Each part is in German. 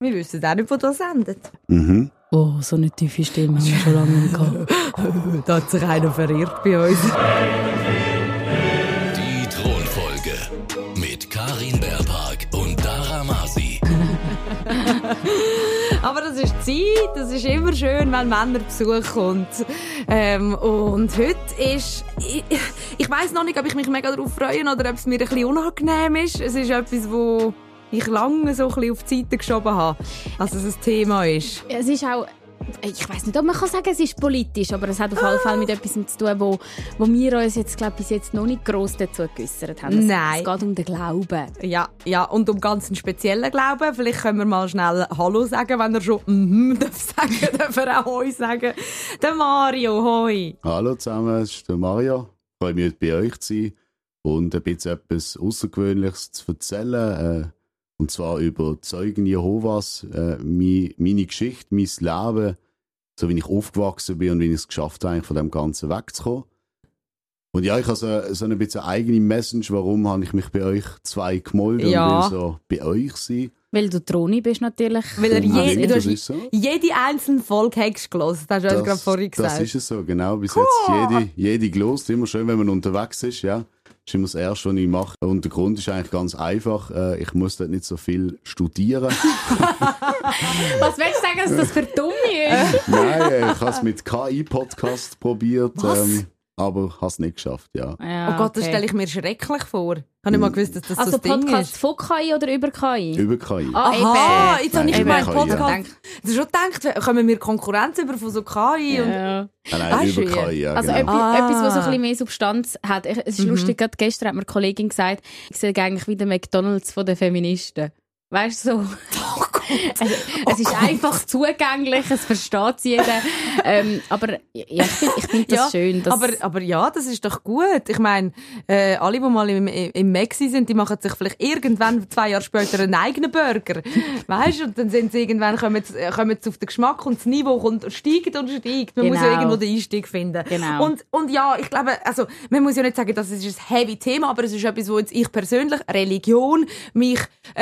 Wir wissen auch nicht, wo das endet. Mhm. Oh, so eine tiefe Stimme haben wir schon lange nicht gehabt. Da hat sich einer verirrt bei uns. Die Thronfolge mit Karin Beerpark und Dara Masi. Aber das ist Zeit, das ist immer schön, wenn Männer Besuch kommt. Und heute ist... Ich weiss noch nicht, ob ich mich mega darauf freue oder ob es mir ein bisschen unangenehm ist. Es ist etwas, wo ich lange so ein bisschen auf die Seite geschoben habe, dass es ein Thema ist. Es ist auch... Ich weiss nicht, ob man kann sagen, es ist politisch, aber es hat auf jeden Fall mit etwas zu tun, wo wir uns jetzt, bis jetzt noch nicht gross dazu geäussert haben. Nein. Es geht um den Glauben. Ja, und um ganz einen speziellen Glauben. Vielleicht können wir mal schnell Hallo sagen, wenn er schon darf sagen, darf er auch Hoi sagen. Der Mario, Hoi. Hallo zusammen, es ist der Mario. Ich freue mich, heute bei euch zu sein und ein bisschen etwas Außergewöhnliches zu erzählen. Und zwar über Zeugen Jehovas, meine Geschichte, mein Leben, so wie ich aufgewachsen bin und wie ich es geschafft habe, von dem Ganzen wegzukommen. Und ja, ich habe so ein bisschen eine eigene Message, warum habe ich mich bei euch zwei gemeldet und will so bei euch sein. Weil du Troni bist natürlich. Weil er So. jede einzelne Folge hast gehört. Das hast du gerade vorhin gesagt. Das ist es so, genau. Bis jetzt jede gelost. Immer schön, wenn man unterwegs ist, ja. Das ist immer das Erste, was ich mache. Und der Grund ist eigentlich ganz einfach. Ich muss dort nicht so viel studieren. Was willst du sagen, dass das für Dumme ist? Nein, ich habe es mit KI-Podcast probiert. Was? Aber habe es nicht geschafft, ja. Oh Gott, das stelle ich mir schrecklich vor. Ich habe nicht mal gewusst, dass das also so ein Ding Podcast ist. von KI oder über KI? Über KI. Aha, jetzt habe ich Nein, meinen über KI, Podcast... Ich habe schon gedacht, kommen wir Konkurrenz über von so KI? Und Nein, über KI, ja, also genau. etwas, was so ein bisschen mehr Substanz hat. Es ist lustig, gerade gestern hat mir eine Kollegin gesagt, ich sehe eigentlich wie der McDonald's von den Feministen. Weißt du, so. Es ist einfach zugänglich, es versteht jeder. Aber ja, ich find das schön. Dass aber ja, das ist doch gut. Ich meine, alle, die mal im Maxi sind, die machen sich vielleicht irgendwann 2 Jahre später einen eigenen Burger. Weißt du? Und dann sind sie irgendwann, kommen sie auf den Geschmack und das Niveau steigt und steigt. Man muss ja irgendwo den Einstieg finden. Genau. Und ja, ich glaube, also, man muss ja nicht sagen, das ist ein heavy Thema, aber es ist etwas, wo jetzt ich persönlich, Religion, mich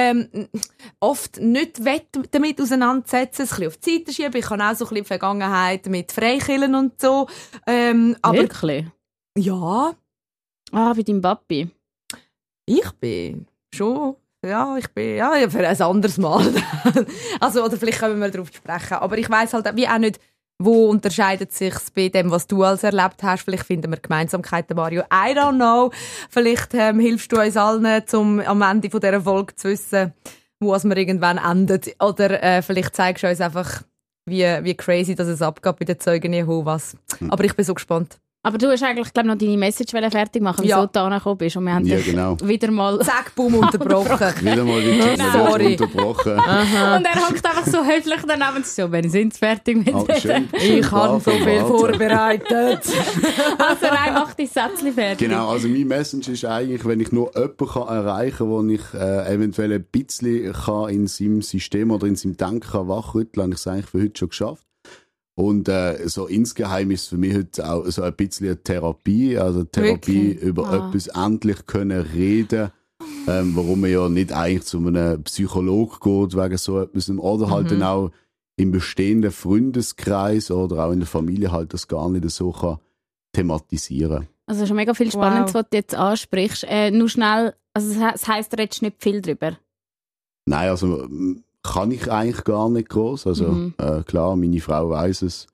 oft nicht damit auseinandersetzen, es ein bisschen auf die Seite schieben. Ich habe auch so ein bisschen Vergangenheit mit Freikirchen und so. Aber wirklich? Ja. Ah, wie dein Papi. Ich bin schon... Ja, für ein anderes Mal. Also, oder vielleicht können wir mal darauf sprechen. Aber ich weiss halt wie auch nicht, wo unterscheidet sich bei dem, was du alles erlebt hast. Vielleicht finden wir Gemeinsamkeiten, Mario. I don't know. Vielleicht hilfst du uns allen, um am Ende von dieser Folge zu wissen, wo es mir irgendwann endet. Oder vielleicht zeigst du uns einfach, wie crazy das es abgeht bei den Zeugen Jehovas. Aber ich bin so gespannt. Aber du hast eigentlich, glaube ich, noch deine Message fertig machen, wieso du angekommen bist. Und wir haben dich wieder mal... Zack, boom, unterbrochen. Wieder mal die unterbrochen. Und er hockt einfach so höflich daneben und so, wenn sind Sie fertig mit reden? Ich habe so viel vorbereitet. Also rein, mach die Sätzchen fertig. Genau, also meine Message ist eigentlich, wenn ich nur jemanden erreichen kann, wo ich eventuell ein bisschen in seinem System oder in seinem Denken wachrütteln, habe ich es eigentlich für heute schon geschafft. Und so insgeheim ist es für mich heute auch so ein bisschen eine Therapie. Also Therapie über etwas endlich können reden, warum man ja nicht eigentlich zu einem Psychologen geht wegen so etwas. Oder halt dann auch im bestehenden Freundeskreis oder auch in der Familie halt das gar nicht so kann thematisieren. Also schon mega viel Spannendes, was du jetzt ansprichst. Nur schnell, also das heisst, du redest nicht viel drüber? Nein, also... kann ich eigentlich gar nicht groß. Also klar, meine Frau weiss es.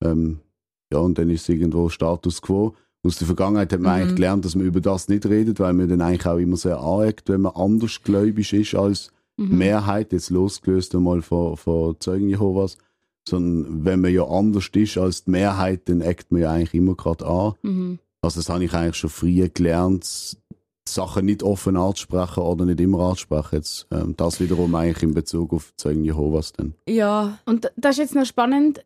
Ja, und dann ist es irgendwo Status quo. Aus der Vergangenheit hat man eigentlich gelernt, dass man über das nicht redet, weil man dann eigentlich auch immer sehr aneckt, wenn man andersgläubig ist als Mehrheit, jetzt losgelöst einmal von Zeugen Jehovas. Sondern wenn man ja anders ist als die Mehrheit, dann eckt man ja eigentlich immer gerade an. Also das habe ich eigentlich schon früh gelernt, Sachen nicht offen anzusprechen oder nicht immer anzusprechen. Jetzt, das wiederum eigentlich in Bezug auf Zeugen Jehovas dann. Ja. Und das ist jetzt noch spannend.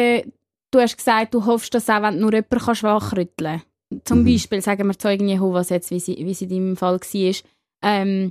Du hast gesagt, du hoffst, dass auch, wenn du nur jemanden wachrütteln kannst. Zum Beispiel, sagen wir Zeugen Jehovas jetzt, wie sie in deinem Fall war,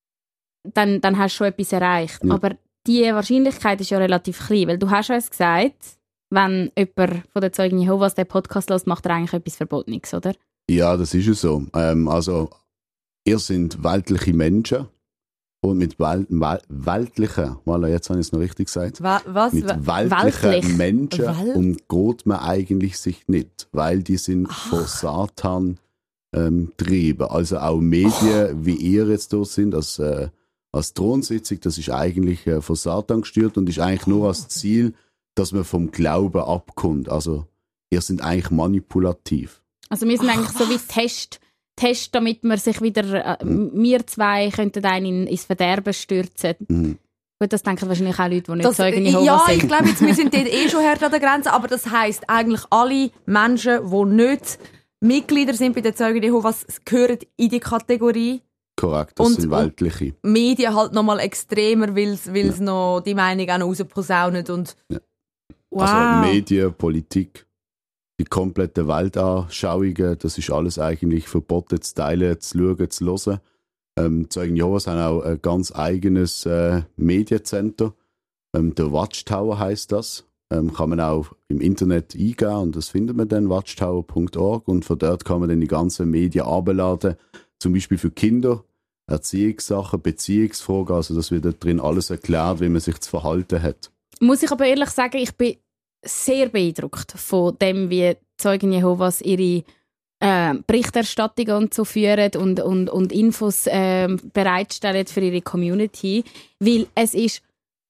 dann hast du schon etwas erreicht. Ja. Aber die Wahrscheinlichkeit ist ja relativ klein, weil du hast uns gesagt, wenn jemand von den Zeugen Jehovas den Podcast hört, macht er eigentlich etwas Verbotenes, oder? Ja, das ist es so. Also ihr seid weltliche Menschen Und mit weltlichen, voilà, jetzt habe ich es noch richtig gesagt, Was? mit weltlichen Menschen umgeht man eigentlich sich nicht, weil die sind von Satan getrieben. Also auch Medien, wie ihr jetzt dort sind, als Thronsitzung, das ist eigentlich von Satan gesteuert und ist eigentlich nur als Ziel, dass man vom Glauben abkommt. Also ihr seid eigentlich manipulativ. Also wir sind eigentlich so wie Test, damit wir sich wieder, wir zwei könnten einen ins Verderben stürzen. Mhm. Gut, das denken wahrscheinlich auch Leute, die nicht Zeugen Jehovas sind. Ja, ich glaube, wir sind dort schon hart an der Grenze, aber das heisst eigentlich, alle Menschen, die nicht Mitglieder sind bei den Zeugen Jehovas, gehören in die Kategorie. Korrekt, das sind weltliche. Medien halt noch mal extremer, weil es noch die Meinung auch noch rausposaunen und wow. Also Medien, Politik, die komplette Weltanschauungen, das ist alles eigentlich verboten zu teilen, zu schauen, zu hören. Zeugen Jehovas haben auch ein ganz eigenes Mediencenter. Der Watchtower heisst das. Kann man auch im Internet eingeben und das findet man dann, watchtower.org, und von dort kann man dann die ganzen Medien abladen, zum Beispiel für Kinder, Erziehungssachen, Beziehungsfragen, also das wird dort drin alles erklärt, wie man sich zu verhalten hat. Muss ich aber ehrlich sagen, ich bin sehr beeindruckt von dem, wie Zeugen Jehovas ihre Berichterstattungen und so führen und Infos bereitstellen für ihre Community, weil es ist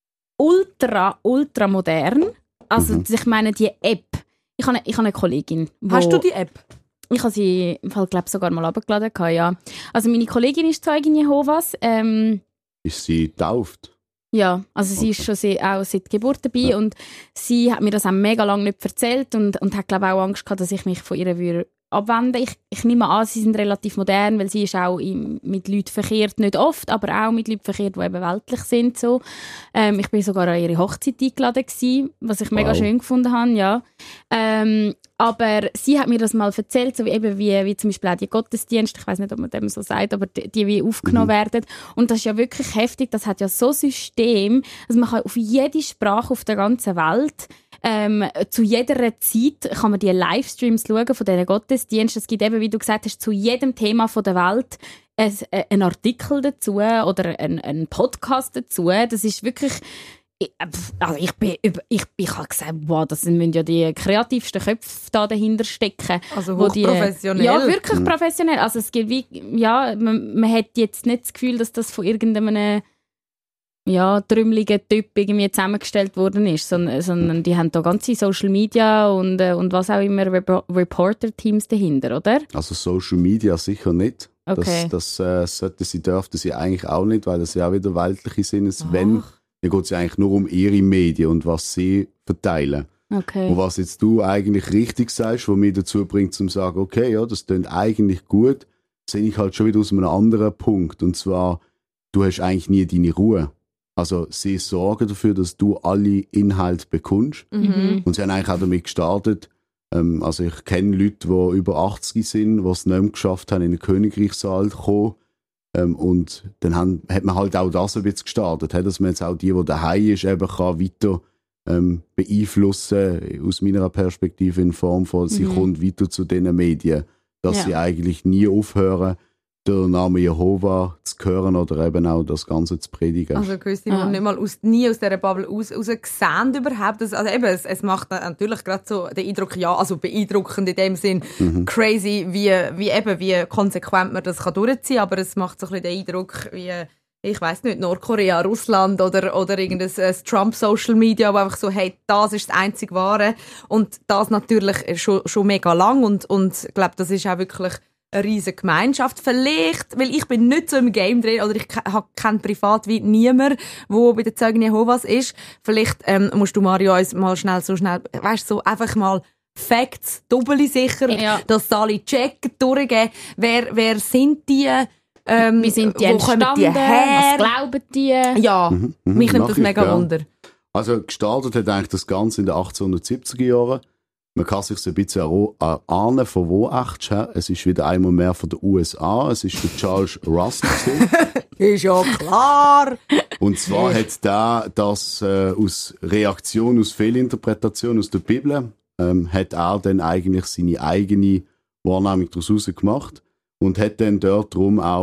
ultra modern. Also ich meine, die App. Ich habe eine Kollegin. Hast du die App? Ich habe sie im Fall, glaube sogar mal runtergeladen. Ja. Also meine Kollegin ist Zeugin Jehovas. Ist sie getauft? Ja, also sie ist schon auch seit Geburt dabei und sie hat mir das auch mega lange nicht erzählt und hat, glaube ich, auch Angst gehabt, dass ich mich von ihr abwenden. Ich nehme an, sie sind relativ modern, weil sie ist auch mit Leuten verkehrt, nicht oft, aber auch mit Leuten verkehrt, die eben weltlich sind. So. Ich bin sogar an ihre Hochzeit eingeladen gewesen, was ich mega schön gefunden habe, ja. Aber sie hat mir das mal erzählt, so wie zum Beispiel auch die Gottesdienste, ich weiß nicht, ob man dem so sagt, aber die wie aufgenommen werden. Und das ist ja wirklich heftig, das hat ja so ein System, also man kann auf jede Sprache auf der ganzen Welt zu jeder Zeit kann man die Livestreams schauen von diesen Gottesdiensten. Es gibt eben, wie du gesagt hast, zu jedem Thema von der Welt einen Artikel dazu oder einen Podcast dazu. Das ist wirklich... Also ich habe gesagt, wow, das müssen ja die kreativsten Köpfe da dahinter stecken. Also hochprofessionell. Ja, wirklich professionell. Also es gibt wie, ja, man hat jetzt nicht das Gefühl, dass das von irgendeinem trümmeligen Typ irgendwie zusammengestellt worden ist, sondern die haben da ganze Social Media und was auch immer Reporter-Teams dahinter, oder? Also Social Media sicher nicht. Okay. Das dürften sie eigentlich auch nicht, weil das ja auch wieder weltliche sind. Wenn, dann geht es ja eigentlich nur um ihre Medien und was sie verteilen. Okay. Und was jetzt du eigentlich richtig sagst, was mich dazu bringt, zu sagen, okay, ja, das klingt eigentlich gut, sehe ich halt schon wieder aus einem anderen Punkt. Und zwar, du hast eigentlich nie deine Ruhe. Also sie sorgen dafür, dass du alle Inhalte bekommst. Mhm. Und sie haben eigentlich auch damit gestartet, also ich kenne Leute, die über 80 sind, die es nicht mehr geschafft haben, in den Königreichssaal zu kommen. Und dann hat man halt auch das ein bisschen gestartet, dass man jetzt auch die daheim ist, eben kann weiter beeinflussen, aus meiner Perspektive in Form von, sie kommt weiter zu diesen Medien, dass sie eigentlich nie aufhören, den Namen Jehova zu hören oder eben auch das Ganze zu predigen. Also gewisse, die nicht mal nie aus dieser Bubble rausgesehen überhaupt. Also eben, es macht natürlich gerade so den Eindruck, ja, also beeindruckend in dem Sinn, crazy, wie konsequent man das durchziehen kann, aber es macht so ein bisschen den Eindruck, wie, ich weiss nicht, Nordkorea, Russland oder irgendein Trump-Social Media, wo einfach so, hey, das ist das einzig Wahre. Und das natürlich schon mega lang und ich glaube, das ist auch wirklich eine riesige Gemeinschaft. Vielleicht, weil ich bin nicht so im Game drin, oder ich kenne privat wie niemand, der bei den Zeugen Jehovas ist. Vielleicht musst du, Mario, uns mal schnell, weißt du, so einfach mal Facts, doppelt sicher, dass alle checken, durchgehen. Wer sind die? Wie sind die entstanden? Was glauben die? Ja, mich nimmt das mega Wunder. Also gestartet hat eigentlich das Ganze in den 1870er Jahren. Man kann sich so ein bisschen ahnen, von wo echt her. Es ist wieder einmal mehr von den USA. Es ist der Charles Russell. Ist ja klar. Und zwar hat der das aus Reaktion, aus Fehlinterpretation aus der Bibel, hat er dann eigentlich seine eigene Wahrnehmung daraus gemacht und hat dann dort drum auch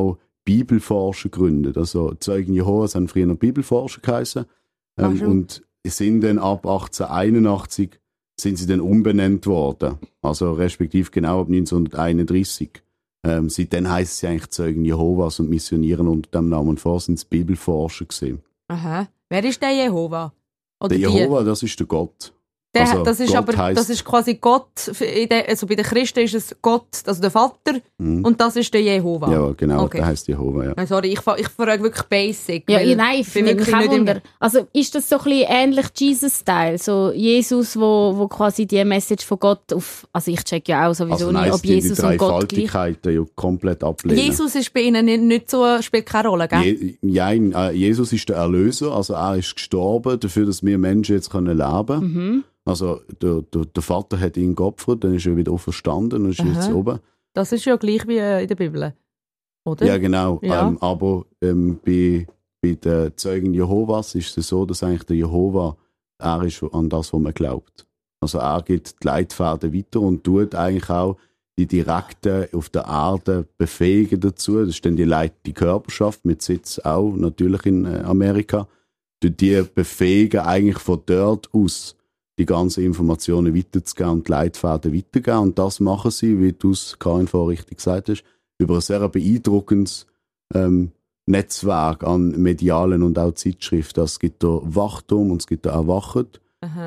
Bibelforscher gegründet. Also Zeugen Jehovas haben früher noch Bibelforscher geheißen. Und sind dann ab 1881 sind sie dann umbenannt worden. Also respektive genau ab 1931. Seitdem heissen sie eigentlich Zeugen Jehovas und missionieren unter dem Namen vor, sind es Bibelforscher gewesen. Aha. Wer ist der Jehova? Oder der Jehova, das ist der Gott. Das ist quasi Gott, also bei den Christen ist es Gott, also der Vater, und das ist der Jehova. Ja, genau, der heisst Jehova, ja. Sorry, ich frage wirklich basic. Ja, nein, ich finde mich auch wunder. Also ist das so ein bisschen ähnlich Jesus-Style? So Jesus, wo quasi die Message von Gott auf, also ich check ja auch sowieso nicht, ob Jesus und Gott gleich... ja komplett ablehnen. Jesus ist bei ihnen nicht so, spielt keine Rolle, gell? Jesus ist der Erlöser, also er ist gestorben, dafür, dass wir Menschen jetzt leben können. Also der Vater hat ihn geopfert, dann ist er wieder auferstanden und ist jetzt oben. Das ist ja gleich wie in der Bibel, oder? Ja, genau. Ja. Aber bei den Zeugen Jehovas ist es so, dass eigentlich der Jehova, er ist an das, was man glaubt. Also er gibt die Leitfäden weiter und tut eigentlich auch die Direkten auf der Erde befähigen dazu. Das ist dann die leitende Körperschaft mit Sitz auch natürlich in Amerika. Die befähigen eigentlich von dort aus die ganzen Informationen weiterzugeben und die Leitfäden weiterzugeben. Und das machen sie, wie du es, Karin, vorher richtig gesagt hast, über ein sehr beeindruckendes Netzwerk an medialen und auch Zeitschriften. Es gibt da Wachturm und es gibt da auch Wachet.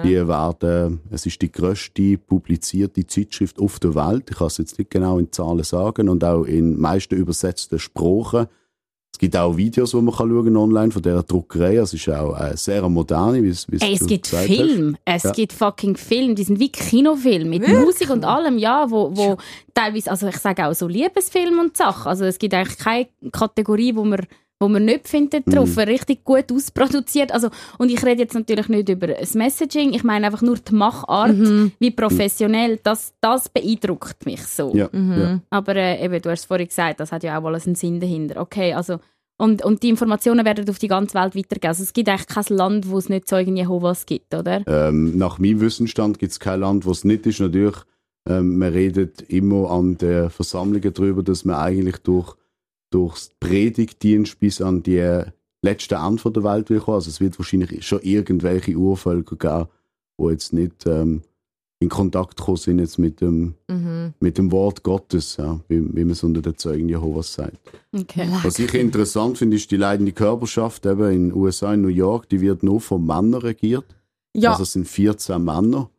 Es ist die grösste publizierte Zeitschrift auf der Welt. Ich kann es jetzt nicht genau in Zahlen sagen und auch in meisten übersetzten Sprachen. Es gibt auch Videos, die man online von dieser Druckerei. Es ist auch sehr moderne, wie es gibt Film. Es gibt fucking Film. Die sind wie Kinofilme mit Musik und allem, ja, wo teilweise, also ich sage auch so Liebesfilme und Sachen. Also es gibt eigentlich keine Kategorie, wo man nicht findet drauf. Richtig gut ausproduziert. Also, und ich rede jetzt natürlich nicht über das Messaging. Ich meine einfach nur die Machart, wie professionell. Das beeindruckt mich so. Ja, ja. Aber eben, du hast es vorhin gesagt, das hat ja auch alles einen Sinn dahinter. Okay, also und die Informationen werden auf die ganze Welt weitergegeben. Also es gibt eigentlich kein Land, wo es nicht Zeugen Jehovas gibt, oder? Nach meinem Wissensstand gibt es kein Land, wo es nicht ist. Natürlich, man redet immer an den Versammlungen darüber, dass man eigentlich durchs Predigtdienst bis an die letzten Ende der Welt will kommen. Also es wird wahrscheinlich schon irgendwelche Urvölker geben, die jetzt nicht in Kontakt gekommen sind jetzt mit dem Wort Gottes, ja, wie man es unter den Zeugen Jehovas sagt. Okay. Was ich interessant finde, ist die leitende Körperschaft eben in den USA, in New York, die wird nur von Männern regiert. Ja. Also es sind 14 Männer.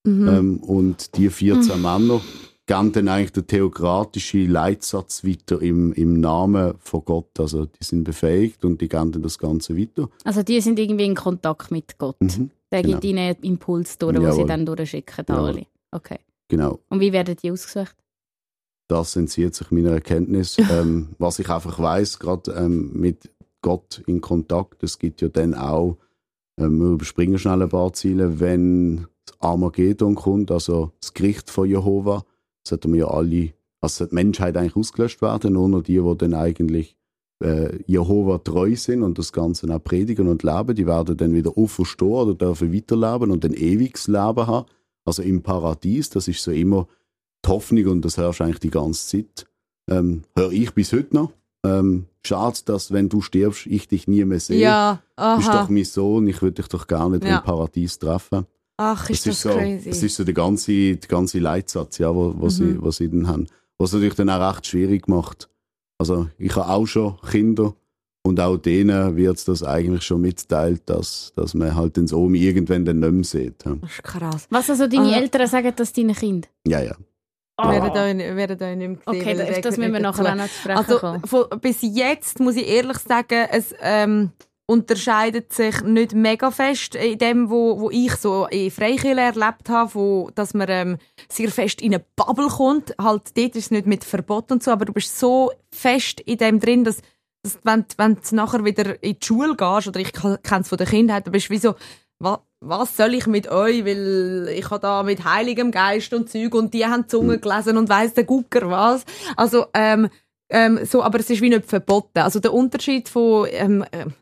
Und die 14 Männer geben dann eigentlich den theokratischen Leitsatz weiter im Namen von Gott. Also die sind befähigt und die geben dann das Ganze weiter. Also die sind irgendwie in Kontakt mit Gott. Der gibt ihnen einen Impuls durch, den sie dann durchschicken. Alle. Okay. Genau. Und wie werden die ausgesucht? Das entzieht sich meiner Erkenntnis. Was ich einfach weiss, gerade mit Gott in Kontakt, es gibt ja dann auch, wir überspringen schnell ein paar Ziele, wenn das Armageddon kommt, also das Gericht von Jehova, sollten wir ja alle, also die Menschheit eigentlich ausgelöscht werden, nur noch die dann eigentlich Jehova treu sind und das Ganze auch predigen und leben, die werden dann wieder auferstehen oder dürfen weiterleben und ein ewiges Leben haben. Also im Paradies, das ist so immer die Hoffnung und das hörst du eigentlich die ganze Zeit. Höre ich bis heute noch. Schade, dass wenn du stirbst, ich dich nie mehr sehe. Ja, du bist doch mein Sohn, ich würde dich doch gar nicht im Paradies treffen. Ach, ist das crazy. Das ist so der ganze Leitsatz, ja, wo sie dann haben. Was natürlich dann auch recht schwierig macht. Also ich habe auch schon Kinder und auch denen wird das eigentlich schon mitteilt, dass man halt den Sohn irgendwann dann nicht mehr sieht. Ja. Das ist krass. Was also deine Eltern sagen das deinen Kindern? Ja, ja. Werden euch nicht mehr gesehen. Okay, das müssen wir nachher auch noch zu sprechen kommen. Bis jetzt muss ich ehrlich sagen, es unterscheidet sich nicht mega fest in dem, wo ich so in Freikirche erlebt habe, dass man sehr fest in eine Bubble kommt. Halt, dort ist es nicht mit Verbot und so, aber du bist so fest in dem drin, dass wenn du nachher wieder in die Schule gehst, oder ich kenne es von der Kindheit, du bist wie so, was soll ich mit euch, weil ich habe da mit Heiligem Geist und Zeug und die haben Zungen gelesen und weiss der Gucker was. Also, so, aber es ist wie nicht verboten. Also der Unterschied von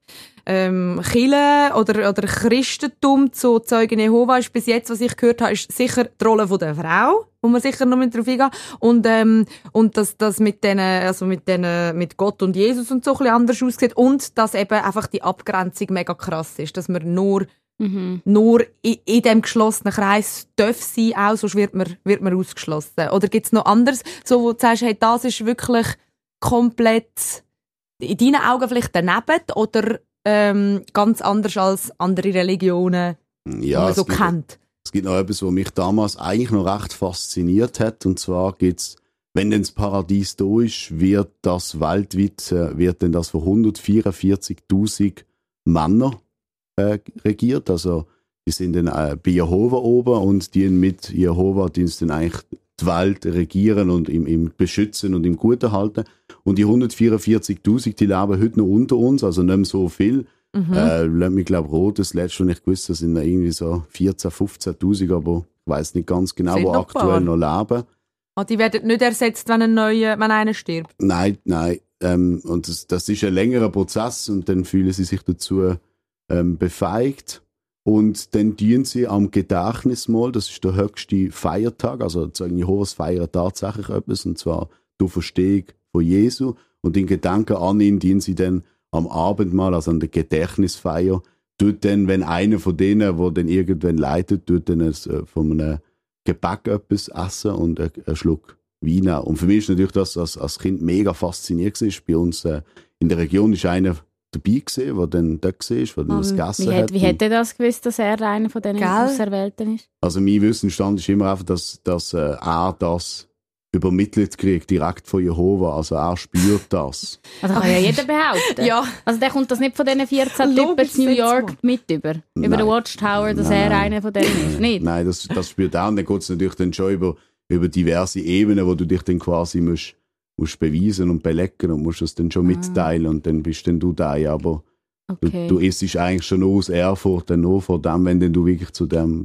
Kirche oder Christentum zu Zeugen Jehova ist bis jetzt, was ich gehört habe, ist sicher die Rolle von der Frau, wo man sicher noch mit drauf eingehen. Und dass das mit Gott und Jesus und so ein bisschen anders aussieht. Und dass eben einfach die Abgrenzung mega krass ist, dass man nur in diesem geschlossenen Kreis darf sein, auch sonst wird man ausgeschlossen. Oder gibt es noch anderes, so, wo du sagst, hey, das ist wirklich komplett in deinen Augen vielleicht daneben oder ganz anders als andere Religionen, die man so kennt? Es gibt noch etwas, was mich damals eigentlich noch recht fasziniert hat. Und zwar gibt's, wenn dann das Paradies da ist, wird das weltweit, wird dann das von 144.000 Männern regiert. Also, die sind dann bei Jehova oben und die mit Jehova, die dann eigentlich die Welt regieren und im beschützen und im Guten halten. Und die 144.000, die leben heute noch unter uns, also nicht mehr so viel. Lass mich, glaube ich, rot. Das letzte, was ich gewusst habe, sind irgendwie so 14.000, 15.000, aber ich weiss nicht ganz genau, wo aktuell noch leben. Oh, die werden nicht ersetzt, wenn einer stirbt? Nein. Und das ist ein längerer Prozess und dann fühlen sie sich dazu befähigt. Und dann dienen sie am Gedächtnismahl, das ist der höchste Feiertag, also Zeugen Jehovas feiern tatsächlich etwas, und zwar die Verstehung von Jesu. Und in Gedanken an ihn dienen sie dann am Abendmahl, also an der Gedächtnisfeier, tut dann, wenn einer von denen, der dann irgendwann leitet, tut dann von einem Gebäck etwas essen und einen Schluck Wein nehmen. Und für mich ist natürlich das als Kind mega faszinierend gewesen. Bei uns in der Region ist einer dabei gewesen, der dann dort war, der dann das gegessen hat. Wie hätte er das gewusst, dass er einer von diesen Auserwählten ist? Also mein Wissensstand ist immer einfach, dass er das übermittelt kriegt, direkt von Jehova. Also er spürt das. Also kann ja jeder behaupten. Ja. Also der kommt das nicht von diesen 14 Typen in New York mit über den Watchtower, dass er einer von denen ist? Nicht? Nein, das spürt er. Und dann geht es natürlich dann schon über diverse Ebenen, wo du dich dann quasi musst beweisen und belegen und musst es dann schon mitteilen und dann bist dann du da. Aber du isst eigentlich schon aus Ehrfurcht dann nur vor dem, wenn dann du wirklich zu den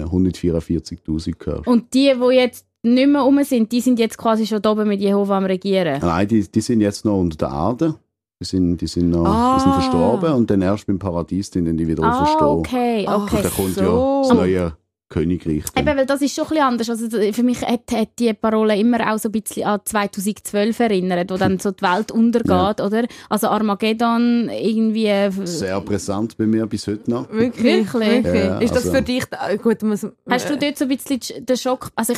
144.000 gehörst. Und die jetzt nicht mehr rum sind, die sind jetzt quasi schon oben mit Jehova am Regieren? Nein, die sind jetzt noch unter der Erde. Die sind verstorben und dann erst beim Paradies sind die wieder auferstehen. Okay. Und dann kommt ja das neue Königreich. Eben, weil das ist schon ein bisschen anders. Also für mich hat die Parole immer auch so ein bisschen an 2012 erinnert, wo dann so die Welt untergeht, oder? Also Armageddon irgendwie... Sehr präsent bei mir bis heute noch. Wirklich? Ja, ist das für dich... Gut, hast du dort so ein bisschen den Schock... Also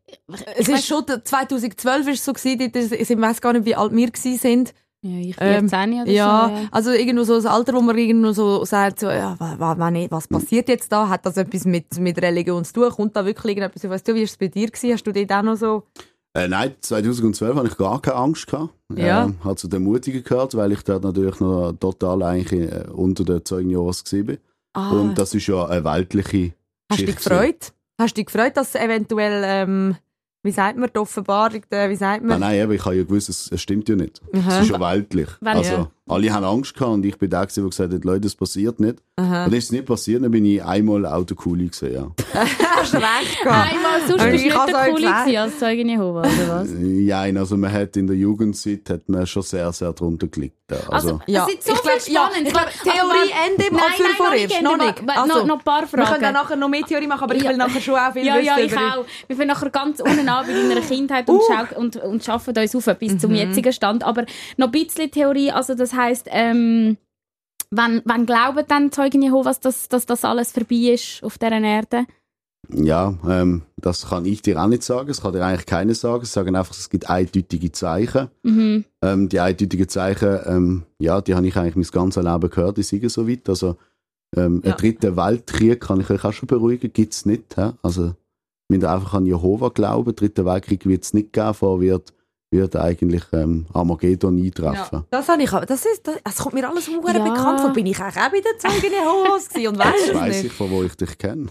es ist schon... 2012 war es so gewesen, ich weiss gar nicht, wie alt wir waren. Ja, ich 14 oder so. Ja, also irgendwo so das Alter, wo man irgendwo so sagt, so, ja, was passiert jetzt da? Hat das etwas mit Religion zu tun? Kommt da wirklich irgendetwas? Weißt du, wie war es bei dir gewesen? Hast du dort auch noch so... Nein, 2012 hatte ich gar keine Angst gehabt. Ja. Hat zu den Mutigen gehört, weil ich dort natürlich noch total eigentlich unter den Zeugen Jehovas war. Und das ist ja eine weltliche Geschichte. Hast du dich gefreut, dass eventuell... wie sagt man, die Offenbarung, wie sagt man? Nein, ich habe ja gewusst, es stimmt ja nicht. Es ist ja weltlich. Alle haben Angst gehabt und ich bin der, der gesagt hat, Leute, das passiert nicht. Und dann ist es nicht passiert, dann bin ich einmal Autokuli gewesen, ja. Hast du recht gehabt. Einmal, sonst bist du nicht der Coole gewesen als Zeugen Jehova, oder was? Ja, also man hat in der Jugendzeit hat man schon sehr, sehr drunter gelitten. Also es ist so viel spannend. Ich glaube, Theorie Ende mal vorerst. Noch nicht. Noch ein paar Fragen. Wir können dann nachher noch mehr Theorie machen, aber ich will nachher schon auch viel wissen. Ja, ich auch. Wir fangen nachher ganz unten an bei deiner Kindheit und schaffen uns auf bis zum jetzigen Stand. Aber noch ein bisschen Theorie, also das heisst, wann glauben dann Zeugen Jehovas, dass das alles vorbei ist auf dieser Erde? Ja, das kann ich dir auch nicht sagen. Das kann dir eigentlich keiner sagen. Sie sagen einfach, es gibt eindeutige Zeichen. Die eindeutigen Zeichen, die habe ich eigentlich mein ganzes Leben gehört. Die sind so weit. Also, einen dritten Weltkrieg kann ich euch auch schon beruhigen. Gibt es nicht. He? Also, wir müssen einfach an Jehova glauben. Dritten Weltkrieg wird es nicht geben. Vorher wird eigentlich Armageddon eintreffen. Ja. Das kommt mir alles bekannt vor. Bin ich eigentlich auch bei den Zeugen Jehovas gewesen und weiss es nicht? Weiss ich, von wo ich dich kenne.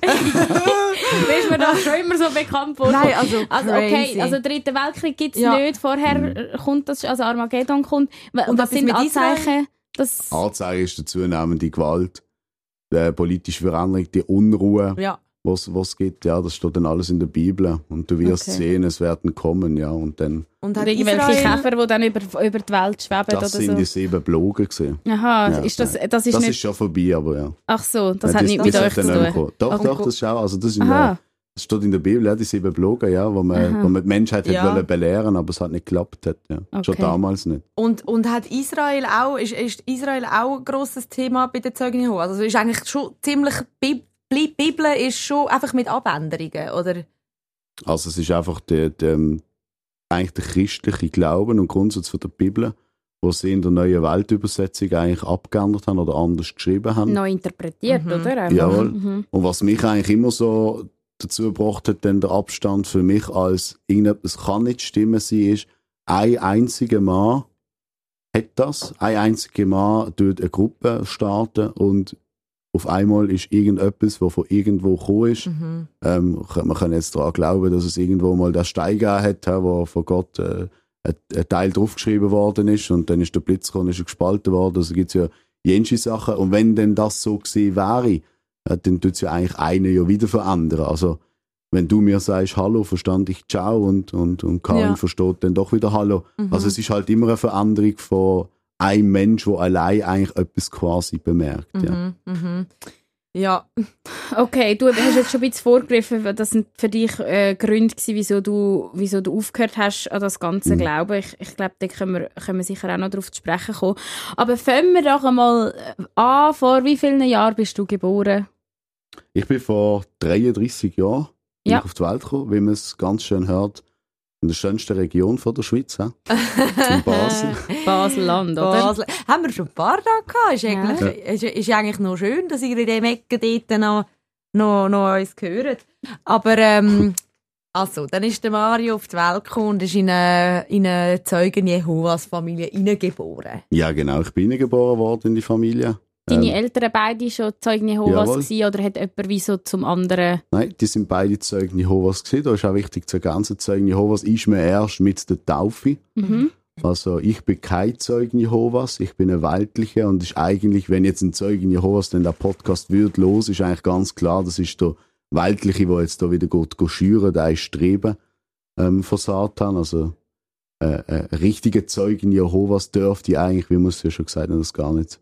Ist mir das schon immer so bekannt vor? Nein, also okay, also Dritten Weltkrieg gibt es nicht. Vorher kommt das, also Armageddon kommt. Und was sind Anzeichen? Anzeichen ist der zunehmende Gewalt, die politische Veränderung, die Unruhe. Ja. was es gibt, ja, das steht dann alles in der Bibel. Und du wirst sehen, es werden kommen, ja. Und dann... Und irgendwelche Käfer, die dann über die Welt schweben das oder so? Das sind die 7 Plagen gewesen. Aha, ja, ist das nicht... Das ist schon vorbei, aber ja. Ach so, das hat nichts mit euch zu tun. Doch, das ist auch, also das ist das steht in der Bibel, ja, die 7 Plagen, ja, wo man die Menschheit wollte belehren, aber es hat nicht geklappt. Hat, ja. Okay. Schon damals nicht. Und hat Israel auch, ist Israel auch ein grosses Thema bei den Zeugen Jehovas? Also ist eigentlich schon ziemlich... Bibel ist schon einfach mit Abänderungen, oder? Also es ist einfach eigentlich der christliche Glauben und Grundsatz von der Bibel, wo sie in der neuen Weltübersetzung eigentlich abgeändert haben oder anders geschrieben haben. Neu interpretiert, oder? Jawohl. Und was mich eigentlich immer so dazu gebracht hat, dann der Abstand für mich als irgendetwas kann nicht stimmen sein, ist, ein einziger Mann hat das. Ein einziger Mann tut eine Gruppe starten und auf einmal ist irgendetwas, das von irgendwo gekommen ist. Man kann jetzt daran glauben, dass es irgendwo mal den Stein gegeben hat, wo von Gott ein Teil draufgeschrieben worden ist und dann ist der Blitz gekommen, ist er gespalten worden. Also gibt es ja jensche Sachen. Und wenn denn das so gewesen wäre, dann tut es ja eigentlich einen ja wieder verändern. Also wenn du mir sagst Hallo, verstand ich Ciao und Karin versteht dann doch wieder Hallo. Also es ist halt immer eine Veränderung von ein Mensch, der allein eigentlich etwas quasi bemerkt. Ja. Okay, du hast jetzt schon ein bisschen vorgegriffen, das sind für dich Gründe gewesen, wieso du aufgehört hast an das ganze Glauben. Ich glaube, da können wir sicher auch noch darauf zu sprechen kommen. Aber fangen wir doch einmal an, vor wie vielen Jahren bist du geboren? Ich bin vor 33 Jahren auf die Welt gekommen, wie man es ganz schön hört. In der schönsten Region von der Schweiz, in Basel. Basel-Land, oder? Basel. Haben wir schon ein paar da gehabt. Ist eigentlich noch schön, dass ihr in dem Ecke dort noch uns hört. Aber also, dann ist der Mario auf die Welt gekommen und ist in eine Zeugen Jehovas Familie hineingeboren. Ja, genau. Ich bin hineingeboren worden in die Familie. Deine Eltern beide schon Zeugen Jehovas gewesen, oder hat jemand wie so zum anderen... Nein, die sind beide Zeugen Jehovas gewesen. Da ist auch wichtig zu ergänzen, Zeugen Jehovas ist mir erst mit der Taufe. Also ich bin kein Zeugen Jehovas, ich bin ein Weltlicher und ist eigentlich, wenn jetzt ein Zeugen Jehovas dann der Podcast wird los, ist eigentlich ganz klar, das ist der Weltliche, der jetzt da wieder geht schüren, der ist Streben von Satan. Also richtige Zeugen Jehovas dürfte eigentlich, wie wir es ja schon gesagt haben, das gar nicht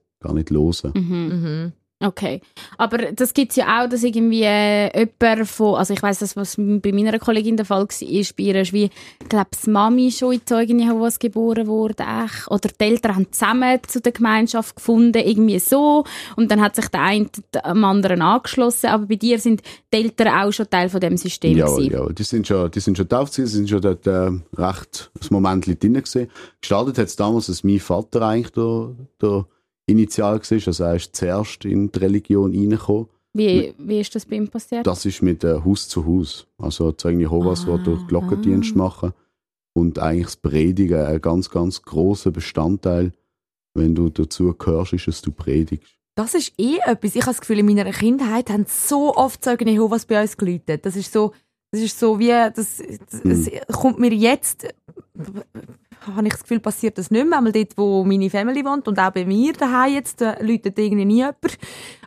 hören. Okay. Aber das gibt es ja auch, dass irgendwie jemand von, also ich weiss, das was bei meiner Kollegin der Fall war, bei ihr ist wie, ich glaube, die Mami schon in Zeugen Jehovas geboren wurde, oder die Eltern haben zusammen zu der Gemeinschaft gefunden, irgendwie so, und dann hat sich der eine dem anderen angeschlossen, aber bei dir sind die Eltern auch schon Teil von dem System gewesen. Ja, die sind schon getauft gewesen, sind schon dort recht ein Moment drin gewesen. Gestartet hat es damals, dass mein Vater eigentlich der initial war, also er ist zuerst in die Religion reingekommen. Wie ist das bei ihm passiert? Das ist mit Haus zu Haus. Also Zeugen Jehovas, die durch Glockendienst machen. Und eigentlich das Predigen, ein ganz, ganz grosser Bestandteil, wenn du dazu gehörst, ist, dass du predigst. Das ist etwas. Ich habe das Gefühl, in meiner Kindheit haben so oft Zeugen Jehovas bei uns geläutet. Das ist so wie, das kommt mir jetzt... habe ich das Gefühl, passiert das nicht mehr. Einmal dort, wo meine Family wohnt und auch bei mir daheim jetzt, läutet irgendwie nie jemand.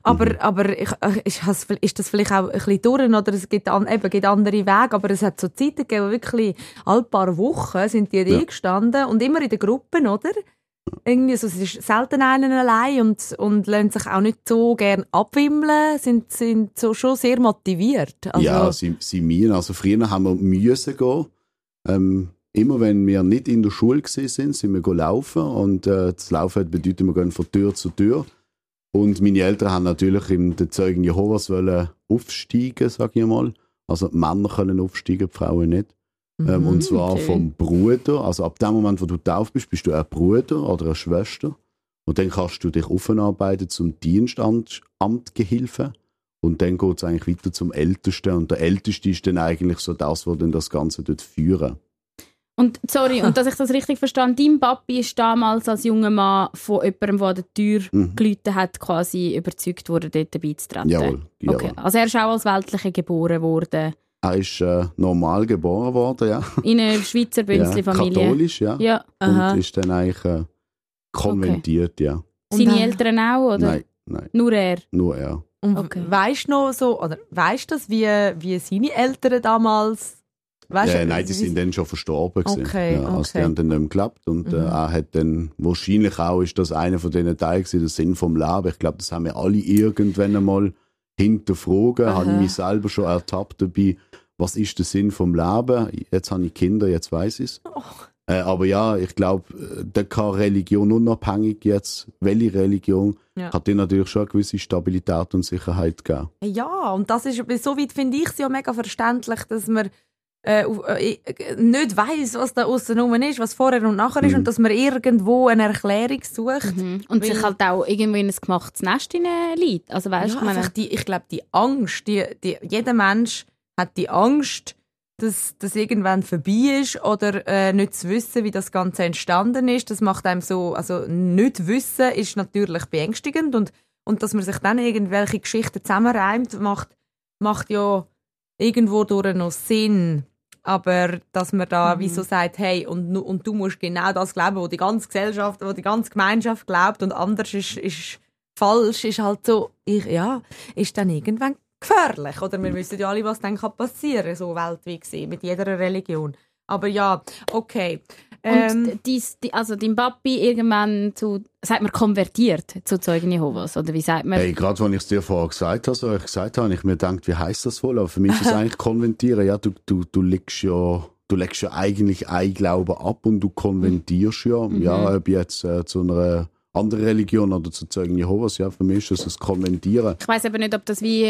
Aber ist das vielleicht auch ein bisschen durch, oder es gibt andere Wege, aber es hat so Zeiten gegeben, wo wirklich alle paar Wochen sind die gestanden und immer in den Gruppen, oder? Irgendwie so, es ist selten einen allein und lassen sich auch nicht so gern abwimmeln, sind so schon sehr motiviert. Also, ja, sie müssen. Also früher haben wir müssen gehen. Immer wenn wir nicht in der Schule waren, sind wir laufen. Und das Laufen bedeutet, wir gehen von Tür zu Tür. Und meine Eltern haben natürlich in den Zeugen Jehovas aufsteigen, sage ich mal. Also die Männer können aufsteigen, die Frauen nicht. Und zwar vom Bruder. Also ab dem Moment, wo du getauft bist du ein Bruder oder eine Schwester. Und dann kannst du dich aufarbeiten zum Dienstamtgehilfe. Und dann geht es eigentlich weiter zum Ältesten. Und der Älteste ist dann eigentlich so das, was dann das Ganze dort führen. Und sorry, und dass ich das richtig verstand, dein Papi ist damals als junger Mann von jemandem, der an der Tür geläutet hat, quasi überzeugt worden, dort beizutreten? Jawohl. Okay. Also er ist auch als Weltlicher geboren worden? Er ist normal geboren worden, ja. In einer Schweizer Bünzli-Familie? Katholisch, ja. Und ist dann eigentlich konventiert, ja. Seine Eltern auch, oder? Nein. Nur er? Nur er. Und Okay. weisst noch so, oder weisst das, wie seine Eltern damals... Weißt du, nein, die sind dann schon verstorben gewesen. Okay, Ja, also okay. die haben dann nicht mehr geklappt und er hat dann, wahrscheinlich auch ist das einer von diesen Teilen gewesen, der Sinn vom Leben. Ich glaube, das haben wir alle irgendwann einmal hinterfragen. Habe ich mich selber schon ertappt dabei, was ist der Sinn vom Leben? Jetzt habe ich Kinder, jetzt weiss ich es. Aber ja, ich glaube, da kann Religion unabhängig jetzt, welche Religion, hat dir natürlich schon eine gewisse Stabilität und Sicherheit gegeben. Ja, und das ist, so weit finde ich es ja mega verständlich, dass man nicht weiss, was da aussen rum ist, was vorher und nachher ist und dass man irgendwo eine Erklärung sucht. Und sich halt auch irgendwie in ein gemachtes Nest liegt. Also weißt Ja, du, einfach ich glaube, die Angst, jeder Mensch hat die Angst, dass das irgendwann vorbei ist oder nicht zu wissen, wie das Ganze entstanden ist. Das macht einem so, also nicht wissen ist natürlich beängstigend und dass man sich dann irgendwelche Geschichten zusammenreimt, macht ja irgendwo durch noch Sinn. Aber dass man da wie so sagt, hey, und du musst genau das glauben, wo die ganze Gesellschaft, wo die ganze Gemeinschaft glaubt und anders ist falsch, ist halt so, ist dann irgendwann gefährlich. Oder wir wissen ja alle, was dann passieren kann, so weltweit gesehen, mit jeder Religion. Aber ja, okay. Und also dein Papi irgendwann sagt man, konvertiert zu Zeugen Jehovas? Oder wie sagt man? Hey, gerade als ich es dir vorher gesagt habe, ich mir gedacht, wie heisst das wohl? Aber für mich ist es eigentlich konventieren. Ja, du legst ja eigentlich einen Glauben ab und du konvertierst ja. Ja, ob jetzt zu einer anderen Religion oder zu Zeugen Jehovas, ja, für mich ist das Konventieren. Ich weiss eben nicht, ob das wie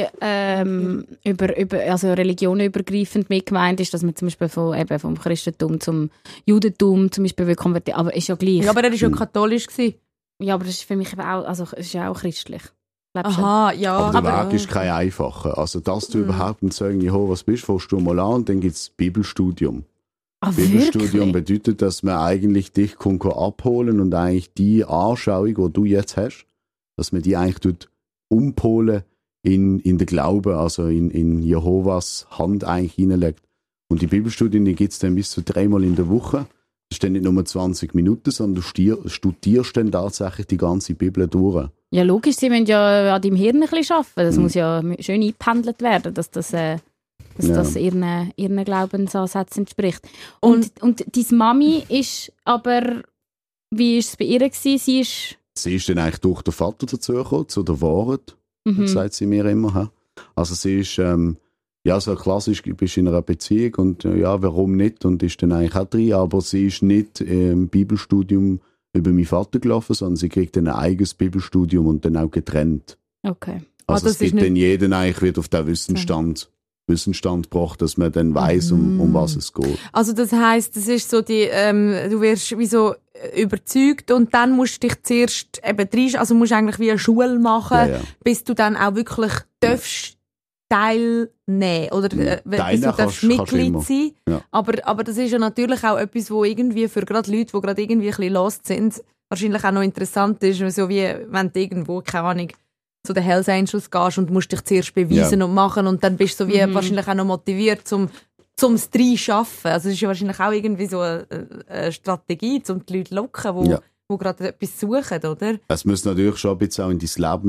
also religionenübergreifend mit gemeint ist, dass man zum Beispiel vom Christentum zum Judentum zum Beispiel konvertiert, aber ist ja gleich. Ja, aber er war ja katholisch gewesen. Ja, aber das ist für mich eben auch, also es ist ja auch christlich. Aha, ja. Aber der Weg ist kein einfacher. Also, dass du überhaupt ein Zeugen Jehovas bist, fährst du mal an und dann gibt es Bibelstudium. Bibelstudium bedeutet, dass man eigentlich dich abholen und eigentlich die Anschauung, die du jetzt hast, dass man die eigentlich umpolen in den Glauben, also in Jehovas Hand eigentlich hineinlegt. Und die Bibelstudien, die gibt es dann bis zu 3-mal in der Woche. Das ist dann nicht nur 20 Minuten, sondern du studierst dann tatsächlich die ganze Bibel durch. Ja, logisch, sie müssen ja an deinem Hirn ein bisschen arbeiten. Das muss ja schön eingependelt werden, dass das ihren Glaubensansätzen entspricht. Und deine Mami ist aber, wie war es bei ihr gewesen? Sie ist dann eigentlich durch den Vater dazugekommen, zu der Wahrheit, sagt sie mir immer. Also sie ist, so klassisch, du bist in einer Beziehung und warum nicht? Und ist dann eigentlich auch drin, aber sie ist nicht im Bibelstudium über meinen Vater gelaufen, sondern sie kriegt dann ein eigenes Bibelstudium und dann auch getrennt. Okay. Also es gibt dann jeden eigentlich wieder auf den Wissensstand gebracht, dass man dann weiss, um was es geht. Also das heisst, das ist so du wirst wie so überzeugt und dann musst du dich zuerst eben also musst eigentlich wie eine Schule machen, bis du dann auch wirklich darfst teilnehmen oder bis du darfst Mitglied sein. Ja. Aber das ist ja natürlich auch etwas, wo irgendwie für gerade Leute, die gerade irgendwie ein bisschen lost sind, wahrscheinlich auch noch interessant ist, so wie wenn du irgendwo, keine Ahnung, zu den Hells Angels gehst und musst dich zuerst beweisen und machen und dann bist du so wie wahrscheinlich auch noch motiviert, zum schaffen. Also es ist ja wahrscheinlich auch irgendwie so eine Strategie, um die Leute zu locken, die gerade etwas suchen, oder? Es muss natürlich schon ein bisschen auch in deine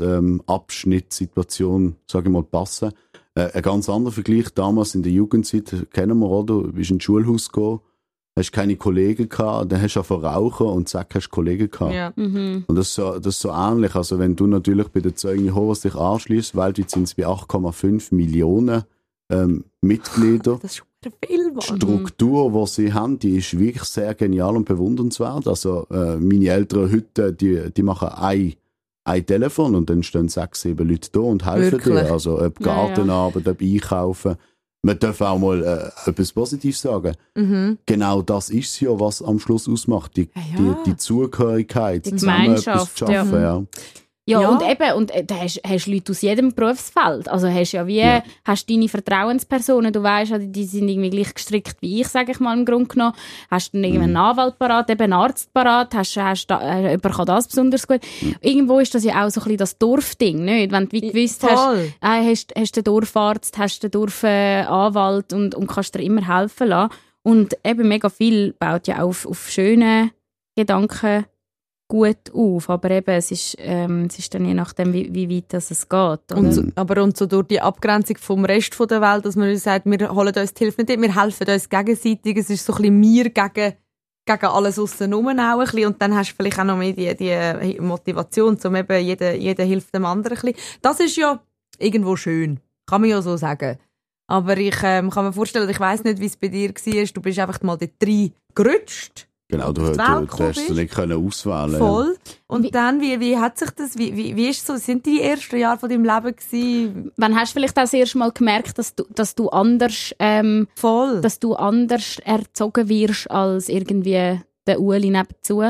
Lebensabschnittssituation, sage ich mal, passen. Ein ganz anderer Vergleich damals in der Jugendzeit, kennen wir, oder? Du bist ins Schulhaus gegangen, hast keine Kollegen gehabt, dann hast du angefangen rauchen und zack, hast du Kollegen gehabt. Ja. Und das ist so ähnlich. Also wenn du natürlich bei den Zeugen Jehovas dich anschließt, weltweit sind es bei 8,5 Millionen Mitglieder. Das ist schon viel, Mann. Die Struktur, die sie haben, die ist wirklich sehr genial und bewundernswert. Also meine Eltern heute, die machen ein Telefon und dann stehen 6, 7 Leute da und helfen dir. Also ob Gartenarbeit, ob Einkaufen. Man darf auch mal etwas Positives sagen. Genau das ist es ja, was am Schluss ausmacht. Die Zugehörigkeit, die Gemeinschaft, zu schaffen. Ja, und da hast Leute aus jedem Berufsfeld. Also hast hast deine Vertrauenspersonen, du weißt, die sind irgendwie gleich gestrickt wie ich, sage ich mal im Grunde genommen. Hast du einen Anwalt parat, einen Arzt parat, jemand kann das besonders gut. Irgendwo ist das ja auch so ein bisschen das Dorfding, nicht? Wenn du gewusst hast den Dorfarzt, hast den Dorfanwalt und kannst dir immer helfen lassen. Und eben mega viel baut ja auf schöne Gedanken gut auf, aber eben, es ist dann je nachdem, wie weit es geht. Und so durch die Abgrenzung vom Rest der Welt, dass man sagt, wir holen uns die Hilfe nicht, wir helfen uns gegenseitig, es ist so ein bisschen wir gegen alles aussenrum auch ein bisschen. Und dann hast du vielleicht auch noch mehr die Motivation, um eben jeder hilft dem anderen ein bisschen. Das ist ja irgendwo schön, kann man ja so sagen. Aber ich kann mir vorstellen, ich weiss nicht, wie es bei dir war, du bist einfach mal dort reingerutscht. Genau, du hast nicht auswählen. Voll. Und dann, wie hat sich das, wie ist so, sind die ersten Jahre von deinem Leben gewesen? Wann hast du vielleicht das erste Mal gemerkt, dass du anders, dass du anders erzogen wirst als irgendwie der Ueli nebenzu?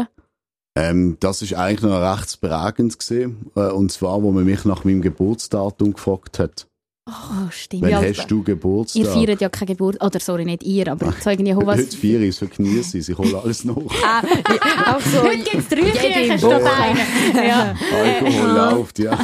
Das war eigentlich noch recht prägend gewesen. Und zwar, wo man mich nach meinem Geburtsdatum gefragt hat. Oh, stimmt. Wann hast du Geburtstag? Ihr feiert ja kein Geburtstag. Oder sorry, nicht ihr, aber Zeugen Jehovas. Heute feiere ich es, für genieße ich hole alles noch. Auch so. Heute gibt es 3 Kirchen statt eine. Ja. Alkohol läuft, ja.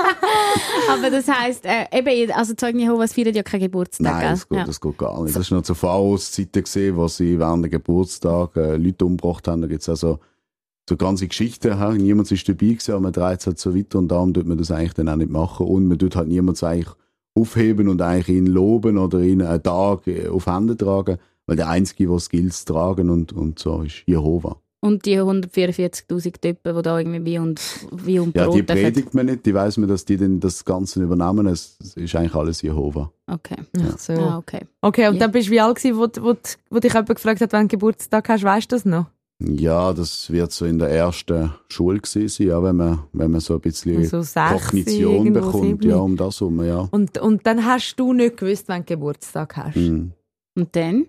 Aber das heisst, also Zeugen Jehovas feiern ja keinen Geburtstag. Nein, das geht gar nicht. Das war noch zu Pharaos-Zeiten gesehen, wo sie während der Geburtstag Leute umgebracht haben. Da gibt es also so ganze Geschichten. Niemand ist dabei gewesen, aber man dreht es halt so weiter und darum tut man das eigentlich dann auch nicht machen. Und man tut halt niemand eigentlich aufheben und eigentlich ihn loben oder ihn einen Tag auf Hände tragen, weil der Einzige, der es gilt, zu tragen und so ist Jehova. Und die 144'000 Typen, die da irgendwie wie um ja, Brot die predigt man nicht, die weiss man, dass die dann das Ganze übernehmen. Es ist eigentlich alles Jehova. Okay. Ach so. Okay, und dann bist du wie alt gewesen, wo dich jemand gefragt hat, wann du Geburtstag hast, weißt du das noch? Ja, das wird so in der ersten Schule gewesen sein, ja, wenn man so ein bisschen so Kognition bekommt, ja, um das herum, ja. Und dann hast du nicht gewusst, wann du Geburtstag hast? Mhm. Und dann?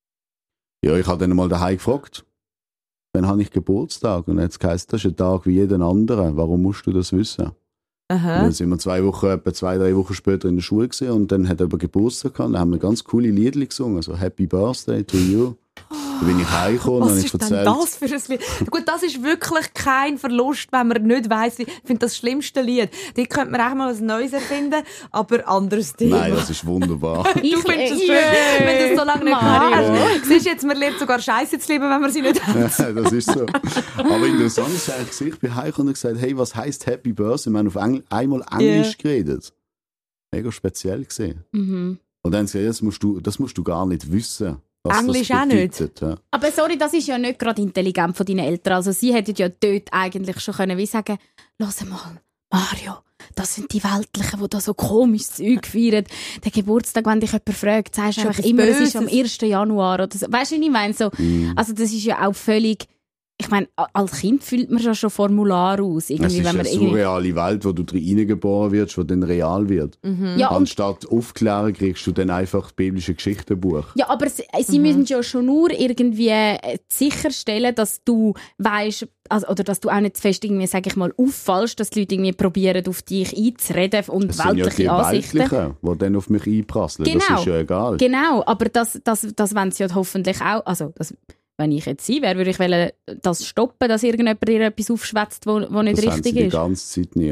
Ja, ich habe dann mal daheim gefragt, wann habe ich Geburtstag? Und jetzt heisst das ist ein Tag wie jeden anderen, warum musst du das wissen? Aha. Und dann sind wir etwa 2-3 Wochen später in der Schule gewesen und dann hat er Geburtstag gehabt, dann haben wir ganz coole Lieder gesungen, also Happy Birthday to you. Da bin ich heimgekommen und habe ich erzählt. Was ist denn das für ein Lied? Gut, das ist wirklich kein Verlust, wenn man nicht weiss. Ich finde das schlimmste Lied. Die könnte man auch mal was Neues erfinden, aber anderes Thema. Nein, das ist wunderbar. Du findest es schön, wenn du es so lange nicht hast. Siehst du jetzt, man lernt sogar Scheiße zu lieben, wenn man sie nicht hat. Das ist so. Aber interessant ist eigentlich, ich bin heimgekommen und gesagt, hey, was heisst Happy Birthday? Wir haben auf einmal Englisch geredet. Mega speziell gesehen. Mhm. Und dann gesagt, das musst du gar nicht wissen. Englisch auch nicht. Ja. Aber sorry, das ist ja nicht gerade intelligent von deinen Eltern. Also sie hätten ja dort eigentlich schon können wie sagen, «Hör mal, Mario, das sind die Weltlichen, die da so komisches Zeug feiern. Der Geburtstag, wenn dich jemand fragt, sagst du einfach immer, es ist am 1. Januar.» Oder so. Weißt du, was ich meine? So, also das ist ja auch völlig... Ich meine, als Kind füllt man ja schon Formulare aus. Es ist eine surreale Welt, wo du reingeboren wirst, die dann real wird. Mhm. Ja, anstatt Aufklärung kriegst du dann einfach biblische Geschichtenbuch. Ja, aber sie müssen ja schon nur irgendwie sicherstellen, dass du weißt, oder dass du auch nicht zu fest irgendwie, sag ich mal, auffallst, dass die Leute irgendwie probieren, auf dich einzureden und weltliche Ansichten. Das sind ja die Weltlichen, die dann auf mich einprasseln. Genau. Das ist ja egal. Genau, aber das wollen sie ja hoffentlich auch, also wenn ich jetzt sie wäre, würde ich das stoppen, dass irgendjemand ihr etwas aufschwätzt, wo nicht das richtig haben sie ist. Die ganze Zeit nie.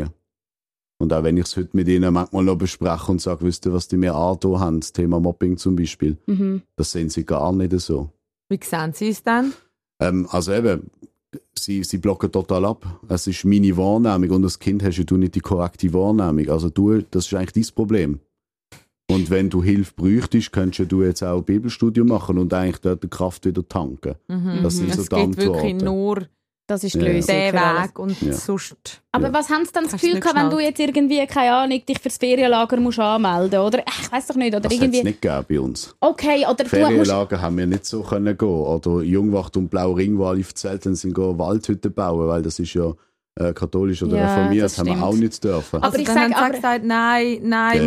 Und auch wenn ich es heute mit ihnen manchmal noch bespreche und sage, wisst ihr, was die mir angetan haben, das Thema Mobbing zum Beispiel, das sehen sie gar nicht so. Wie sehen sie es dann? Also eben, sie blocken total ab. Es ist meine Wahrnehmung und als Kind hast du nicht die korrekte Wahrnehmung. Also das ist eigentlich dein Problem. Und wenn du Hilfe bräuchtest, könntest du jetzt auch ein Bibelstudium machen und eigentlich dort die Kraft wieder tanken. Das sind so die Antworten. Es geht wirklich nur das ist die Lösung der Weg und sonst... Aber was haben sie dann das Gefühl gehabt, wenn du jetzt irgendwie, keine Ahnung, dich fürs Ferienlager musst anmelden, oder? Ich weiss doch nicht, oder das irgendwie... Das hat es nicht gegeben bei uns. Okay, oder Ferienlager haben wir nicht so können gehen. Oder Jungwacht und Blauring, wo alle erzählt haben, sind Waldhütten bauen, weil das ist ja katholisch oder reformiert, das haben wir auch nicht dürfen. Aber ich sage gesagt, nein,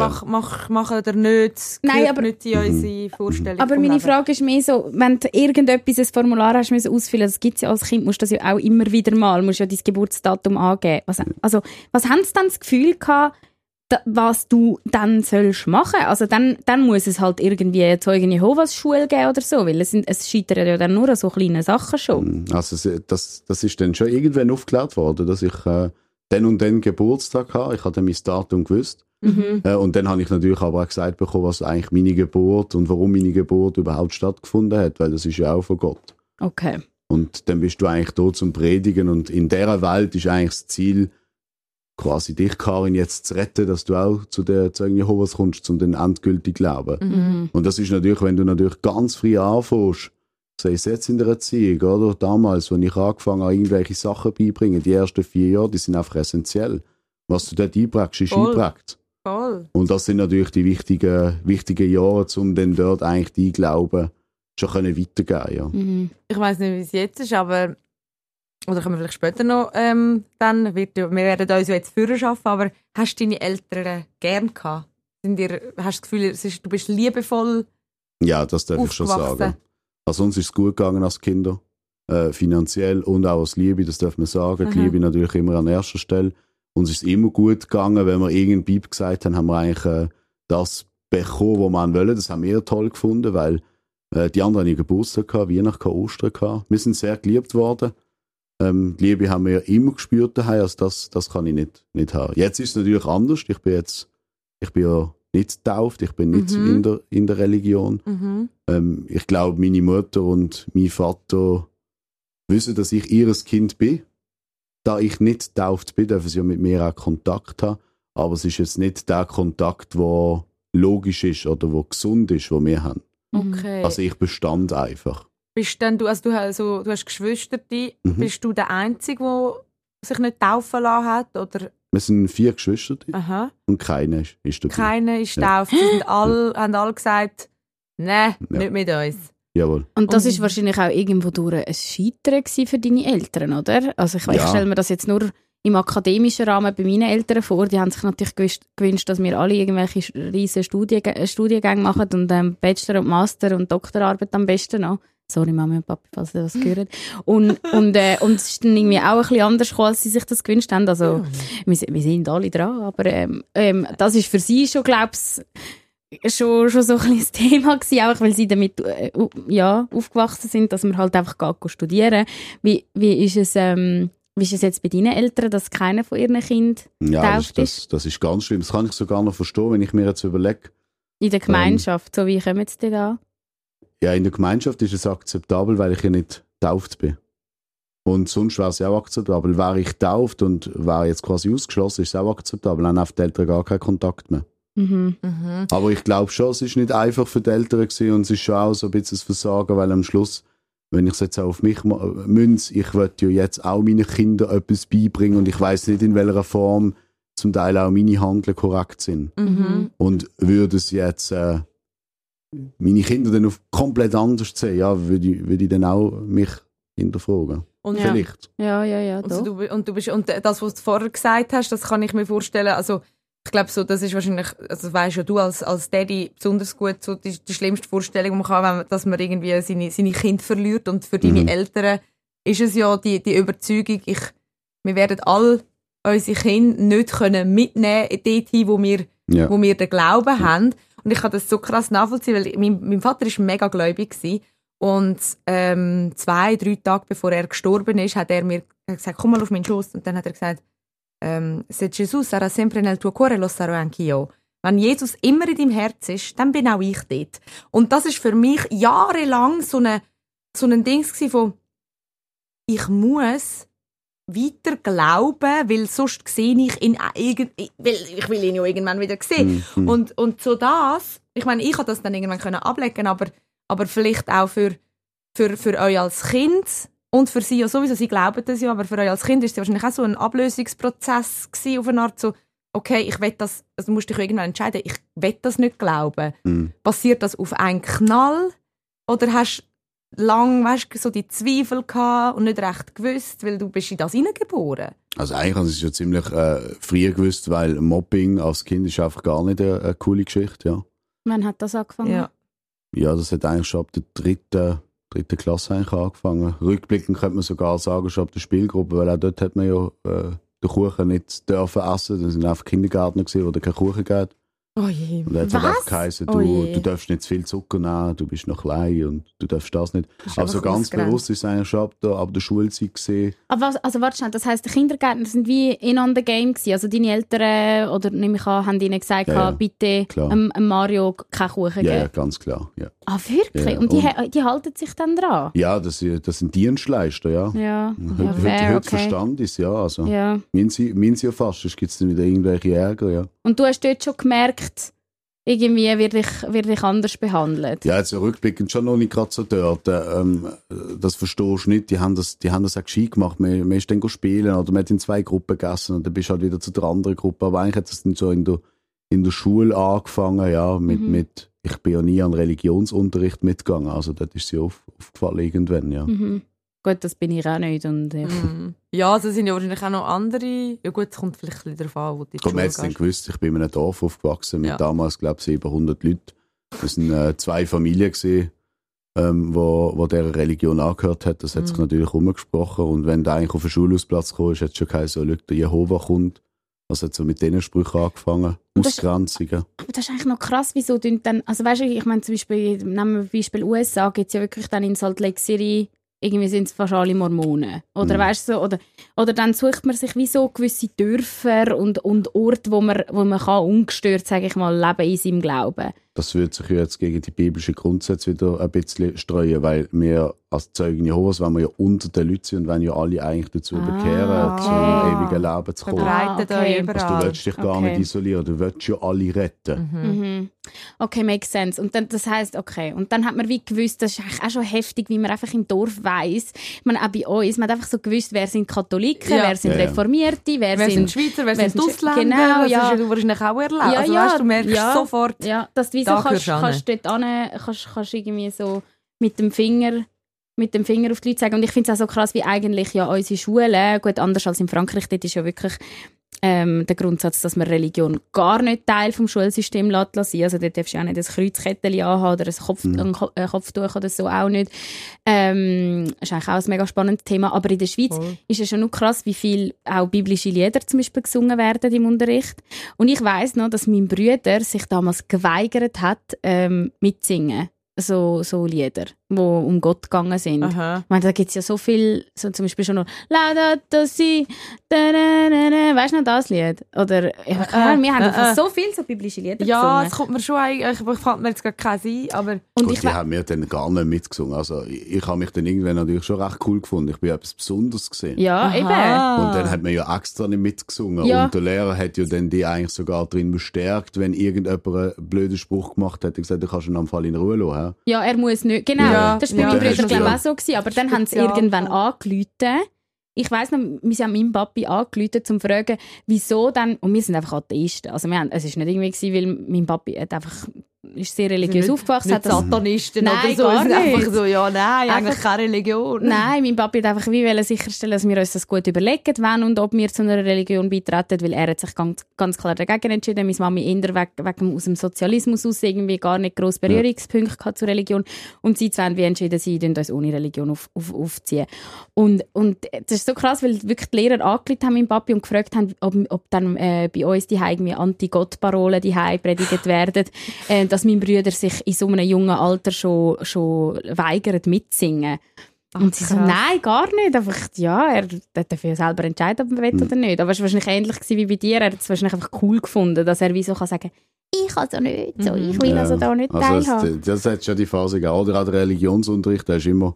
mach oder nicht. Nein, aber nicht in unsere Vorstellung. Aber meine Frage ist mehr so, wenn du irgendetwas, ein Formular hast müssen ausfüllen, das gibt es ja als Kind, musst du das ja auch immer wieder mal, musst ja dein Geburtsdatum angeben. Was haben sie dann das Gefühl gehabt, was du dann sollst machen? Also dann muss es halt irgendwie eine Zeugen Jehovas Schule geben oder so, weil es scheitert ja dann nur an so kleinen Sachen schon. Also das ist dann schon irgendwann aufgeklärt worden, dass ich dann und dann Geburtstag habe. Ich hatte mein Datum gewusst. Und dann habe ich natürlich aber auch gesagt bekommen, was eigentlich meine Geburt und warum meine Geburt überhaupt stattgefunden hat, weil das ist ja auch von Gott. Okay. Und dann bist du eigentlich da zum Predigen und in dieser Welt ist eigentlich das Ziel, quasi dich, Karin, jetzt zu retten, dass du auch zu Jehovas kommst, um den endgültig glauben. Mhm. Und das ist natürlich, wenn du natürlich ganz früh anfängst, sei es jetzt in der Erziehung, oder damals, als ich angefangen habe, irgendwelche Sachen beibringen, die ersten 4 Jahre, die sind einfach essentiell. Was du dort einprägst, ist einprägt. Voll. Und das sind natürlich die wichtigen Jahre, um dann dort eigentlich die Glauben schon weitergeben. Ja. Mhm. Ich weiss nicht, wie es jetzt ist, aber oder können wir vielleicht später noch, wir werden uns jetzt führen schaffen, aber hast du deine Eltern gern gehabt? Hast du das Gefühl, du bist liebevoll Ja, das darf ich schon sagen. Also uns ist es gut gegangen als Kinder, finanziell und auch als Liebe, das darf man sagen. Die Liebe natürlich immer an erster Stelle. Uns ist es immer gut gegangen, wenn wir irgendeine Bibel gesagt haben, haben wir eigentlich das bekommen, was wir wollen. Das haben wir toll gefunden, weil die anderen hatten Geburtstag gehabt, Weihnachten, Ostern gehabt. Wir sind sehr geliebt worden. Die Liebe haben wir immer gespürt daheim, also das kann ich nicht haben. Jetzt ist es natürlich anders. Ich bin ja nicht getauft, ich bin nicht in der Religion. Ich glaube, meine Mutter und mein Vater wissen, dass ich ihr Kind bin. Da ich nicht getauft bin, dürfen sie ja mit mir auch Kontakt haben. Aber es ist jetzt nicht der Kontakt, der logisch ist oder der gesund ist, den wir haben. Okay. Also ich bestand einfach. Bist denn du hast Geschwister, bist du der Einzige, der sich nicht taufen lassen hat? Oder? Wir sind 4 Geschwister Aha. und keiner ist dabei. Keiner ist tauft. Sie haben alle gesagt, nein, nicht mit uns. Jawohl. Und das ist wahrscheinlich auch irgendwo durch ein Scheitern für deine Eltern, oder? Also ich stelle mir das jetzt nur im akademischen Rahmen bei meinen Eltern vor. Die haben sich natürlich gewünscht, dass wir alle irgendwelche riesen Studiengänge machen und Bachelor und Master und Doktorarbeit am besten noch. Sorry, Mami und Papi, falls ihr das gehört. Und es ist dann irgendwie auch ein bisschen anders gekommen, als sie sich das gewünscht haben. Also, wir sind alle dran, aber das ist für sie schon, glaube ich, schon so ein bisschen das Thema gewesen, auch weil sie damit aufgewachsen sind, dass man halt einfach studieren. Wie ist es jetzt bei deinen Eltern, dass keiner von ihren Kindern getauft ist? Das ist ganz schlimm. Das kann ich sogar noch verstehen, wenn ich mir jetzt überlege. In der Gemeinschaft, so wie kommen sie denn da? Ja, in der Gemeinschaft ist es akzeptabel, weil ich ja nicht getauft bin. Und sonst wäre es ja auch akzeptabel. Wäre ich getauft und wäre jetzt quasi ausgeschlossen, ist es auch akzeptabel. Dann haben die Eltern gar keinen Kontakt mehr. Aber ich glaube schon, es ist nicht einfach für die Eltern gewesen und es ist schon auch so ein bisschen ein Versagen, weil am Schluss, wenn ich es jetzt auch auf mich münze, ich will ja jetzt auch meinen Kindern etwas beibringen und ich weiss nicht, in welcher Form zum Teil auch meine Handeln korrekt sind. Und würde es jetzt meine Kinder dann auf komplett anders sehen, ja, würde ich dann auch mich hinterfragen. Und vielleicht. Ja. Und das, was du vorher gesagt hast, das kann ich mir vorstellen, also ich glaube, so, das ist wahrscheinlich, also weisst ja du als Daddy besonders gut, so die schlimmste Vorstellung, die man kann, dass man irgendwie seine Kinder verliert. Und für deine Eltern ist es ja die Überzeugung, wir werden alle unsere Kinder nicht können dorthin, wo wir den Glauben haben. Und ich kann das so krass nachvollziehen, weil mein Vater war mega gläubig gewesen. Und 2-3 Tage bevor er gestorben ist, hat er mir gesagt, komm mal auf meinen Schoß. Und dann hat er gesagt, se Gesù sarà sempre nel tuo cuore, lo sarò anch'io. Wenn Jesus immer in deinem Herz ist, dann bin auch ich dort. Und das ist für mich jahrelang so ein Ding von, ich muss weiter glauben, weil sonst sehe ich ihn weil ich will ihn ja irgendwann wieder sehen. Und so das, ich meine, ich konnte das dann irgendwann können ablegen, aber vielleicht auch für euch als Kind und für sie ja sowieso, sie glauben das ja, aber für euch als Kind ist es wahrscheinlich auch so ein Ablösungsprozess gewesen, auf eine Art so, okay, ich will das, also du musst dich irgendwann entscheiden, ich will das nicht glauben. Passiert das auf einen Knall oder hast lang, so die Zweifel gehabt und nicht recht gewusst, weil du bist in das hineingeboren? Also eigentlich habe ich es ja ziemlich früh gewusst, weil Mobbing als Kind ist einfach gar nicht eine coole Geschichte, ja. Wann hat das angefangen? Ja, das hat eigentlich schon ab der dritten Klasse eigentlich angefangen. Rückblickend könnte man sogar sagen, schon ab der Spielgruppe, weil auch dort hat man ja den Kuchen nicht dürfen essen. Da sind einfach Kindergärtner gewesen, wo keinen Kuchen gab. Oh je. Und dann hat es geheißen, du darfst nicht zu viel Zucker nehmen, du bist noch klein und du darfst das nicht. Aber so ganz bewusst ist es eigentlich schon ab der Schulzeit gesehen. Aber warte schnell, das heisst, die Kindergärtner sind wie in on the game gewesen. Also deine Eltern, oder nehme ich an, haben ihnen gesagt, bitte Mario keinen Kuchen geben? Ja, ganz klar. Ja. Ah, wirklich? Ja, und die halten sich dann dran? Ja, das sind Dienstleister, ja. Ja, Heute verstand ich es, ja. Also, ja. Meinen sie ja fast, sonst gibt es dann wieder irgendwelche Ärger, ja. Und du hast dort schon gemerkt, irgendwie wird ich anders behandelt? Ja, jetzt rückblickend schon noch nicht gerade so dort. Das verstehst du nicht. Die haben das auch gescheit gemacht. Man ist dann spielen oder man hat in 2 Gruppen gegessen und dann bist du halt wieder zu der anderen Gruppe. Aber eigentlich hat das dann so in der Schule angefangen, ja, mit ich bin ja nie an Religionsunterricht mitgegangen. Also das ist sie aufgefallen irgendwann, ja. Mhm. Gut, das bin ich auch nicht. Und Ja, also sind ja wahrscheinlich auch noch andere. Ja gut, es kommt vielleicht ein bisschen darauf an, wo die Ich habe jetzt dann gewusst, ich bin in einem Dorf aufgewachsen mit damals, glaube ich, 700 Leuten. Das waren 2 Familien gewesen, wo dieser Religion angehört hat. Das hat sich natürlich umgesprochen. Und wenn du eigentlich auf den Schulhausplatz kommst, hat es schon geheißen, so, der Jehova kommt. Also hat so mit diesen Sprüchen angefangen. Ausgrenzungen. Aber das ist eigentlich noch krass, wieso dann, also weißt du, ich meine zum Beispiel, nehmen wir Beispiel USA, gibt es ja wirklich dann in Salt Lake City, irgendwie sind es fast alle Mormonen. Oder weißt du, so, oder dann sucht man sich wie so gewisse Dörfer und Orte, wo man kann ungestört, sage ich mal, leben in seinem Glauben. Das würde sich jetzt gegen die biblischen Grundsätze wieder ein bisschen streuen, weil wir als Zeugen Jehovas, wenn wir ja unter den Leuten sind und wenn ja alle eigentlich dazu bekehren, zum ewigen Leben zu kommen. Verbreitet euch überall. Also du willst dich gar nicht isolieren, du willst ja alle retten. Okay, makes sense. Und dann, das heisst, okay. Und dann hat man wie gewusst, das ist eigentlich auch schon heftig, wie man einfach im Dorf weiss. Man auch bei uns, man hat einfach so gewusst, wer sind Katholiken, wer sind Reformierte, wer sind Schweizer, wer sind Ausländer. Genau, das ja. hast du wahrscheinlich auch erlebt. Ja, also, weißt, du merkst sofort, dass du wie so kannst dort kannst irgendwie so mit dem Finger auf die Leute zeigen. Und ich finde es auch so krass, wie eigentlich ja unsere Schulen, gut, anders als in Frankreich, dort ist ja wirklich der Grundsatz, dass man Religion gar nicht Teil vom Schulsystem sein lässt. Also dort darfst du auch nicht ein Kreuzkettchen anhaben oder ein Kopftuch oder so auch nicht. Das ist eigentlich auch ein mega spannendes Thema. Aber in der Schweiz ist es schon noch krass, wie viel auch biblische Lieder zum Beispiel gesungen werden im Unterricht. Und ich weiss noch, dass mein Bruder sich damals geweigert hat, mitzusingen. So Lieder, die um Gott gegangen sind. Aha. Ich meine, da gibt es ja so viel, so zum Beispiel schon noch «Laudato si», weißt du noch das Lied? Oder, wir haben einfach so viel so biblische Lieder ja, gesungen. es kommt mir schon eigentlich, ich fand mir jetzt gar keinen ein, aber... Und Gut, die haben wir dann gar nicht mitgesungen. Also ich habe mich dann irgendwann natürlich schon recht cool gefunden. Ich bin etwas Besonderes gesehen. Ja, eben. Und dann hat man ja extra nicht mitgesungen. Ja. Und der Lehrer hat ja dann die eigentlich sogar drin bestärkt, wenn irgendjemand einen blöden Spruch gemacht hat, gesagt, du kannst ihn am Fall in Ruhe lassen. Ja, er muss nicht. Genau, Ja. das war bei meinem Ja. Bruder glaube ich auch so gewesen. Aber dann haben sie irgendwann angerufen. Ich weiss noch, wir haben meinem Papi angerufen, um zu fragen, wieso dann, und wir sind einfach Atheisten. Also es war nicht irgendwie gewesen, weil mein Papi hat einfach, ist sehr religiös aufgewachsen. Nicht Hat das, Satanisten Nein, oder so. gar Es ist einfach nicht. so, ja, nein, eigentlich Einfach- keine Religion. Nein, mein Papi hat einfach wie wollen sicherstellen, dass wir uns das gut überlegen, wann und ob wir zu einer Religion beitreten, weil er hat sich ganz klar dagegen entschieden. Meine Mami eher wegen aus dem Sozialismus aus irgendwie gar nicht grosse Berührungspunkte gehabt zur Religion. Und sie zwei haben wie entschieden, sie tun uns ohne Religion aufziehen. Und das ist so krass, weil wirklich die Lehrer angerufen haben, meinen Papi, und gefragt haben, ob dann bei uns die irgendwie Anti-Gott-Parolen die predigt werden, dass mein Bruder sich in so einem jungen Alter schon weigert mitzusingen. Und sie so, krass. nein, gar nicht. Einfach, ja, er darf ja selber entscheiden, ob er will oder nicht. Aber es war wahrscheinlich ähnlich gewesen wie bei dir. Er hat es wahrscheinlich einfach cool gefunden, dass er wie so kann sagen, ich also nicht, so, ich will also da nicht teilhaben. Das hat schon die Phase gegeben. Oder auch der Religionsunterricht, der ist immer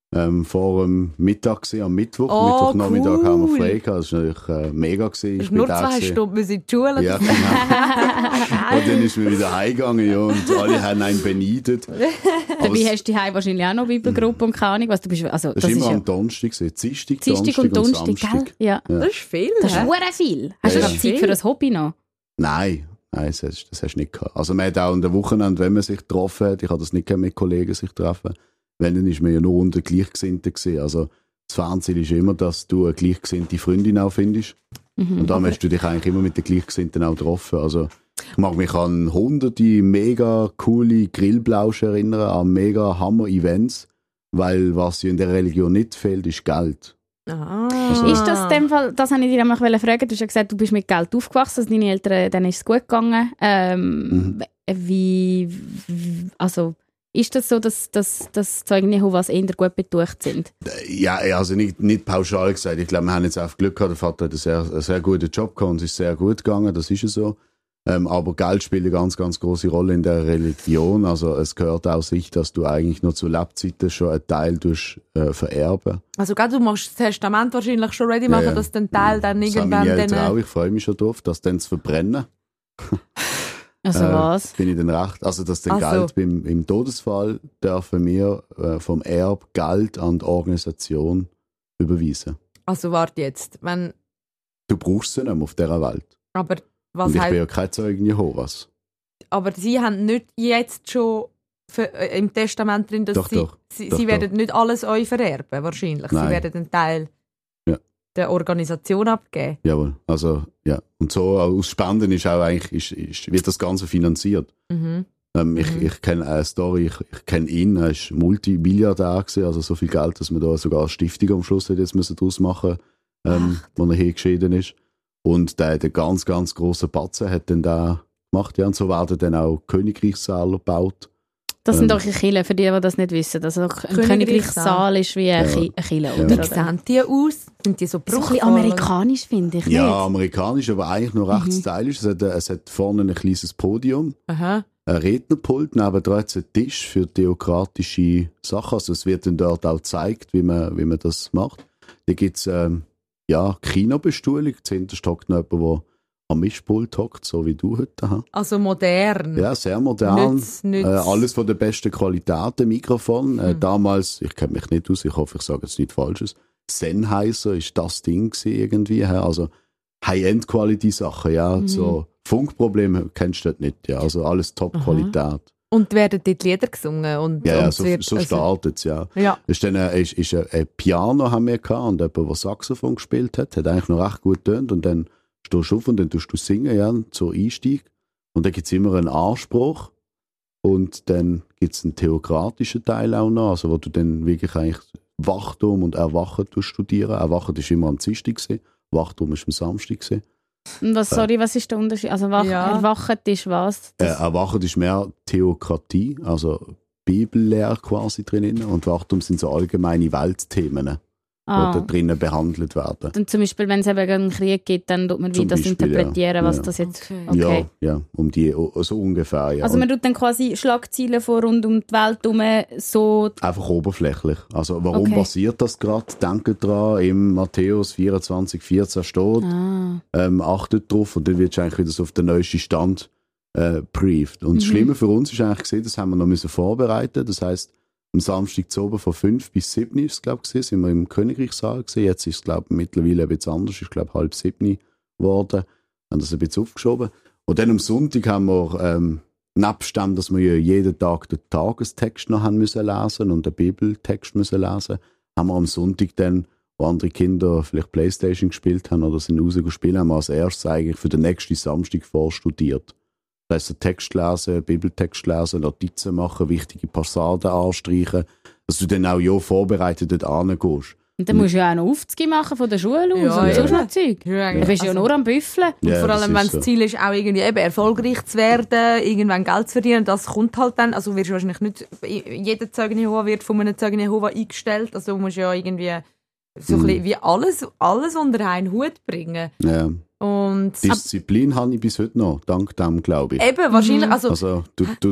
vor dem Mittag gewesen, am Mittwoch. Mittwochnachmittag cool. haben wir frei gehabt. Das war natürlich mega gewesen. Du Ich hast nur bin da 2 gewesen. Stunden in die Schule. Ja, genau. Und dann ist man wieder heimgegangen, ja, und alle haben einen beneidet. Dabei hast du daheim wahrscheinlich auch noch Bibelgruppe und keine Ahnung, was du bist. Also, Das das war immer ist ja am Donnerstag, Dienstag, Dienstag und Donnerstag, gell? Samstag. Ja. Das ist viel. Das ist hä? verdammt viel. Hast du Ja, noch ja. Zeit für ein Hobby noch? Nein, das hast du nicht gehabt. Also man hat auch an der Wochenende, wenn man sich getroffen hat, ich habe das nicht gehabt, mit Kollegen sich treffen, wenn, dann ist man ja nur unter Gleichgesinnten gewesen. Also das Fernsehen ist immer, dass du eine gleichgesinnte Freundin auch findest. Und dann hast du dich eigentlich immer mit den Gleichgesinnten auch getroffen. Also ich mag mich an hunderte mega coole Grillblausch erinnern, an mega Hammer-Events, weil was ja in der Religion nicht fehlt, ist Geld. Ah. Ist das in dem Fall, das wollte ich dir nämlich fragen, du hast ja gesagt, du bist mit Geld aufgewachsen, also deine Eltern, denen ist es gut gegangen. Also, ist das so, dass Zeugen Jehovas eher gut betucht sind? Ja, also nicht pauschal gesagt. Ich glaube, wir haben jetzt auch Glück gehabt. Der Vater hat einen sehr guten Job gehabt und es ist sehr gut gegangen. Das ist ja so. Aber Geld spielt eine ganz, ganz große Rolle in der Religion. Also es gehört auch sich, dass du eigentlich noch zu Lebzeiten schon einen Teil vererben. Also du machst das Testament wahrscheinlich schon ready machen, dass den Teil dann irgendwann... Das habe meine Eltern auch. Ich freue mich schon drauf, das dann zu verbrennen. Also was? Bin ich dann recht. Also dass dann Geld im Todesfall dürfen wir vom Erb Geld an die Organisation überweisen. Also warte jetzt, wenn... Du brauchst sie nicht mehr auf dieser Welt. Aber was und ich bin ja kein Zeugen Jehovas. Aber sie haben nicht jetzt schon im Testament drin, dass sie werden nicht alles euch vererben, wahrscheinlich. Nein. Sie werden einen Teil der Organisation abgeben. Jawohl, also ja. Und so aus Spenden ist auch eigentlich, wird das Ganze finanziert. Mhm. Ich kenne eine Story, ich kenne ihn, er war Multimilliardär gewesen, also so viel Geld, dass man da sogar eine Stiftung am Schluss jetzt daraus machen müssen, wo er hergeschieden ist. Und der ganz, ganz grosse Batzen hat dann da gemacht, ja, und so werden dann auch Königreichssäle gebaut. Das sind doch Kirchen, für die das nicht wissen. Also ein Königreichssaal ist wie eine Kirche. Ja. Wie sehen die aus? Sind die so bruchvoll? So ein bisschen amerikanisch, finde ich. Ja, nicht? amerikanisch, aber eigentlich noch recht stylisch. Es hat vorne ein kleines Podium, ein Rednerpult, nebendran hat es einen Tisch für theokratische Sachen. Also es wird dann dort auch gezeigt, wie man das macht. Da gibt es Kinobestuhlung. Zuhinterst hockt noch jemand, der am Mischpult hockt, so wie du heute. Also modern. Ja, sehr modern. Nicht. Alles von der besten Qualität, Mikrofon. Damals, ich kenne mich nicht aus, ich hoffe, ich sage jetzt nichts Falsches. Sennheiser ist das Ding irgendwie. Also High-End-Quality-Sachen, ja. So Funkprobleme kennst du dort nicht, ja. Also alles Top-Qualität. Und werden dort Lieder gesungen? So startet es, ja. Ja. Ist dann ist ein Piano haben wir gehabt und jemand, der Saxophon gespielt hat eigentlich noch recht gut getönt und dann stehst du auf und dann tust du singen, ja, zur Einstieg. Und dann gibt es immer einen Anspruch und dann gibt es einen theokratischen Teil auch noch, also wo du dann wirklich eigentlich Wachturm und Erwachen studieren. Erwachen war immer am Dienstag, Wachturm war am Samstag. Was ist der Unterschied? Also Erwachen ist was? Erwachen ist mehr Theokratie, also Bibellehre quasi drinnen und Wachturm sind so allgemeine Weltthemen. Die da drinnen behandelt werden. Und zum Beispiel, wenn es eben einen Krieg gibt, dann tut man das interpretieren, was das jetzt... Okay. Ja, um die, so ungefähr, ja. Also man tut dann quasi Schlagzeilen vor rund um die Welt herum so... Einfach oberflächlich. Also warum passiert das gerade? Denkt dran, im Matthäus 24,14 steht, achtet drauf und dann wird eigentlich wieder so auf den neuesten Stand brieft. Und das Schlimme für uns ist eigentlich gesehen, das haben wir noch vorbereiten. Das heisst, am Samstag zu oben von 5 bis 7 ist es, glaube ich, sind wir im Königreichssaal gewesen. Jetzt ist es, glaube ich, mittlerweile ein bisschen anders. Ich glaube, 6:30 geworden. Haben das ein bisschen aufgeschoben. Und dann am Sonntag haben wir, nebst dem, dass wir jeden Tag den Tagestext noch haben müssen lesen und den Bibeltext müssen lesen, haben wir am Sonntag dann, wo andere Kinder vielleicht Playstation gespielt haben oder sind rausgespielt, haben wir als erstes eigentlich für den nächsten Samstag vorstudiert. Das heisst, Text lesen, Bibeltext lesen, Notizen machen, wichtige Passagen anstreichen, dass du dann auch vorbereitet dort hingehst. Und dann musst du ja auch noch Aufzüge machen von der Schule aus und sonst noch Zeug. Du bist ja nur am Büffeln. Und vor allem, wenn das Ziel ist, auch irgendwie erfolgreich zu werden, irgendwann Geld zu verdienen, das kommt halt dann, also wirst du wahrscheinlich nicht, jeder Zeugen Jehova wird von einem Zeugen Jehova eingestellt, also du musst ja irgendwie so ein bisschen wie alles unter einen Hut bringen. Ja. Und Disziplin habe ich bis heute noch, dank dem, glaube ich. Eben, wahrscheinlich. Also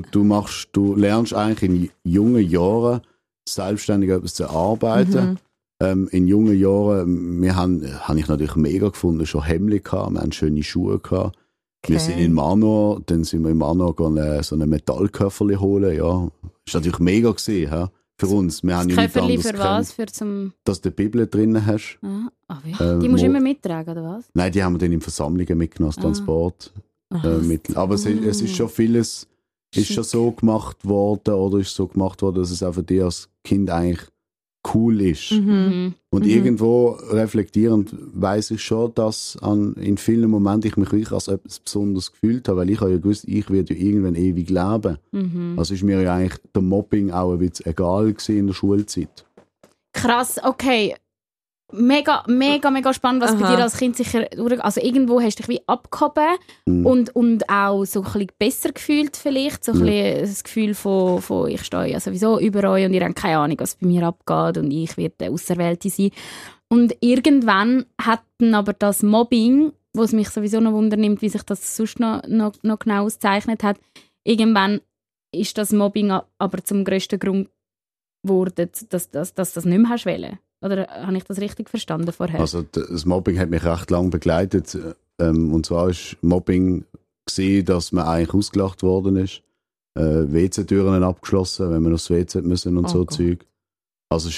du lernst eigentlich in jungen Jahren selbstständig etwas zu arbeiten. In jungen Jahren, habe ich natürlich mega gefunden, schon Hemden gehabt, wir hatten schöne Schuhe gehabt. Okay. Wir sind in Manor, dann sind wir in Manor gegangen, so einen Metallköfferli holen, ja. Ist natürlich mega gewesen, ja. Für uns. Wir haben das Köfferli für was? Dass du die Bibel drin hast. Die musst du immer mittragen, oder was? Nein, die haben wir dann in Versammlungen mitgenommen, als Transport. Aber es ist schon vieles ist schon so gemacht worden, oder ist so gemacht worden, dass es auch für dich als Kind eigentlich cool ist. Und irgendwo reflektierend weiss ich schon, dass in vielen Momenten ich mich wirklich als etwas Besonderes gefühlt habe, weil ich habe ja gewusst, ich werde ja irgendwann ewig leben. Also ist mir ja eigentlich der Mobbing auch ein bisschen egal gewesen in der Schulzeit. Krass, okay. Mega, mega, mega spannend, was bei dir als Kind sicher... Also irgendwo hast du dich wie abgehoben und auch so ein bisschen besser gefühlt vielleicht. So ein bisschen das Gefühl von ich stehe ja sowieso über euch und ihr habt keine Ahnung, was bei mir abgeht und ich werde der Auserwählte sein. Und irgendwann hat dann aber das Mobbing, wo es mich sowieso noch wundernimmt, wie sich das sonst noch genau auszeichnet hat. Irgendwann ist das Mobbing aber zum grössten Grund geworden, dass das nicht mehr wollen. Oder habe ich das richtig verstanden vorher? Also das Mobbing hat mich recht lange begleitet. Und zwar ist Mobbing gesehen, dass man eigentlich ausgelacht worden ist. WC-Türen abgeschlossen, wenn man aufs WC müssen und so Zeug. Also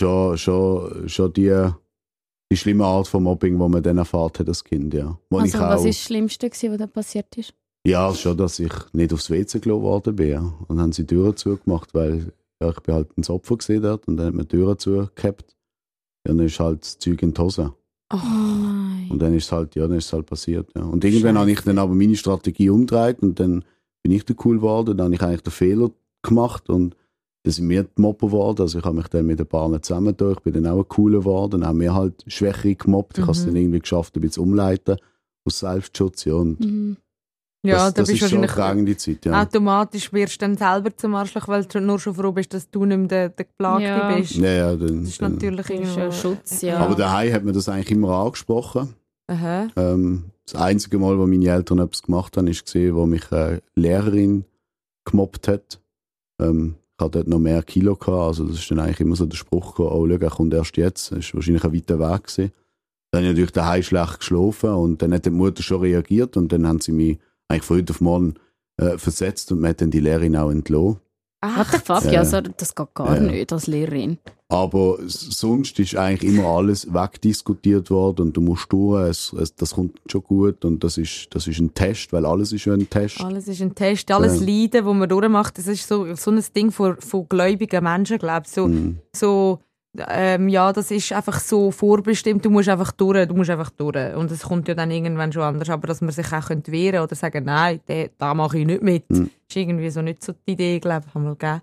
schon die schlimme Art von Mobbing, die man dann erfahrt hat als Kind, ja. Also was war das Schlimmste, was da passiert ist? Ja, schon, dass ich nicht aufs WC gelassen worden bin. Ja. Und dann haben sie die Türen zugemacht, weil ich bin halt ein Opfer gesehen dort und dann hat man die Türen zugehabt. Ja, dann ist halt das Zeug in die Hose. Oh nein. Und dann ist es halt passiert. Ja. Und irgendwann habe ich dann aber meine Strategie umgedreht und dann bin ich der cool geworden. Dann habe ich eigentlich den Fehler gemacht und dann sind wir die Mobber geworden. Also ich habe mich dann mit den Paaren zusammengetan. Ich bin dann auch ein cooler geworden. Dann haben wir halt Schwächere gemobbt. Ich habe es dann irgendwie geschafft, ein bisschen umleiten aus Selbstschutz. Ja, und ja, das bist ist schon wahrscheinlich eine die Zeit. Ja. Automatisch wirst du dann selber zum Arschloch, weil du nur schon froh bist, dass du nicht mehr der Geplagte bist. Ja, das ist natürlich Das ist ein Schutz, ja. Aber daheim hat man das eigentlich immer angesprochen. Aha. Das einzige Mal, wo meine Eltern etwas gemacht haben, ist gesehen, wo mich eine Lehrerin gemobbt hat. Ich hatte dort noch mehr Kilo gehabt, also das ist dann eigentlich immer so der Spruch gekommen, oh, schau, er kommt erst jetzt. Das war wahrscheinlich ein weiter Weg gewesen. Dann habe ich natürlich daheim schlecht geschlafen und dann hat die Mutter schon reagiert und dann haben sie mich eigentlich von heute auf morgen versetzt und man hat dann die Lehrerin auch entlassen. What the fuck? Ja, also, das geht gar nicht als Lehrerin. Aber sonst ist eigentlich immer alles wegdiskutiert worden und du musst durch, das kommt schon gut und das ist ein Test, weil alles ist ja ein Test. Alles ist ein Test, alles Leiden, das man durchmacht, das ist so ein Ding von gläubigen Menschen, glaube ich. Ja, das ist einfach so vorbestimmt, du musst einfach durch. Und es kommt ja dann irgendwann schon anders, aber dass man sich auch wehren könnte oder sagen, nein, da mache ich nicht mit, ist irgendwie so nicht so die Idee, glaube ich, einmal gegeben.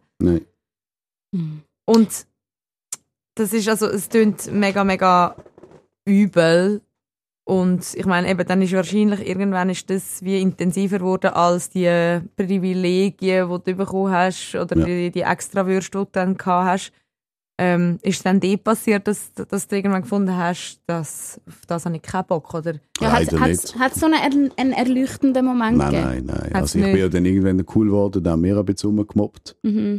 Nein. Und das ist also, es klingt mega, mega übel. Und ich meine, eben, dann ist wahrscheinlich, irgendwann ist das wie intensiver geworden als die Privilegien, die du bekommen hast, oder die Extrawürste, die du dann gehabt hast. Ist es dann passiert, dass du irgendwann gefunden hast, dass auf das habe ich keinen Bock, oder? Ja, hat es so einen erleuchtenden Moment gegeben? Nein. Also ich bin ja dann irgendwann cool geworden, dann haben wir ein bisschen rumgemobbt.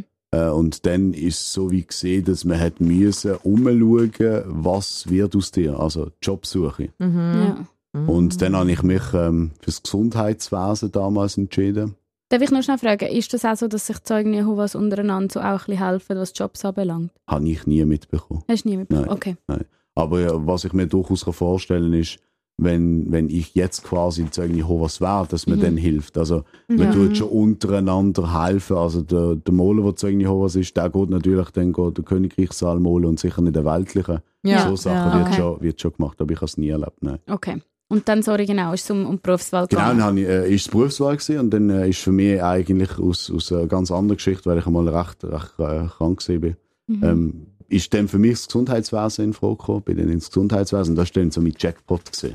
Und dann ist es so wie gesehen, dass man hat müssen umschauen, was wird aus dir, also Jobsuche. Ja. Und dann habe ich mich fürs Gesundheitswesen damals entschieden. Darf ich noch schnell fragen, ist das auch so, dass sich Zeugen Jehovas untereinander so auch ein bisschen helfen, was Jobs anbelangt? Habe ich nie mitbekommen. Hast du nie mitbekommen? Nein, okay. Nein. Aber was ich mir durchaus vorstellen kann, ist, wenn ich jetzt quasi Zeugen Jehovas wäre, dass man dann hilft. Also man tut schon untereinander helfen. Also der Moler, der Zeugen Jehovas ist, der geht natürlich dann den Königreichssaal malen und sicher nicht der weltliche. Ja. So Sachen wird schon gemacht, aber ich habe es nie erlebt. Nein. Okay. Und dann, ist es um die Berufswahl gegangen? Genau, dann ist es Berufswahl gewesen, und dann ist für mich eigentlich aus einer ganz anderen Geschichte, weil ich einmal recht krank war, ist dann für mich das Gesundheitswesen in Frage gekommen, bin dann ins Gesundheitswesen, und das war dann so mein Jackpot gewesen.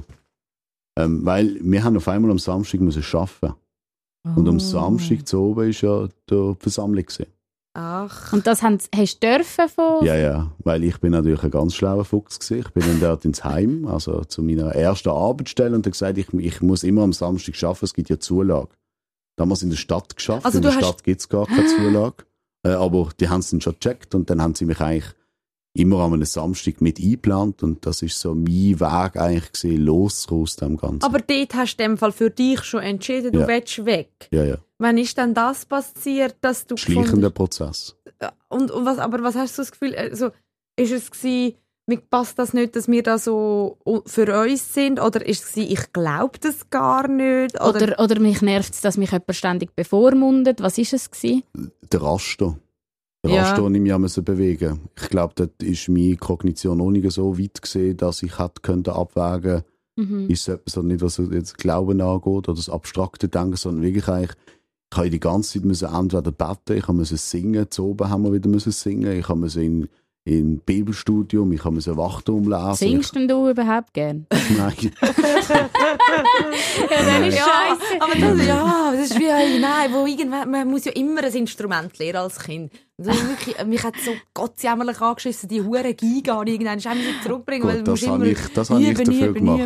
Weil wir haben auf einmal am Samstag müssen arbeiten. Und am Samstag zu oben war ja die Versammlung gewesen. Ach. Und das hast du dürfen von? Ja, weil ich bin natürlich ein ganz schlauer Fuchs gewesen. Ich bin dann dort ins Heim, also zu meiner ersten Arbeitsstelle, und habe gesagt, ich muss immer am Samstag arbeiten, es gibt ja Zulage. Damals in der Stadt geschafft, also in der Stadt gibt es gar keine Zulage. Aber die haben es dann schon gecheckt und dann haben sie mich eigentlich immer an einem Samstag mit eingeplant, und das ist so mein Weg eigentlich gewesen, loszukommen aus dem Ganzen. Aber dort hast du in dem Fall für dich schon entschieden, du willst weg. Ja. Wann ist denn das passiert, dass du schleichender Prozess. Und was hast du das Gefühl, also, ist es gewesen, mir passt das nicht, dass wir da so für uns sind, oder ist es gewesen, ich glaube das gar nicht? Oder mich nervt es, dass mich jemand ständig bevormundet? Was ist es gewesen? Der Raster. Den ich mich bewegen musste. Ich glaube, dort ist meine Kognition auch nicht so weit gesehen, dass ich hätte abwägen können, ist es etwas nicht, was jetzt Glauben angeht oder das abstrakte Denken, sondern wirklich eigentlich, ich habe die ganze Zeit entweder beten, ich musste singen, zu oben haben wir wieder singen, ich musste in Bibelstudium, ich musste Wachturm lesen. Singst denn du überhaupt gern? Nein. Dann ist scheiße. Aber das ist wie, wo irgendwann, man muss ja immer ein Instrument lernen als Kind. Also wirklich, mich hat so gottsjämmerlich angeschissen, die hure Giga, und irgendwann musste ich zurückbringen, weil du musst immer das habe ich dafür gemacht.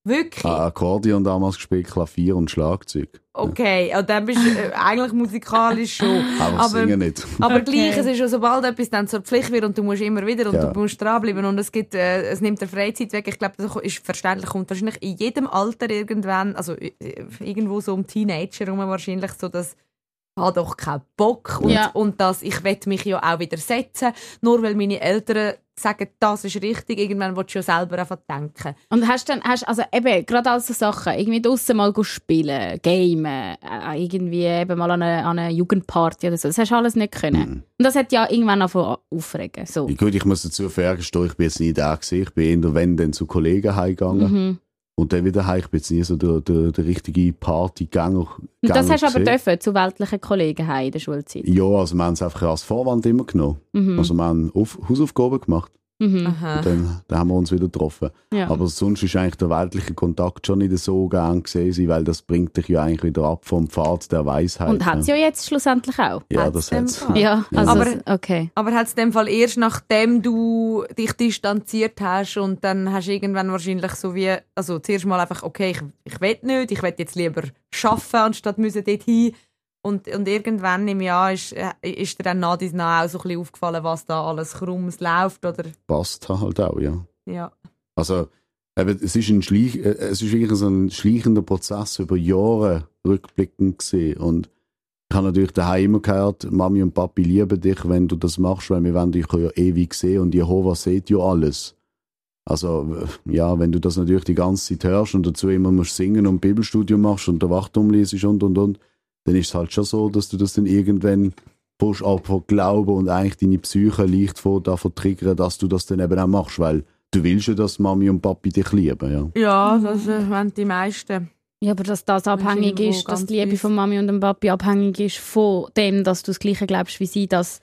Wirklich? Akkordeon damals gespielt, Klavier und Schlagzeug. Okay, also dann bist du eigentlich musikalisch schon. Aber singen nicht. Aber Okay. gleich, es ist ja, sobald etwas dann zur Pflicht wird und du musst immer wieder und Ja. du musst dranbleiben und es nimmt der Freizeit weg. Ich glaube, das ist verständlich. Kommt wahrscheinlich in jedem Alter irgendwann, also irgendwo so um Teenager rum wahrscheinlich so, dass ich habe doch keinen Bock und dass ich will mich ja auch wieder setzen, nur weil meine Eltern sagen, das ist richtig. Irgendwann willst du ja selber einfach denken. Und hast also eben, gerade all so Sachen, irgendwie draussen mal spielen, gamen, irgendwie eben mal an einer Jugendparty oder so, das hast du alles nicht können. Und das hat ja irgendwann angefangen aufregen. So. Ja, gut, ich muss dazu vorgestehen, ich bin jetzt nie da gewesen. Ich bin eher, wenn dann zu Kollegen heimgegangen. Und dann wieder heim. Ich bin jetzt nie so der richtige Partygänger. Und das hast du aber gesehen. dürfen, zu weltlichen Kollegen heim in der Schulzeit. Ja, also wir haben es einfach als Vorwand immer genommen. Also wir haben Hausaufgaben gemacht. Aha. Und dann haben wir uns wieder getroffen. Ja. Aber sonst ist eigentlich der weltliche Kontakt schon nicht so gern gewesen, weil das bringt dich ja eigentlich wieder ab vom Pfad der Weisheit. Und hat es ja jetzt schlussendlich auch. Ja, Hat's das dem hat's. Fall? Ja, also, Aber- okay. Aber hat es in dem Fall erst nachdem du dich distanziert hast und dann hast du irgendwann wahrscheinlich so wie, also zuerst mal einfach, okay, ich will nicht, ich will jetzt lieber arbeiten, anstatt müssen dort hin. Und irgendwann im Jahr ist dir dann nach dies nach auch so ein bisschen aufgefallen, was da alles krumms läuft, oder? Passt halt auch, ja. Ja. Also, eben, es ist wirklich so ein schleichender Prozess über Jahre rückblickend gesehen. Und ich habe natürlich daheim immer gehört, Mami und Papi lieben dich, wenn du das machst, weil wir wollen dich ja ewig sehen und Jehova sieht ja alles. Also, ja, wenn du das natürlich die ganze Zeit hörst und dazu immer musst singen und Bibelstudium machst und der Wachturm liest und, dann ist es halt schon so, dass du das dann irgendwann von glauben und eigentlich deine Psyche leicht davon triggern, dass du das dann eben auch machst, weil du willst ja, dass Mami und Papi dich lieben, ja. Ja, das wollen die meisten. Ja, aber dass das abhängig irgendwo ist, dass ganz die Liebe tief. von Mami und dem Papi abhängig ist von dem, dass du das Gleiche glaubst wie sie, das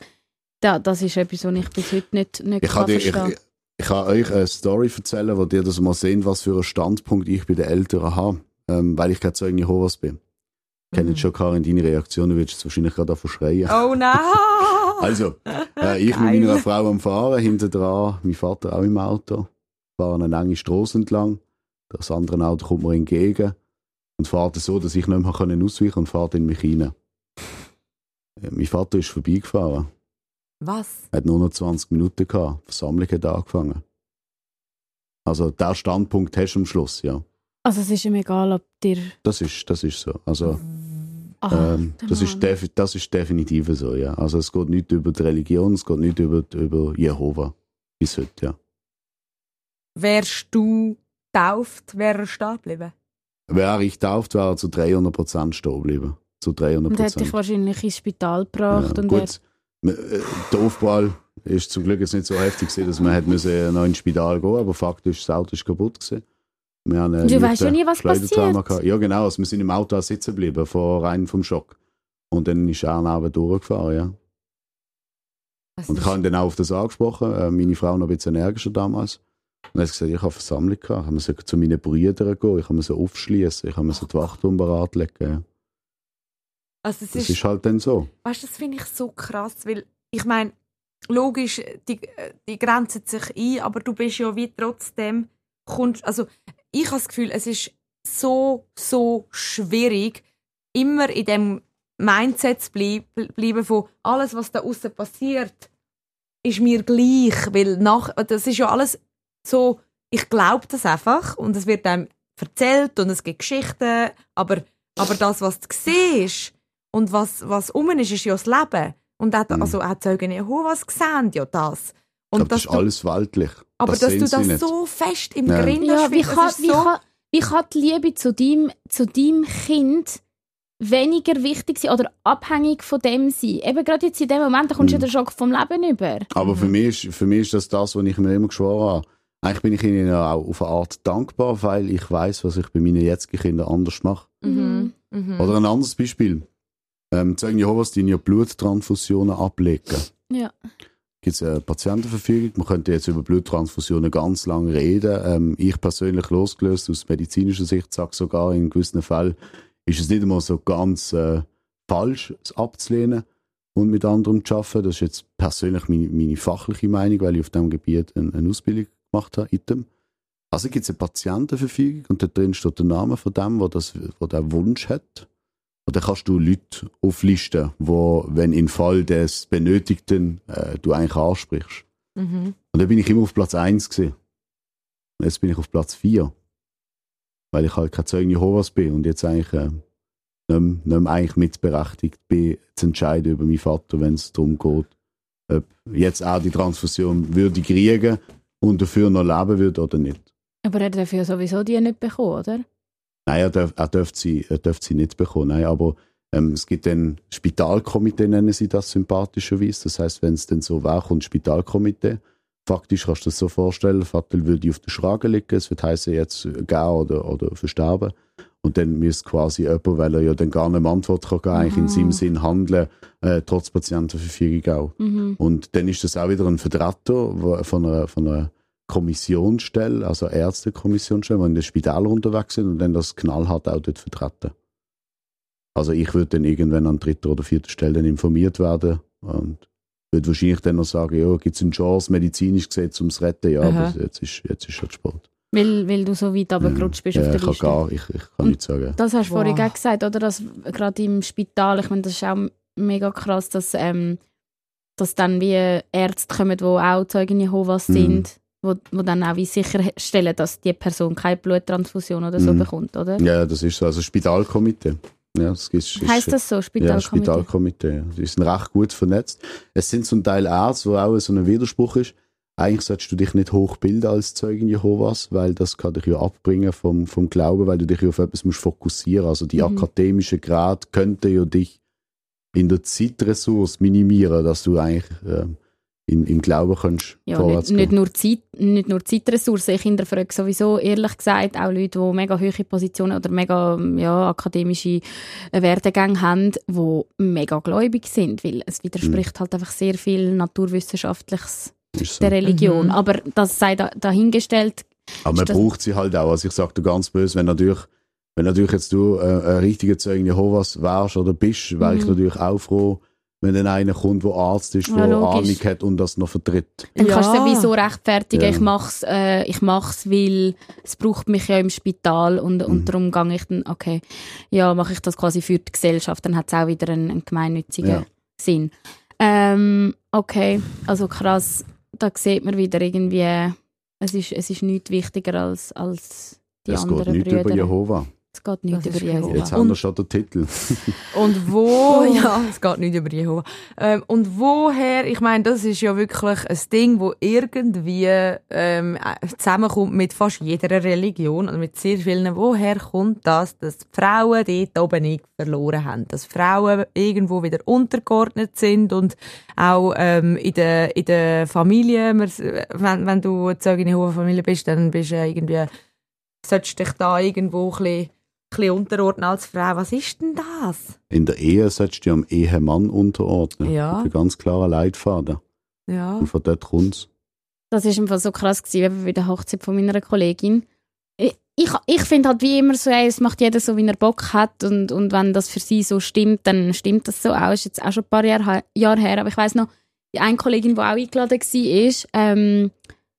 ist etwas, was ich bis heute nicht verstehen. Ich kann euch eine Story erzählen, wo ihr das mal seht, was für einen Standpunkt ich bei den Eltern habe, weil ich kein Zeuge Jehovas bin. Ich kenne jetzt schon, Karin, deine Reaktion, du würdest jetzt wahrscheinlich gerade davon schreien. Oh nein! Also, ich mit meiner Frau am Fahren, hinten dran, mein Vater auch im Auto, fahren eine enge Strasse entlang, das andere Auto kommt mir entgegen und fährt so, dass ich nicht mehr ausweichen kann und fährt in mich rein. Mein Vater ist vorbeigefahren. Was? Er hat nur noch 20 Minuten gehabt. Die Versammlung hat angefangen. Also, der Standpunkt hast du am Schluss, ja. Also es ist ihm egal, ob dir... Das ist so. Also, der das ist definitiv so, ja. Also, es geht nicht über die Religion, es geht nicht über Jehova. Bis heute, ja. Wärst du getauft, wäre er stehen geblieben? Wäre ich getauft, wäre er zu 300% stehen geblieben. Zu 300%. Und hätte dich wahrscheinlich ins Spital gebracht. Ja, und gut, der Aufprall ist zum Glück jetzt nicht so heftig gewesen, dass man hätte noch ins Spital gehen, aber Fakt ist, das Auto ist kaputt gewesen. Wir haben Du weißt ja nie, was Schleudertrauma passiert. gehabt. Ja, genau. Also wir sind im Auto auch sitzen geblieben, rein vom Schock. Und dann ist er neben durchgefahren, ja. Und ich habe ihn dann auch auf das angesprochen. Meine Frau noch ein bisschen energischer damals. Und er hat gesagt, ich habe Versammlung gehabt. Ich musste zu meinen Brüdern gehen, ich musste aufschließen, ich musste die Wachturm bereit legen. Ja. Also Das ist halt dann so. Weißt du, das finde ich so krass, weil ich meine, logisch, die grenzen sich ein, aber du bist ja wie trotzdem, also ich habe das Gefühl, es ist so schwierig, immer in dem Mindset zu bleiben von alles, was da außen passiert, ist mir gleich, weil das ist ja alles so, ich glaube das einfach und es wird einem erzählt und es gibt Geschichten, aber das, was du siehst und was um ist ja das Leben. Und auch Zeugen Jehovas sehen ja das. Und Aber das ist alles weltlich. aber das dass du sehen sie das nicht. so fest im Ja. Grind Ja, hast, wie das ist kann die Liebe zu deinem Kind weniger wichtig sein oder abhängig von dem sein? Eben gerade jetzt in dem Moment, da kommst du ja den Schock vom Leben über. Aber für mich ist das, was ich mir immer geschworen habe. Eigentlich bin ich ihnen ja auch auf eine Art dankbar, weil ich weiß, was ich bei meinen jetzigen Kindern anders mache. Mhm. Oder ein anderes Beispiel. Zeugen Jehovas, die ja Bluttransfusionen ablegen. Ja. Gibt es eine Patientenverfügung? Man könnte jetzt über Bluttransfusionen ganz lange reden. Ich persönlich losgelöst aus medizinischer Sicht sage sogar, in gewissen Fällen ist es nicht einmal so ganz falsch, es abzulehnen und mit anderen zu arbeiten. Das ist jetzt persönlich meine fachliche Meinung, weil ich auf diesem Gebiet eine Ausbildung gemacht habe. Also gibt es eine Patientenverfügung und da drin steht der Name von dem, der den Wunsch hat. Und dann kannst du Leute auflisten, wo, wenn im Fall des Benötigten du eigentlich ansprichst. Und dann bin ich immer auf Platz 1 gewesen. Und jetzt bin ich auf Platz 4. Weil ich halt kein Zeuge Jehovas bin und jetzt eigentlich nicht mehr eigentlich mitberechtigt bin, zu entscheiden über meinen Vater, wenn es darum geht, ob jetzt auch die Transfusion würde kriegen und dafür noch leben würde oder nicht. Aber er darf ja sowieso die nicht bekommen, oder? Nein, er darf sie nicht bekommen. Nein, aber es gibt ein Spitalkomitee, nennen sie das sympathischerweise. Das heisst, wenn es dann so wäre, kommt ein Spitalkomitee. Faktisch kannst du das so vorstellen, Vater würde auf der Schrage liegen, es wird heißen, jetzt gehen oder versterben. Und dann müsste quasi jemand, weil er ja dann gar nicht mehr Antwort kann geben, eigentlich in seinem Sinn handeln, trotz Patientenverfügung auch. Und dann ist das auch wieder ein Vertreter von einer Kommissionsstelle, also Ärztekommissionsstelle, die in den Spitälern unterwegs sind und dann das knallhart auch dort vertreten. Also ich würde dann irgendwann an 3. oder 4. Stelle dann informiert werden und würde wahrscheinlich dann noch sagen, ja, gibt es eine Chance, medizinisch gesehen, um es zu retten? Ja, aber jetzt ist schon Sport. Weil du so weit runtergerutscht bist auf der Liste. Ich kann nichts sagen. Das hast du vorhin auch gesagt, oder? Dass gerade im Spital, ich meine, das ist auch mega krass, dass dann wie Ärzte kommen, die auch Zeugen Jehovas sind, wo dann auch wie sicherstellen, dass die Person keine Bluttransfusion oder so bekommt, oder? Ja, das ist so. Also Spitalkomitee. Ja, heisst das so, Spitalkomitee? Ja, Spitalkomitee. Sie sind recht gut vernetzt. Es sind zum Teil Ärzte, wo auch so ein Widerspruch ist. Eigentlich solltest du dich nicht hochbilden als Zeugen Jehovas, weil das kann dich ja abbringen vom Glauben, weil du dich ja auf etwas musst fokussieren. Also die akademische Grad könnte ja dich in der Zeitressource minimieren, dass du eigentlich im Glauben kannst vorwärts gehen. Nicht nur Zeitressourcen. Ich hinterfrage sowieso, ehrlich gesagt, auch Leute, die mega hohe Positionen oder mega akademische Werdegänge haben, die mega gläubig sind, weil es widerspricht halt einfach sehr viel Naturwissenschaftliches der Religion. Aber das sei dahingestellt. Aber man braucht sie halt auch. Also ich sage dir ganz böse, wenn natürlich jetzt du ein richtiger Zeuge Jehovas wärst oder bist, wäre ich natürlich auch froh, wenn dann einer kommt, der Arzt ist, der Ahnung hat und das noch vertritt. Dann kannst du sowieso rechtfertigen, ich mach's, weil es braucht mich ja im Spital und darum gehe ich dann, mache ich das quasi für die Gesellschaft, dann hat es auch wieder einen gemeinnützigen Sinn. Okay, also krass, da sieht man wieder irgendwie, es ist nichts wichtiger als die anderen Brüder. Es geht nichts über Jehova. Es geht nicht über Jehova. Jetzt haben wir schon den Titel. Und es geht nicht über Jehova. Und woher, ich meine, das ist ja wirklich ein Ding, wo irgendwie zusammenkommt mit fast jeder Religion und mit sehr vielen. Woher kommt das, dass die Frauen dort oben nicht verloren haben? Dass Frauen irgendwo wieder untergeordnet sind und auch in der Familie, wenn du Zeugin Jehovas Familie bist, dann bist du irgendwie, solltest dich da irgendwo ein bisschen unterordnen als Frau. Was ist denn das? In der Ehe solltest du am Ehemann unterordnen. Ja. Das ist ein ganz klarer Leitfaden. Ja. Und von dort kommt es. Das war einfach so krass gewesen, bei der Hochzeit von meiner Kollegin. Ich finde halt wie immer so, es macht jeder so, wie er Bock hat und wenn das für sie so stimmt, dann stimmt das so auch. Ist jetzt auch schon ein paar Jahre her, aber ich weiss noch, die eine Kollegin, die auch eingeladen war,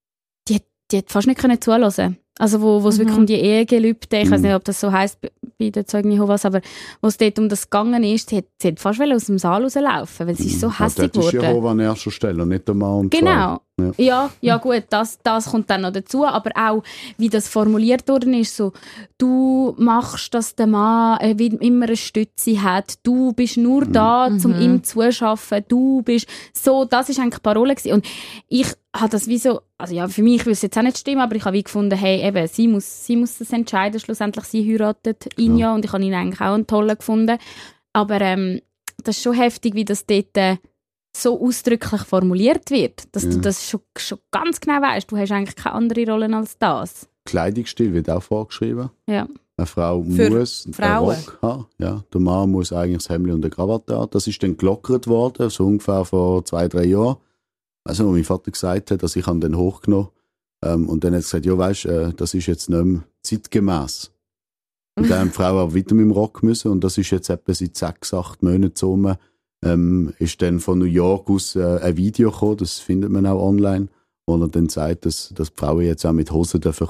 die hat fast nicht zuhören. Also wo es wirklich um die Ehegelübde, ich weiß nicht, ob das so heisst bei den Zeugen Jehovas, aber wo es dort um das gegangen ist, sie hat fast aus dem Saal rauslaufen, weil sie ist so hässlich wurde. Das ist Jehova an erster Stelle und nicht der Mann und Genau. Ja gut, das kommt dann noch dazu, aber auch, wie das formuliert worden ist, so, du machst, dass der Mann immer eine Stütze hat, du bist nur da, um ihm zuschaffen, du bist so, das ist eigentlich die Parole gewesen. Und ich habe das wie so, also ja, für mich will es jetzt auch nicht stimmen, aber ich habe wie gefunden, hey, eben, sie muss das entscheiden, schlussendlich sie heiratet ihn ja und ich habe ihn eigentlich auch einen tollen gefunden, aber das ist schon heftig, wie das dort so ausdrücklich formuliert wird, dass du das schon ganz genau weißt. Du hast eigentlich keine andere Rolle als das. Kleidungsstil wird auch vorgeschrieben. Ja. Eine Frau muss einen Rock haben. Ja, der Mann muss eigentlich das Hemd und eine Krawatte haben. Das ist dann gelockert worden, so ungefähr vor 2-3 Jahren. Also, wo mein Vater gesagt hat, dass ich dann hochgenommen und dann hat er gesagt, ja, weisst, das ist jetzt nicht mehr zeitgemäß. Und dann haben die Frauen auch weiter mit dem Rock müssen und das ist jetzt etwa seit 6-8 Monaten so ist dann von New York aus ein Video gekommen, das findet man auch online, wo er dann sagt, dass die Frauen jetzt auch mit Hosen kommen dürfen.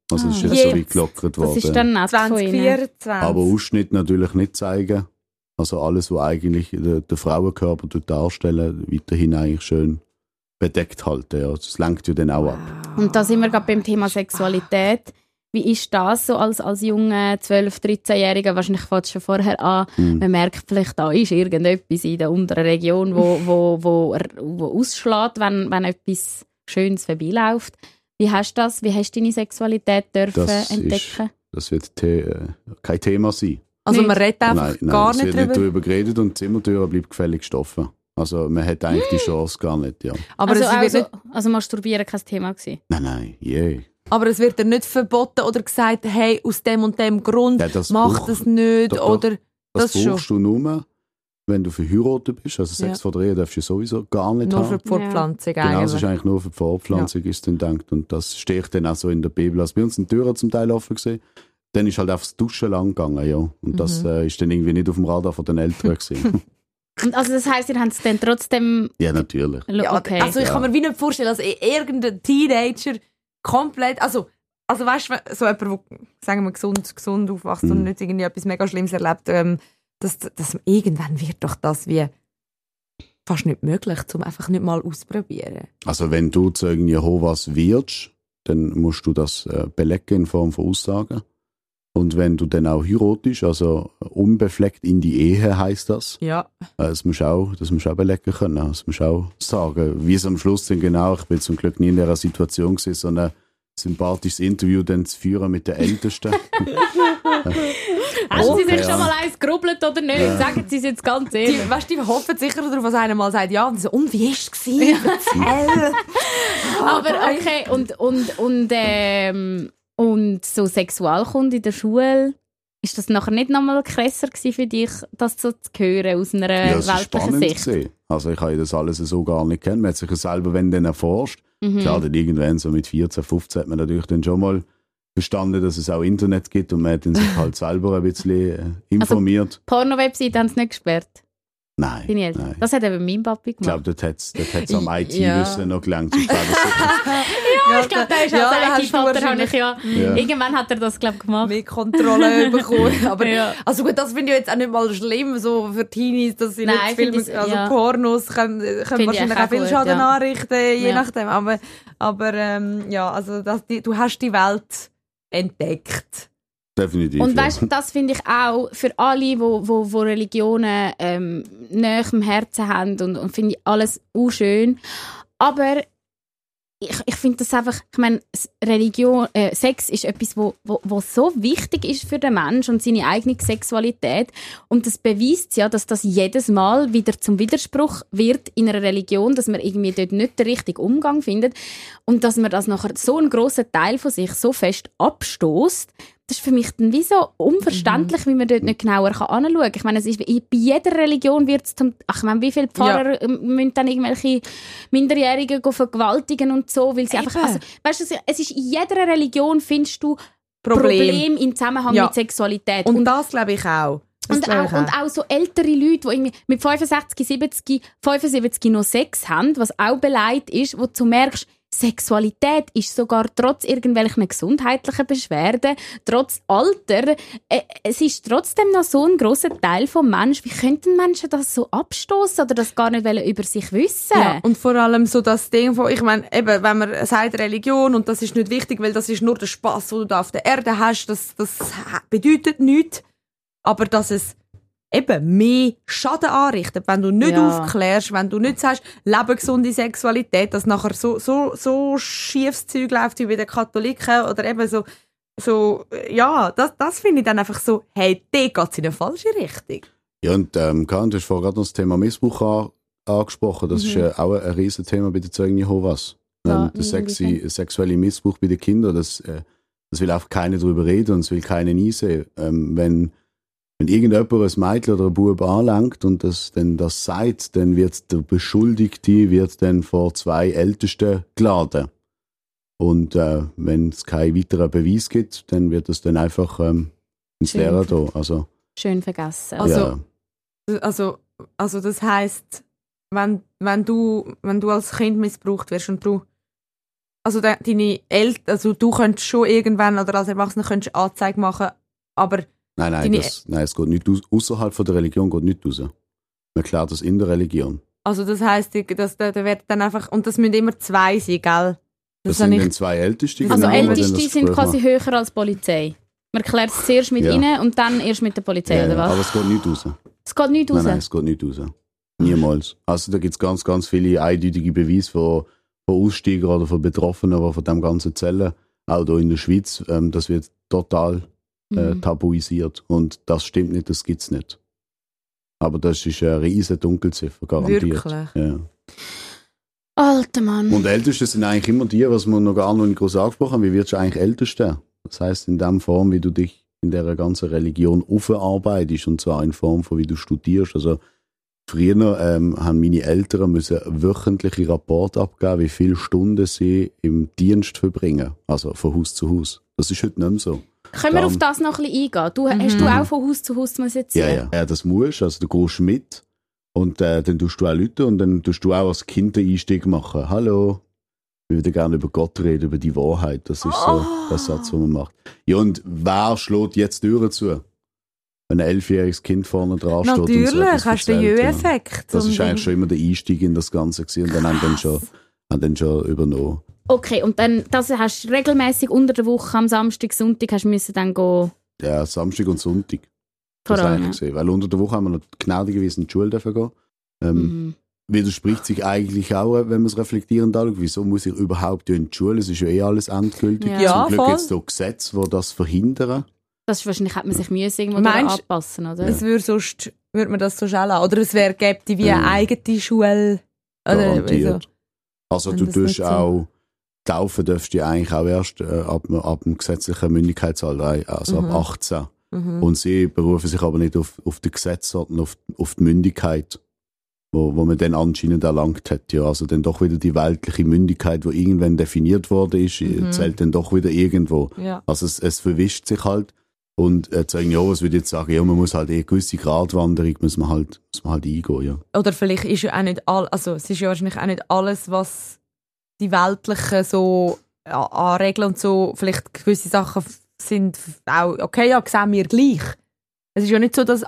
Also das ist jetzt so weit gelockert worden. Das ist dann nett von ihnen. 2024. Aber Ausschnitt natürlich nicht zeigen. Also alles, was eigentlich den Frauenkörper darstellen, weiterhin eigentlich schön bedeckt halten. Ja. Das lenkt ja dann auch ab. Und da sind wir gerade beim Thema Sexualität. Wie ist das so als junger 12-, 13-Jähriger? Wahrscheinlich fängt es schon vorher an. Man merkt vielleicht, da ist irgendetwas in der unteren Region, wo ausschlägt, wenn etwas Schönes vorbeiläuft. Wie hast du das? Wie hast du deine Sexualität entdecken? Das wird kein Thema sein. Also man redet einfach Nein, gar es nicht wird drüber? nicht darüber geredet und die Zimmertür bleibt gefällig gestoffen. Also man hat eigentlich die Chance gar nicht, ja. Aber Also, es wird nicht, also Masturbieren kein Thema gewesen? Nein, je. aber es wird dir nicht verboten oder gesagt, hey, aus dem und dem Grund, Ja, das mach brauch- das nicht. doch. Oder Das das schon. brauchst du nur, wenn du verheiratet bist. Also Sex vor der Ehe darfst du sowieso gar nicht Nur haben. für die Fortpflanzung Genau, es eigentlich. ist eigentlich nur für die Fortpflanzung, ist dann gedacht. Und das steht dann auch so in der Bibel. Also bei uns sind die Türen zum Teil offen gewesen. Dann ist halt einfach das Duschen lang gegangen, ja. Und das ist dann irgendwie nicht auf dem Radar von den Eltern gewesen. Und also das heisst, ihr habt es dann trotzdem... Ja, natürlich. Ja, Okay. also ich kann mir wie nicht vorstellen, dass irgendein Teenager komplett, also weißt du, so jemand, der, sagen wir, gesund aufwächst und nicht irgendwie etwas mega Schlimmes erlebt, dass irgendwann wird doch das wie fast nicht möglich, um einfach nicht mal auszuprobieren. Also wenn du Zeugen Jehovas wirst, dann musst du das belegen in Form von Aussagen. Und wenn du dann auch heiratest, also unbefleckt in die Ehe heisst das, Ja. das musst du auch belegen können. Das musst du auch sagen. Wie es am Schluss denn genau, ich bin zum Glück nie in dieser Situation gewesen, so ein sympathisches Interview dann zu führen mit den Ältesten. Haben Sie sich ja. schon mal eins gerubbelt oder nicht? Sagen Sie es jetzt ganz ehrlich. Die hoffen sicher darauf, was einer mal sagt, ja, und so, und wie war es gewesen? Erzähl. Aber okay, und so Sexualkunde in der Schule, ist das nachher nicht nochmal krasser gewesen für dich, das so zu hören aus einer Ja, es ist weltlichen spannend Sicht? gewesen. Also ich habe das alles so gar nicht kennen. Man hat sich ja selber, wenn dann erforscht, klar, dann irgendwann so mit 14, 15 hat man natürlich dann schon mal verstanden, dass es auch Internet gibt und man hat dann sich halt selber ein bisschen informiert. Porno-Webseite haben sie nicht gesperrt, Nein, deine Eltern. nein. Das hat eben mein Papi Ich glaube, gemacht. dort hat es am Ja. IT-Wissen noch gelangt. Sonst wäre das sicher- Ja, ich glaube, der ist Ja, als da hast du IT-Vater, habe ich wahrscheinlich- ja. Irgendwann hat er das, glaube ich, gemacht. mehr Kontrolle bekommen. Aber Ja. also gut, das finde ich jetzt auch nicht mal schlimm, so für Teenies, dass sie Nein, nicht Filme, finde ich- also ja. Pornos können ich wahrscheinlich auch auch viel gut, Schaden ja. anrichten, je Ja. nachdem. Aber ja, also du hast die Welt entdeckt. Definitiv. Und ja. weißt du, das finde ich auch für alle, die Religionen nahe am Herzen haben und finde ich alles schön. Aber ich finde das einfach, ich meine, Sex ist etwas, wo so wichtig ist für den Menschen und seine eigene Sexualität. Und das beweist ja, dass das jedes Mal wieder zum Widerspruch wird in einer Religion, dass man irgendwie dort nicht den richtigen Umgang findet und dass man das nachher so einen grossen Teil von sich so fest abstößt. Das ist für mich dann wie so unverständlich, wie man dort nicht genauer anschauen kann. Ich meine, es ist, bei jeder Religion wird es wie viele Pfarrer müssen dann irgendwelche Minderjährigen vergewaltigen und so, weil sie einfach, also, weißt du, es ist in jeder Religion findest du Probleme im Zusammenhang mit Sexualität. Und das glaube ich auch. Und auch so ältere Leute, die irgendwie mit 65, 70, 75 noch Sex haben, was auch beleidigt ist, wo du merkst, Sexualität ist sogar trotz irgendwelchen gesundheitlichen Beschwerden, trotz Alter, es ist trotzdem noch so ein grosser Teil vom Menschen. Wie könnten Menschen das so abstoßen oder das gar nicht über sich wissen? Ja, und vor allem so das Ding von, ich meine, eben, wenn man sagt Religion und das ist nicht wichtig, weil das ist nur der Spass, den du da auf der Erde hast, das bedeutet nichts, aber dass es eben mehr Schaden anrichtet, wenn du nicht aufklärst, wenn du nicht sagst, lebe gesunde Sexualität, dass nachher so schiefes Zeug läuft wie bei den Katholiken oder eben so ja, das finde ich dann einfach so, hey, der geht in eine falsche Richtung. Ja, und Karin, du hast vorhin gerade noch das Thema Missbrauch angesprochen. Das ist ja auch ein Riesenthema bei den Zeugen Jehovas. Ja, Der sexuelle Missbrauch bei den Kindern, das will einfach keiner darüber reden und es will keiner einsehen. Wenn irgendjemand ein Mädchen oder ein Bub anlangt und das sagt, dann wird der Beschuldigte dann vor 2 Ältesten geladen. Und wenn es keinen weiteren Beweis gibt, dann wird es dann einfach ins Leere da. Also, Schön vergessen. Also das heisst, wenn du als Kind missbraucht wirst und du also deine Eltern, also du könntest schon irgendwann oder als Erwachsener könntest Anzeige machen, aber... Nein, es geht nicht außerhalb von der Religion geht nicht raus. Man klärt das in der Religion. Also das heisst, da wird dann einfach, und das müssen immer 2 sein, gell? Das sind dann 2 Älteste. Also genau, Älteste sind quasi höher als Polizei. Man klärt es zuerst mit ihnen und dann erst mit der Polizei, oder was? Aber es geht nicht raus. Es geht nicht raus? Nein, es geht nicht raus. Niemals. Also da gibt es ganz, ganz viele eindeutige Beweise von Aussteigern oder von Betroffenen, die von dem ganzen Zellen, auch hier in der Schweiz, das wird total tabuisiert. Und das stimmt nicht, das gibt es nicht. Aber das ist eine riesige Dunkelziffer, garantiert. Wirklich? Ja. Alter Mann. Und Älteste sind eigentlich immer die, was wir noch gar nicht groß angesprochen haben. Wie wirst du eigentlich Ältester? Das heisst, in der Form, wie du dich in dieser ganzen Religion aufarbeitest, und zwar in Form von, wie du studierst. Also früher haben meine Eltern müssen wöchentliche Rapporte abgeben, wie viele Stunden sie im Dienst verbringen. Also von Haus zu Haus. Das ist heute nicht mehr so. Können wir auf das noch ein bisschen eingehen? Hast du auch von Haus zu Haus müssen ziehen? Ja, das musst du. Also du gehst mit und dann tust du auch Leute und dann tust du auch als Kind den Einstieg machen. Hallo, wir würden gerne über Gott reden, über die Wahrheit. Das ist so der Satz, den man macht. Ja, und wer schlägt jetzt Türen zu? Wenn ein 11-jähriges Kind vorne dran steht. Natürlich, und so hast du den Jö-Effekt. Das ist eigentlich schon immer der Einstieg in das Ganze gewesen. Und dann haben dann schon übernommen. Okay, und dann das hast du regelmäßig unter der Woche am Samstag, Sonntag hast du müssen dann gehen? Ja, Samstag und Sonntag. Vor Das allem, eigentlich gesehen. Weil unter der Woche haben wir noch gnädigerweise in die Schule gehen. Widerspricht sich eigentlich auch, wenn man es reflektierend anschaut, wieso muss ich überhaupt in die Schule? Es ist ja alles endgültig. Ja, Zum Glück voll. gibt es da Gesetze, die das verhindern. Das ist wahrscheinlich, hat man sich müssen irgendwo Meinst- anpassen, oder? Es würde man das so schnell an. Oder es gäbe wie eine eigene Schule. Oder Garantiert. Also Wenn du das tust nicht so- auch, taufen darfst du eigentlich auch erst ab dem gesetzlichen Mündigkeitsalter, also ab 18. Und sie berufen sich aber nicht auf das Gesetz, sondern auf die Mündigkeit, wo man dann anscheinend erlangt hat. Ja, also dann doch wieder die weltliche Mündigkeit, die irgendwann definiert worden ist, zählt dann doch wieder irgendwo. Ja. Also es verwischt sich halt. Und sagen, ja, was würde ich jetzt sagen, ja, man muss halt eine gewisse Gratwanderung muss man halt eingehen, ja. Oder vielleicht ist ja auch nicht also es ist ja wahrscheinlich auch nicht alles, was die Weltlichen so anregeln und so, vielleicht gewisse Sachen sind auch, okay, ja, sehen wir gleich. Es ist ja nicht so, dass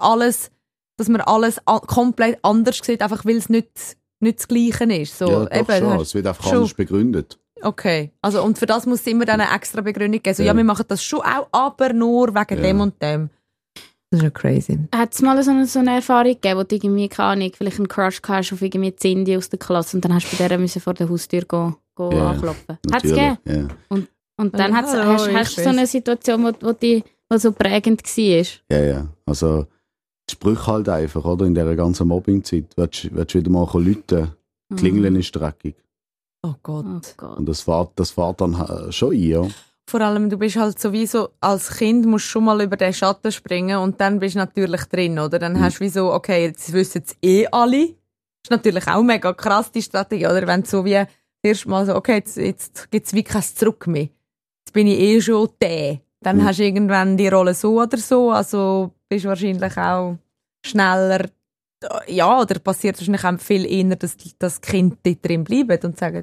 man alles komplett anders sieht, einfach weil es nicht das Gleiche ist. So, Ja, doch schon, es wird einfach schon- anders begründet. Okay, also und für das muss es immer dann eine extra Begründung geben. So, ja, wir machen das schon auch, aber nur wegen dem und dem. Das ist ja crazy. Hat es mal so eine Erfahrung gegeben, wo du irgendwie, keine Ahnung, vielleicht einen Crush hast auf irgendwie Cindy aus der Klasse und dann hast du bei der müssen vor der Haustür gehen anklopfen? Hat es gegeben? Ja. Und dann Hallo, hast du so eine Situation, die so prägend war? Ja. Also, die Sprüche halt einfach, oder? In dieser ganzen Mobbing-Zeit. Willst du wieder mal rufen? Klingeln ist dreckig. Oh Gott. Oh Gott. Und das fährt dann schon ein, ja. Vor allem, du bist halt sowieso, als Kind musst du schon mal über den Schatten springen und dann bist du natürlich drin, oder? Dann hast du wie so, okay, jetzt wissen es alle. Das ist natürlich auch mega krass, die Strategie, oder? Wenn du so wie erst mal so, okay, jetzt gibt es wie kein Zurück mehr. Jetzt bin ich schon der. Dann hast du irgendwann die Rolle so oder so, also bist du wahrscheinlich auch schneller, ja, oder passiert wahrscheinlich auch viel eher, dass das Kind dort drin bleibt und sagt,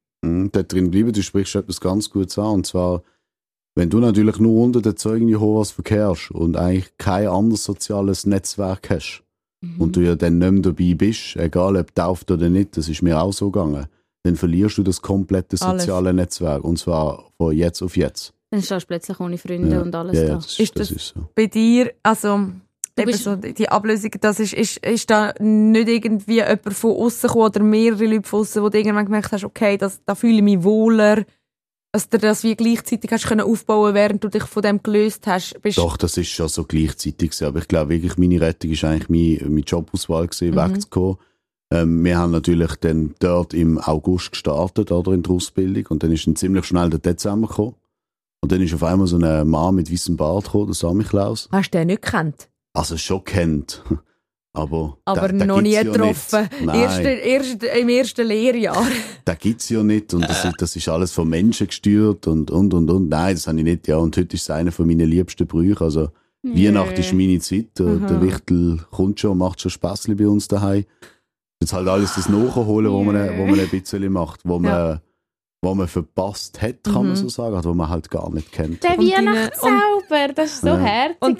Dort drin bleiben, du sprichst etwas ganz Gutes an. Und zwar, wenn du natürlich nur unter den Zeugen Jehovas verkehrst und eigentlich kein anderes soziales Netzwerk hast und du ja dann nicht mehr dabei bist, egal ob tauft oder nicht, das ist mir auch so gegangen, dann verlierst du das komplette soziale Netzwerk. Und zwar von jetzt auf jetzt. Dann stehst du plötzlich ohne Freunde und alles Ja, da. das Ist ist das- so. bei dir, also eben bist- so die Ablösung, das ist da nicht irgendwie jemand von außen gekommen oder mehrere Leute von außen, wo du irgendwann gemerkt hast, okay, da fühle ich mich wohler, dass du das wie gleichzeitig hast können aufbauen, während du dich von dem gelöst hast. Doch, das ist schon so gleichzeitig gewesen. Aber ich glaube wirklich, meine Rettung ist eigentlich meine Jobauswahl gewesen, wegzukommen. Wir haben natürlich dann dort im August gestartet, oder, in der Ausbildung. Und dann ist dann ziemlich schnell der Dezember gekommen. Und dann ist auf einmal so ein Mann mit weißem Bart gekommen, der Samichlaus. Hast du den nicht gekannt? Also schon kennt. Aber den noch nie gibt's ja getroffen. nicht. Nein, Erst im ersten Lehrjahr. den gibt's ja nicht. Und das ist alles von Menschen gesteuert und. Nein, das habe ich nicht. Ja, und heute ist es einer von meinen liebsten Brüchen. Also, Weihnachten ist meine Zeit. Der Wichtel kommt schon, macht schon Späßli bei uns daheim. Jetzt halt alles das nachholen, wo man ein bisschen macht. Wo man was man verpasst hat, kann man so sagen, oder was man halt gar nicht kennt. Der Weihnachtszauber, das ist so herzig. Und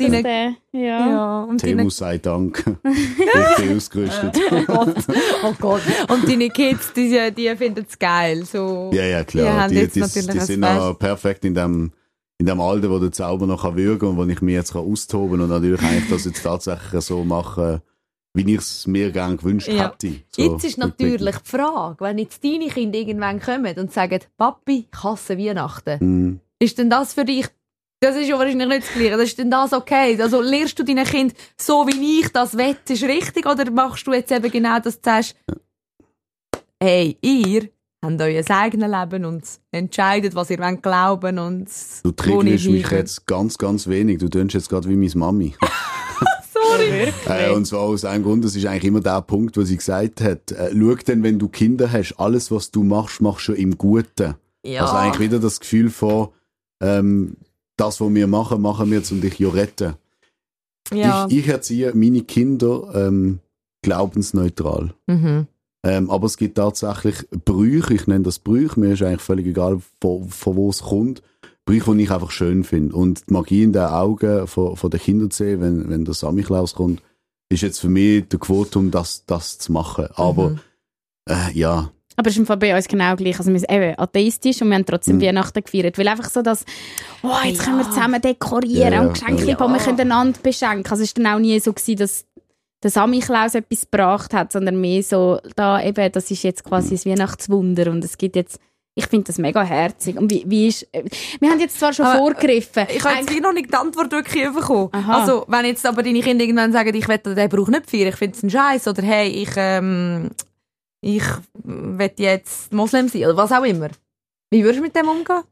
und Temu sei Dank. Ich bin ausgerüstet. Oh Gott. Und deine Kids, die finden es geil. So, Ja, klar. Die sind auch perfekt in dem Alter, wo der Zauber noch wirken kann und wo ich mich jetzt austoben kann und natürlich eigentlich das jetzt tatsächlich so machen, wie ich es mir gerne gewünscht hätte. So, jetzt ist natürlich die Frage, wenn jetzt deine Kinder irgendwann kommen und sagen, Papi, ich hasse Weihnachten, ist denn das für dich, das ist ja wahrscheinlich nicht das Gleiche, ist denn das okay? Also lehrst du deinen Kind so, wie ich das will, ist richtig, oder machst du jetzt eben genau, dass du sagst, hey, ihr habt euer eigenes Leben und entscheidet, was ihr wollt glauben und du triggerst mich jetzt ganz, ganz wenig. Du tönst jetzt gerade wie meine Mami. Sorry. Und zwar aus einem Grund, das ist eigentlich immer der Punkt, wo sie gesagt hat, schau denn, wenn du Kinder hast, alles, was du machst, machst du im Guten. Ja. Also eigentlich wieder das Gefühl von, das, was wir machen, machen wir jetzt und dich retten. Ja. Ich erziehe meine Kinder glaubensneutral. Mhm. Aber es gibt tatsächlich Brüche, ich nenne das Brüche, mir ist eigentlich völlig egal, von wo es kommt. Brüche, die ich einfach schön finde. Und die Magie in den Augen von den Kindern zu sehen, wenn der Samichlaus kommt, ist jetzt für mich der Quotum, das zu machen. Aber ja. Aber es ist im Fall bei uns genau gleich. Also wir sind eben atheistisch und wir haben trotzdem Weihnachten gefeiert. Weil einfach so, dass jetzt können wir zusammen dekorieren und Geschenke bauen, wir können einander beschenken. Also es war dann auch nie so gewesen, dass der Samichlaus etwas gebracht hat, sondern mehr so, das ist jetzt quasi das Weihnachtswunder und es gibt jetzt, ich finde das mega herzig. Und wie ist, wir haben jetzt zwar schon vorgegriffen. Ich habe jetzt noch nicht die Antwort wirklich bekommen. Aha. Also, wenn jetzt aber deine Kinder irgendwann sagen, ich will den Brauch nicht feiern, ich finde es ein Scheiß, oder hey, ich will jetzt Moslem sein, oder was auch immer. Wie würdest du mit dem umgehen?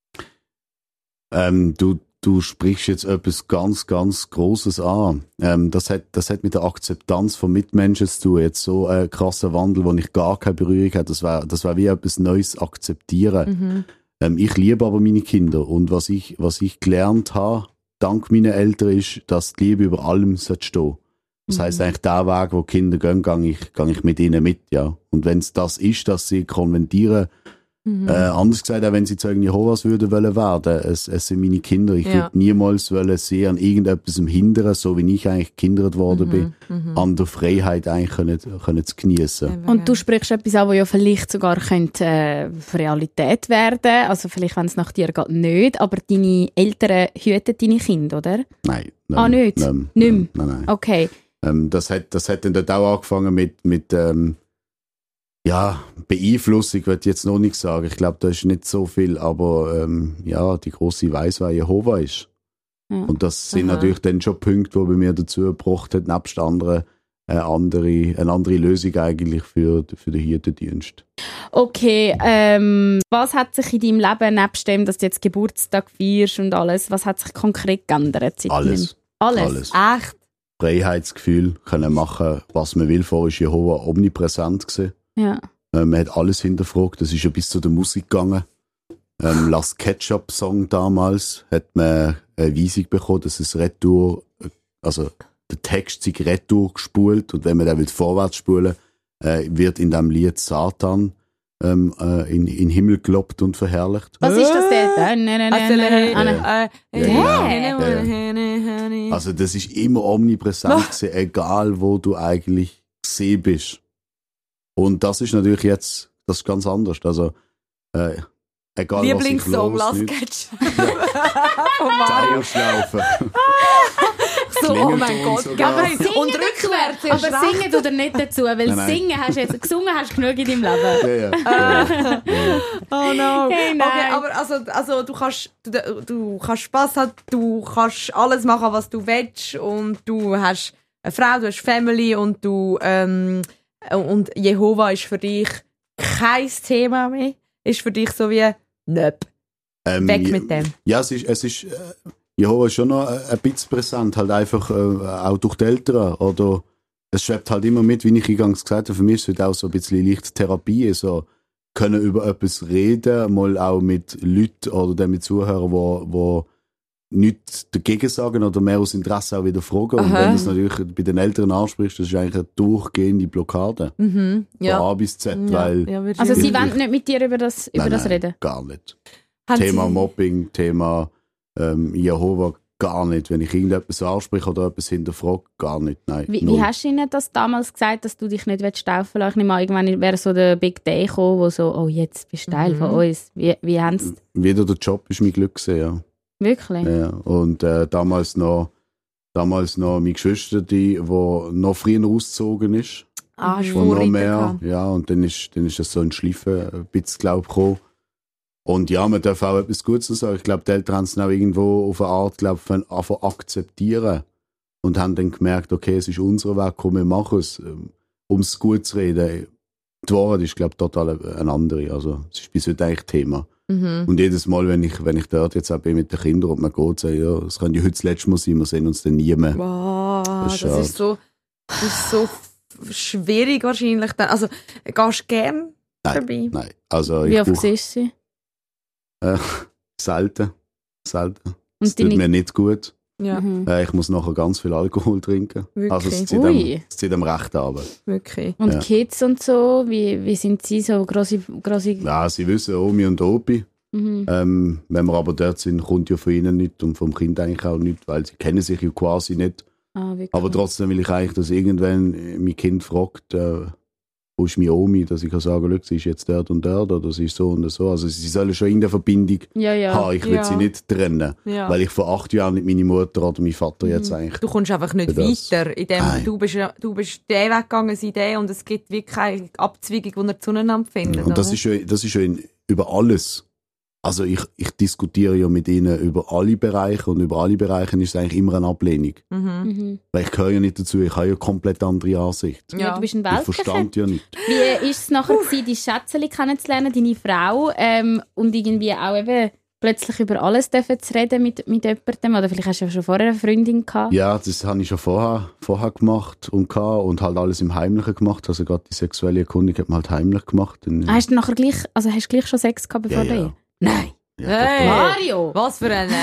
Du sprichst jetzt etwas ganz, ganz Grosses an. Das hat mit der Akzeptanz von Mitmenschen zu tun. Jetzt so ein krasser Wandel, wo ich gar keine Berührung habe. Das war wie etwas Neues akzeptieren. Ich liebe aber meine Kinder. Und was ich gelernt habe, dank meiner Eltern, ist, dass die Liebe über allem stehen. Das heisst eigentlich, der Weg, wo die Kinder gehen, gehe ich mit ihnen mit, ja. Und wenn es das ist, dass sie konventieren, anders gesagt, auch wenn sie Zeugen Jehovas würden werden, es sind meine Kinder. Ich würde niemals sie an irgendetwas hindern, so wie ich eigentlich gekindert worden bin, an der Freiheit eigentlich können zu geniessen. Und du sprichst etwas an, das ja vielleicht sogar könnte, Realität werden. Also vielleicht, wenn es nach dir geht, nicht. Aber deine Eltern hüten deine Kinder, oder? Nein. Nicht? Nicht mehr? Nein. Okay. Das hat dann dort auch angefangen mit Beeinflussung, würde ich jetzt noch nicht sagen. Ich glaube, da ist nicht so viel, aber die grosse Weiss, wer Jehova ist. Ja. Und das sind natürlich dann schon Punkte, die bei mir dazu gebracht hat, nebst anderen eine andere Lösung eigentlich für den Hirtendienst. Okay, was hat sich in deinem Leben, nebst dem, dass du jetzt Geburtstag feierst und alles, was hat sich konkret geändert? Alles. Echt? Freiheitsgefühl, können machen, was man will. Vorher war Jehova omnipräsent gewesen. Ja. Man hat alles hinterfragt, das ist ja bis zu der Musik gegangen. Last Ketchup-Song damals hat man eine Weisung bekommen, dass es Retour, also der Text sich Retour gespult und wenn man den vorwärts spulen wird in diesem Lied Satan in den Himmel gelobt und verherrlicht. Was ist das denn? Also das ist immer omnipräsent gewesen, egal wo du eigentlich gesehen bist. Und das ist natürlich jetzt, das ist ganz anders. Also, egal Lieblingssong, was ich Last Ketchup. Dauerschlaufen. So, oh mein Gott, Aber geil. Und rückwärts ist aber singen du dir nicht dazu, weil Nein. singen hast jetzt, gesungen hast du genug in deinem Leben. Ja. Oh no. Hey, nein. Okay, aber also du kannst Spass haben, du kannst alles machen, was du willst und du hast eine Frau, du hast Family und und Jehova ist für dich kein Thema mehr. Ist für dich so wie nöp. Weg mit dem. Ja, es ist Jehova ist schon noch ein bisschen präsent, halt einfach auch durch die Eltern. Oder es schwebt halt immer mit, wie ich eingangs gesagt habe, für mich ist es auch so ein bisschen leicht Therapie, so können über etwas reden, mal auch mit Leuten oder mit Zuhörern, wo nichts dagegen sagen oder mehr aus Interesse auch wieder fragen. Und wenn du es natürlich bei den Eltern ansprichst, das ist eigentlich eine durchgehende Blockade. Mhm. Ja. Von A bis Z, weil... Also sie wollen nicht mit dir über das reden? Gar nicht. Haben Thema Sie- Mobbing, Thema Jehova, gar nicht. Wenn ich irgendetwas anspreche oder etwas hinterfrage, gar nicht. Nein, Wie null. hast du ihnen das damals gesagt, dass du dich nicht taufen lassen willst? Ich nehme an, irgendwann wäre so der Big Day gekommen, wo so, oh, jetzt bist du Teil von uns. Wie haben sie Wieder der Job ist mein Glück gewesen, ja. wirklich? Ja, und damals noch meine Geschwister, die noch früher ausgezogen ist. hast du Und noch Vorreiter mehr. gehabt. Ja, und dann ist das so ein Schleifen ein bisschen, glaube ich, gekommen. Und ja, man darf auch etwas Gutes sagen. Ich glaube, die Eltern haben es auch irgendwo auf eine Art, glaube ich, einfach akzeptieren. Und haben dann gemerkt, okay, es ist unser Weg, komm, wir machen es. Um es gut zu reden. Die Wahrheit ist, glaube ich, total eine andere. Also, es ist bis heute eigentlich Thema. Mhm. Und jedes Mal, wenn ich dort jetzt auch bin mit den Kindern und man geht, sage ich, ja, es könnte ja heute das letzte Mal sein, wir sehen uns dann nie mehr. Wow, Das ist das ist so schwierig wahrscheinlich. Dann. Also, gehst du gern dabei? Nein, also Wie ich oft brauche siehst du sie? selten. Das Und tut mir nicht gut. Ja, Mhm. Ich muss nachher ganz viel Alkohol trinken. Wirklich? Also es Ui. zieht am rechten Abend. wirklich. Und Ja. Kids und so, wie sind sie so grosse Ja, sie wissen, Omi und Opi. Mhm. Wenn wir aber dort sind, kommt ja von ihnen nichts und vom Kind eigentlich auch nichts, weil sie kennen sich ja quasi nicht. Ah, wirklich. Aber trotzdem will ich eigentlich, dass irgendwann mein Kind fragt, wo ist meine Omi, dass ich kann sagen, schau, sie ist jetzt dort und dort oder sie ist so und so. Also sie sollen schon irgendeine Verbindung ja. haben. Ich will Ja. sie nicht trennen, Ja. weil ich vor 8 Jahren nicht meine Mutter oder mein Vater jetzt eigentlich... Du kommst einfach nicht Für das. weiter. In dem, Nein. du bist den Weg gegangen, sie den, und es gibt wirklich keine Abzweigung, die ihr zueinander findet. Und das oder? ist ja über alles. Also ich diskutiere ja mit ihnen über alle Bereiche und über alle Bereiche ist es eigentlich immer eine Ablehnung. Mhm. Weil ich gehöre ja nicht dazu, ich habe ja komplett andere Ansicht. Ja, du bist ein Ich Weltlicher. verstand ja nicht. Wie war es nachher, die Schätzeli kennenzulernen, deine Frau, und irgendwie auch eben plötzlich über alles dürfen zu reden mit jemandem? Oder vielleicht hast du ja schon vorher eine Freundin gehabt? Ja, das habe ich schon vorher gemacht und halt alles im Heimlichen gemacht. Also gerade die sexuelle Erkundung hat man halt heimlich gemacht. Und, Hast du nachher gleich, also hast du gleich schon Sex gehabt bevor Ja, ja. du? Nein. ja, Hey. Mario! Was für ein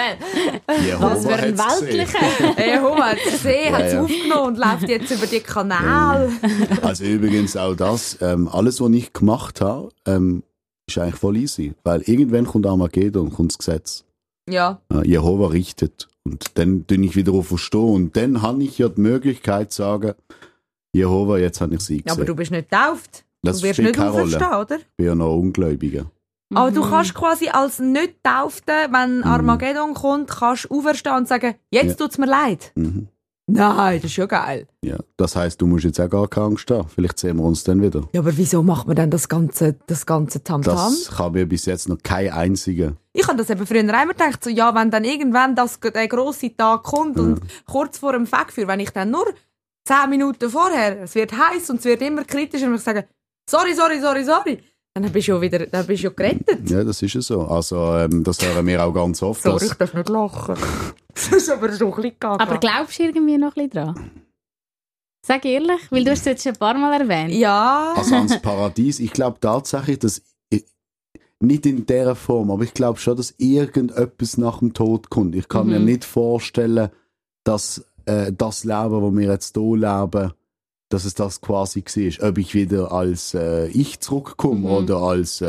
Jehova Was für ein hat's gesehen. Weltlicher! Hey, Hummer hat es gesehen, hat es Ja. aufgenommen und läuft jetzt über die Kanäle. Also übrigens auch das, alles, was ich gemacht habe, ist eigentlich voll easy. Weil irgendwann kommt Armageddon, kommt das Gesetz. Ja. Jehova richtet. Und dann bin ich wieder auf verstehen. Und dann habe ich ja die Möglichkeit zu sagen, Jehova, jetzt habe ich sie Ja, gesehen. aber du bist nicht getauft. Das Du wirst spielt nicht keine Rolle. auferstehen, oder? Ich bin ja noch Ungläubiger. Aber du kannst quasi als Nicht-Taufte, wenn Armageddon kommt, kannst auferstehen und sagen, jetzt tut's mir leid. Mhm. Nein, das ist ja geil. Ja. Das heisst, du musst jetzt auch gar keine Angst haben. Vielleicht sehen wir uns dann wieder. Ja, aber wieso macht man dann das ganze Tamtam? Das kann mir bis jetzt noch kein einziger. Ich habe das eben früher immer gedacht, so, ja, wenn dann irgendwann der grosse Tag kommt und kurz vor dem Fegfeuer, wenn ich dann nur 10 Minuten vorher, es wird heiß und es wird immer kritischer und ich sage, sorry, dann bist du ja gerettet. Ja, das ist ja so. Also, das hören wir auch ganz oft. Sorry, ich Dass, darf nicht lachen. Das ist aber so ein bisschen gaga. Aber glaubst du irgendwie noch ein bisschen dran? Sag ehrlich, weil du hast es jetzt schon ein paar Mal erwähnt. Ja. also ans Paradies, ich glaube tatsächlich, dass nicht in dieser Form, aber ich glaube schon, dass irgendetwas nach dem Tod kommt. Ich kann mir nicht vorstellen, dass das Leben, das wir jetzt hier leben, dass es das quasi war. Ob ich wieder als ich zurückkomme oder als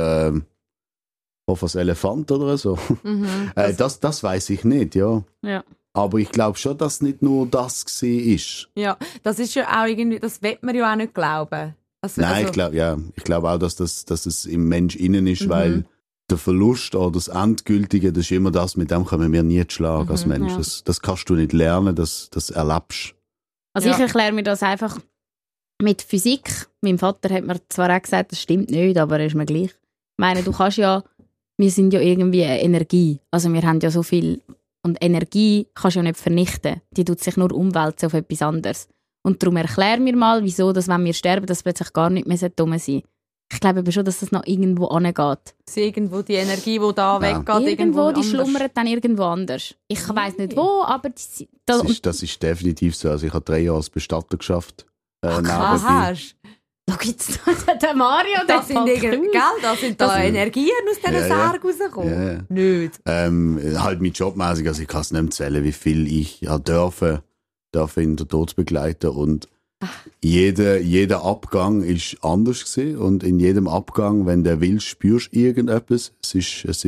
Elefant oder so. Das weiß ich nicht, ja. Ja. Aber ich glaube schon, dass nicht nur das war. Ja, das ist ja auch irgendwie, das will man ja auch nicht glauben. Also, Nein, ich glaube auch, dass es im Mensch innen ist, weil der Verlust oder das Endgültige, das ist immer das, mit dem können wir nie schlagen als Mensch. ja. Das kannst du nicht lernen, das erlebst. Also Ja. ich erkläre mir das einfach mit Physik. Mein Vater hat mir zwar auch gesagt, das stimmt nicht, aber ist mir gleich. Ich meine, wir sind ja irgendwie eine Energie. Also wir haben ja so viel. Und Energie kannst du ja nicht vernichten. Die tut sich nur umwälzen auf etwas anderes. Und darum erklär mir mal, wieso, dass wenn wir sterben, das plötzlich gar nicht mehr dumm sein sollte. Ich glaube aber schon, dass das noch irgendwo angeht. dass irgendwo die Energie, die da weggeht, Irgendwo, die anders. schlummert dann irgendwo anders. Ich weiss nicht wo, aber Das ist definitiv so. Also ich habe 3 Jahre als Bestatter geschafft. Ah, nebenbei. hast. Da gibt es den Mario, Das sind da Energien aus diesen Särgen rausgekommen. Ja. Nicht. Halt mit jobmäßig, also ich kann es nicht zählen, wie viel ich dürfen in der Todesbegleiter und jeder Abgang ist anders gewesen und in jedem Abgang, wenn du willst, spürst du irgendetwas. Es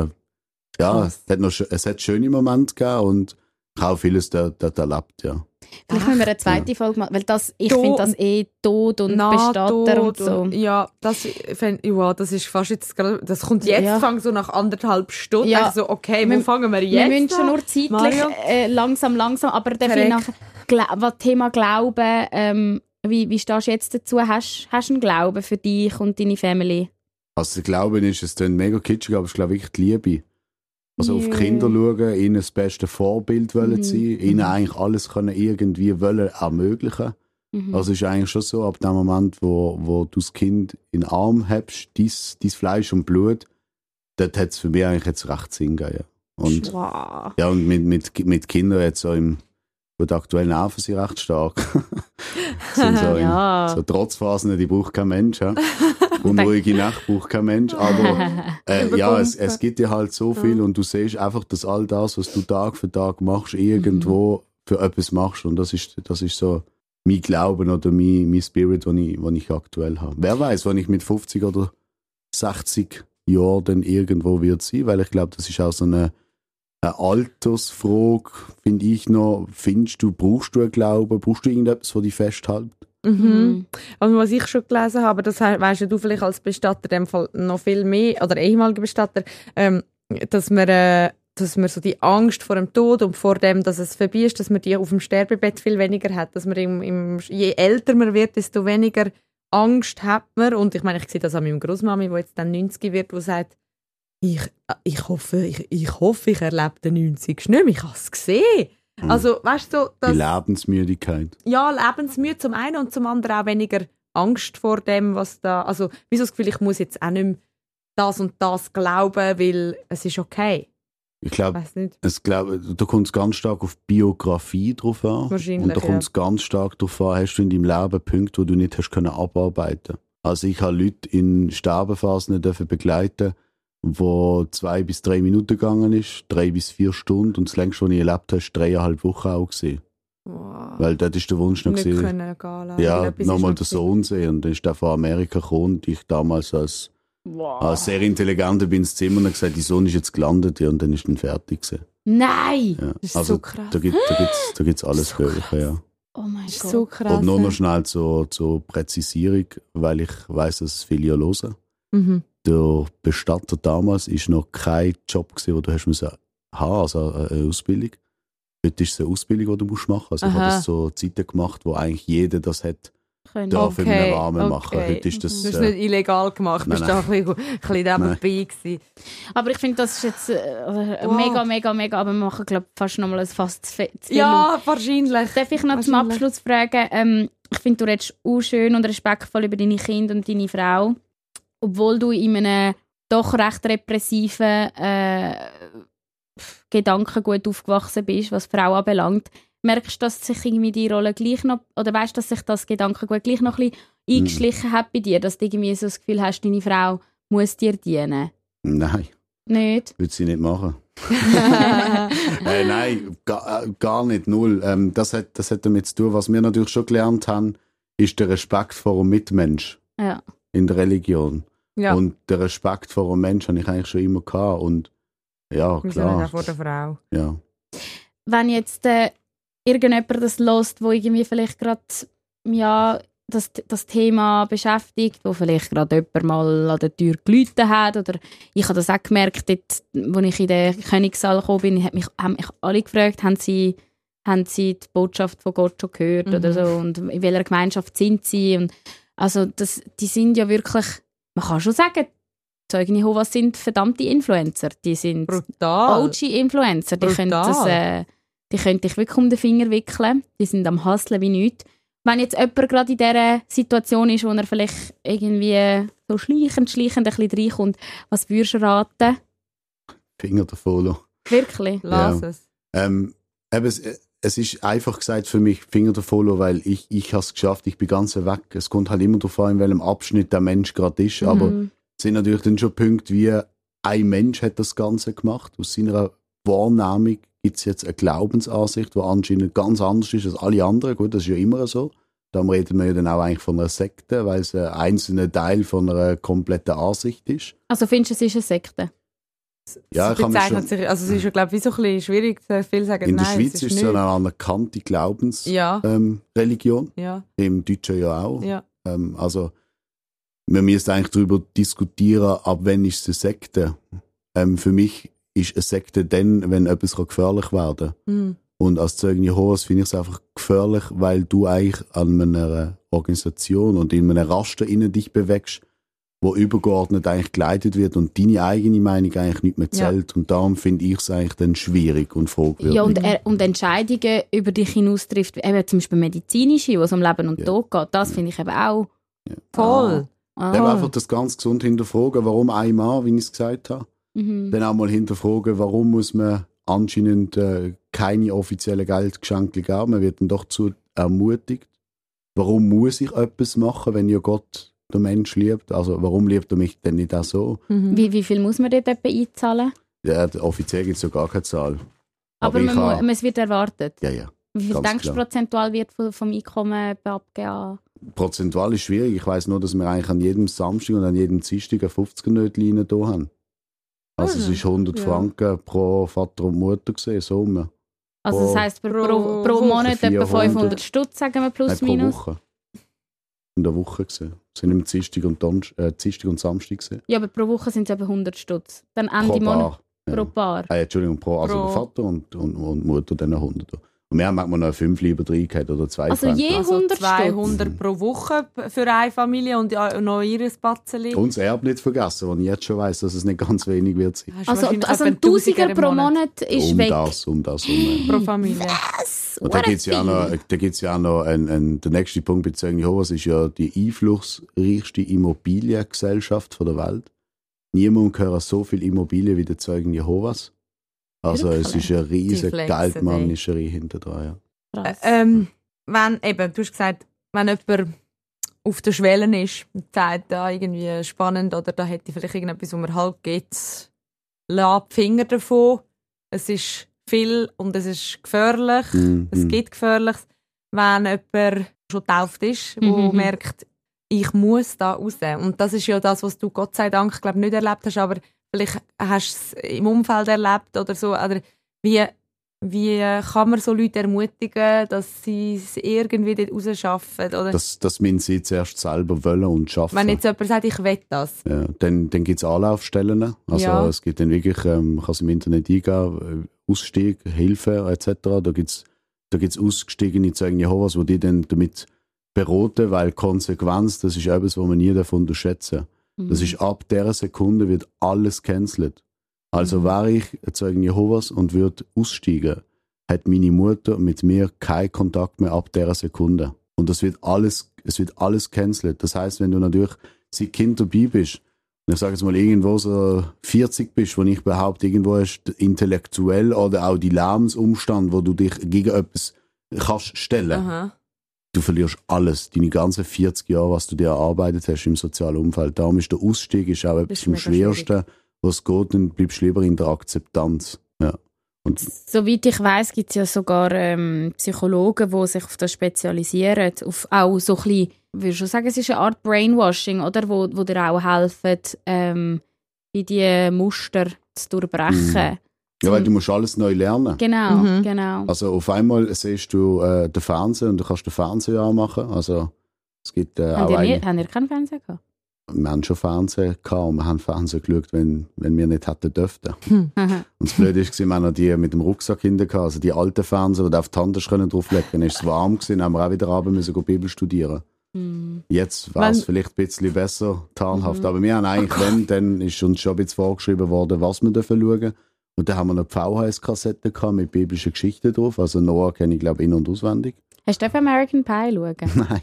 hat schöne Momente gegeben und ich habe auch vieles dort erlebt, ja. Vielleicht müssen wir eine zweite Folge machen, weil ich finde das Tod und Bestatter und so. Ja, das ist fast jetzt gerade, das kommt jetzt so nach 1,5 Stunden. Ja. Also okay, wo fangen wir jetzt an? Wir müssen schon nur zeitlich langsam, aber dann das Thema Glauben, wie stehst du jetzt dazu? Hast du einen Glauben für dich und deine Family? Also der Glaube ist, es klingt mega kitschig, aber es ist glaube ich wirklich die Liebe. Also auf die Kinder schauen, ihnen das beste Vorbild wollen sein, ihnen eigentlich alles können irgendwie wollen ermöglichen. Also es ist eigentlich schon so, ab dem Moment, wo du das Kind in den Arm hast, dein Fleisch und Blut, dort hat es für mich eigentlich jetzt recht Sinn gegeben. Und, ja, und mit Kindern jetzt so die aktuellen Nerven sind recht stark. Sind so Trotzphasen, die braucht kein Mensch. Ja? Unruhige Nacht braucht kein Mensch. Aber es gibt dir halt so viel und du siehst einfach, dass all das, was du Tag für Tag machst, irgendwo für etwas machst. Und das ist so mein Glauben oder mein Spirit, den ich aktuell habe. Wer weiß, wann ich mit 50 oder 60 Jahren dann irgendwo wird sein, weil ich glaube, das ist auch so eine Altersfrage, finde ich noch. Brauchst du einen Glauben? Brauchst du irgendetwas, das dich festhält? Also was ich schon gelesen habe, das weisst du vielleicht als Bestatter in dem Fall noch viel mehr, oder ehemaliger Bestatter, dass man so die Angst vor dem Tod und vor dem, dass es vorbei ist, dass man die auf dem Sterbebett viel weniger hat. Dass man je älter man wird, desto weniger Angst hat man. Und ich meine, ich sehe das an meiner Großmami, die jetzt dann 90 wird, die sagt, ich hoffe, ich erlebe den 90. nicht mehr. Ich habe es gesehen. Also, weißt du, die Lebensmüdigkeit. Ja, Lebensmüde zum einen und zum anderen auch weniger Angst vor dem, was da... Also, wieso das Gefühl, ich muss jetzt auch nicht mehr das und das glauben, weil es ist okay. Ich glaube, da kommt es ganz stark auf Biografie drauf an. Wahrscheinlich, und da kommt es ganz stark darauf an, hast du in deinem Leben Punkte, wo du nicht hast können abarbeiten. Also ich habe Leute in Sterbephasen begleiten, wo 2 bis 3 Minuten gegangen ist, 3 bis 4 Stunden und das längste, was ich erlebt habe, ist 3,5 Wochen auch gewesen. Wow. Weil das ist der Wunsch noch gewesen. Ja, nochmal den Sohn sehen. Und dann ist der von Amerika gekommen und ich damals als sehr intelligenter bin ins Zimmer und habe gesagt, die Sohn ist jetzt gelandet und dann ist dann fertig gewesen. Nein! Ja. Das ist also, so krass. Da gibt's alles so Mögliche, ja. Oh mein Gott. So krass. Und nur noch schnell zur Präzisierung, weil ich weiss, dass es viele ja hören. Der Bestatter damals war noch kein Job gewesen, den du hast müssen haben, also eine Ausbildung. Heute ist es eine Ausbildung, die du machen musst. Also ich habe das so Zeiten gemacht, wo eigentlich jeder das hat dürfen in einem Rahmen machen. Heute ist das... Du hast nicht illegal gemacht, bist da ein bisschen nebenbei gewesen. Aber ich finde, das ist jetzt mega, aber wir machen, glaube ich, fast nochmal ein fast zu viel. Ja, wahrscheinlich. Darf ich noch zum Abschluss fragen? Ich finde, du redest auch schön und respektvoll über deine Kinder und deine Frau. Obwohl du in einem doch recht repressiven Gedankengut aufgewachsen bist, was Frau anbelangt, merkst du, dass sich irgendwie die Rolle gleich noch, oder weißt du, dass sich das Gedankengut gleich noch ein bisschen eingeschlichen hat bei dir, dass du irgendwie so das Gefühl hast, deine Frau muss dir dienen? Nein. Nicht? Würde sie nicht machen. Nein, gar nicht, null. Das hat damit zu tun, was wir natürlich schon gelernt haben, ist der Respekt vor dem Mitmensch in der Religion. Ja. Und den Respekt vor einem Menschen habe ich eigentlich schon immer gehabt. Und ja, klar. Auch vor der Frau. Ja. Wenn jetzt irgendjemand das hört, wo irgendwie vielleicht gerade das Thema beschäftigt, wo vielleicht gerade jemand mal an der Tür geläutet hat, oder ich habe das auch gemerkt, dort, als ich in den Königssaal gekommen bin, haben mich alle gefragt, haben sie die Botschaft von Gott schon gehört oder so, und in welcher Gemeinschaft sind sie? Und also die sind ja wirklich, man kann schon sagen, Zeugen Jehovas sind verdammte Influencer. Die sind OG-Influencer. Die können dich wirklich um den Finger wickeln. Die sind am Hustlen wie nichts. Wenn jetzt jemand gerade in dieser Situation ist, wo er vielleicht irgendwie so schleichend ein bisschen reinkommt, was würdest du raten? Finger davon lassen. Wirklich? Lass es. es ist einfach gesagt für mich Finger davon, weil ich habe es geschafft, ich bin ganz weg. Es kommt halt immer darauf an, in welchem Abschnitt der Mensch gerade ist, aber es sind natürlich dann schon Punkte wie ein Mensch hat das Ganze gemacht. Aus seiner Wahrnehmung gibt es jetzt eine Glaubensansicht, die anscheinend ganz anders ist als alle anderen. Gut, das ist ja immer so. Da reden wir ja dann auch eigentlich von einer Sekte, weil es ein einzelner Teil von einer kompletten Ansicht ist. Also findest du, es ist eine Sekte? Ja, ich kann mir schon... sich, also es ist ja, glaube ich, wie so ein bisschen schwierig. Viele sagen, In der nein, Schweiz es ist ist es nicht. eine anerkannte Religion. Ja. Im Deutschen ja auch. Ja. Also wir müssen eigentlich darüber diskutieren, ab wann ist es eine Sekte. Für mich ist eine Sekte dann, wenn etwas gefährlich werden kann. Und als Zeugen Jehovas finde ich es einfach gefährlich, weil du eigentlich an einer Organisation und in einem Raster innen dich bewegst, wo übergeordnet eigentlich geleitet wird und deine eigene Meinung eigentlich nicht mehr zählt. Ja. Und darum finde ich es eigentlich dann schwierig und fragwürdig. Ja, und Entscheidungen über dich hinaus trifft, eben zum Beispiel medizinische, wo es um Leben und Tod geht, das finde ich eben auch voll. Eben einfach das ganz gesund hinterfragen, warum einmal, wie ich es gesagt habe. Dann auch mal hinterfragen, warum muss man anscheinend keine offiziellen Geldgeschenke geben. Man wird dann doch zu ermutigt. Warum muss ich etwas machen, wenn ja Gott der Mensch liebt? Also warum liebt er mich denn nicht auch so? Wie viel muss man dort etwa einzahlen? Ja, offiziell gibt es ja gar keine Zahl. Aber es wird erwartet? Ja. Wie viel denkst du prozentual wird vom Einkommen abgegeben? Prozentual ist schwierig. Ich weiss nur, dass wir eigentlich an jedem Samstag und an jedem Dienstag eine 50er-Nötchen hier haben. Also es ist 100 Franken pro Vater und Mutter gesehen, so. Also das heisst pro Monat etwa 500 Stutz, sagen wir plus minus? Pro Woche. In der Woche gesehen. Es sind immer Dienstag und Samstag gesehen. Ja, aber pro Woche sind es etwa 100 Stutz. Dann Ende Monat pro Paar. Entschuldigung, also der Vater und Mutter dann 100. Und wir haben manchmal noch 5 lieber drin gehabt oder 2 Also Franken. je 100 200 pro Woche für eine Familie und noch ihres Batzeli. Und das Erbe nicht vergessen, wo ich jetzt schon weiss, dass es nicht ganz wenig wird sein. Also ein Tausiger pro Monat ist weg? Um das. Pro Familie. Yes! Und da gibt es ja auch noch der nächste Punkt bei Zeugen Jehovas ist ja die einflussreichste Immobiliengesellschaft der Welt. Niemand gehört so viel Immobilien wie der Zeugen Jehovas. Also es ist eine riesige Geldmannischerei hinter dran. Ja. Wenn eben, du hast gesagt, wenn jemand auf der Schwelle ist und sagt, da irgendwie spannend oder da hätte vielleicht irgendetwas, wo man halt geht, lass die Finger davon. Es ist viel und es ist gefährlich. Es gibt Gefährliches. Wenn jemand schon getauft ist, der merkt, ich muss da raus. Und das ist ja das, was du Gott sei Dank glaub, nicht erlebt hast, aber vielleicht hast du es im Umfeld erlebt oder so. Oder wie kann man so Leute ermutigen, dass sie es irgendwie dort rausschaffen? Oder? Das müssen sie zuerst selber wollen und schaffen. Wenn jetzt jemand sagt, ich will das. Ja, dann gibt es Anlaufstellen. Also es gibt dann wirklich, man kann es im Internet eingeben, Ausstieg, Hilfe etc. Da gibt's ausgestiegene Zeugen Jehovas, die dann damit beraten, weil Konsequenz, das ist etwas, was man nie davon unterschätzen. Das ist ab dieser Sekunde wird alles cancelt. Also wäre ich ein Zeugen Jehovas und würde aussteigen, hat meine Mutter mit mir keinen Kontakt mehr ab dieser Sekunde. Und es wird alles cancelt. Das heisst, wenn du natürlich seit Kind dabei bist, und ich sage jetzt mal irgendwo so 40 bist, wo ich behaupte, irgendwo hast intellektuell oder auch die Lebensumstand, wo du dich gegen etwas kannst stellen. Aha. Du verlierst alles, deine ganzen 40 Jahre, was du dir erarbeitet hast im sozialen Umfeld. Darum ist der Ausstieg auch etwas vom Schwersten, was geht, dann bleibst du lieber in der Akzeptanz. Ja. Und soweit ich weiss, gibt es ja sogar Psychologen, die sich auf das spezialisieren. Auf auch so ein bisschen, ich würde schon sagen, es ist eine Art Brainwashing, oder? Wo dir auch helfen, in die Muster zu durchbrechen. Ja, weil du musst alles neu lernen. Genau. Also auf einmal siehst du den Fernseher und du kannst den Fernseher anmachen. Also es gibt Habt ihr keinen Fernseher gehabt? Wir haben schon Fernsehen gehabt und wir haben Fernsehen geschaut, wenn wir nicht hätten dürften. Und das Blöde war, wir haben noch die mit dem Rucksack hinten gehabt, also die alten Fernseher, die du auf die Hand drauflegen können. Dann ist es warm gewesen, haben wir auch wieder runter müssen Bibel studieren. Jetzt war es vielleicht ein bisschen besser tarnhaft, aber wir haben eigentlich, dann ist uns schon ein bisschen vorgeschrieben worden, was wir schauen dürfen. Und dann haben wir eine VHS-Kassette gehabt mit biblischen Geschichten drauf. Also Noah kenne ich, glaube ich, in- und auswendig. Hast du American Pie schauen? Nein.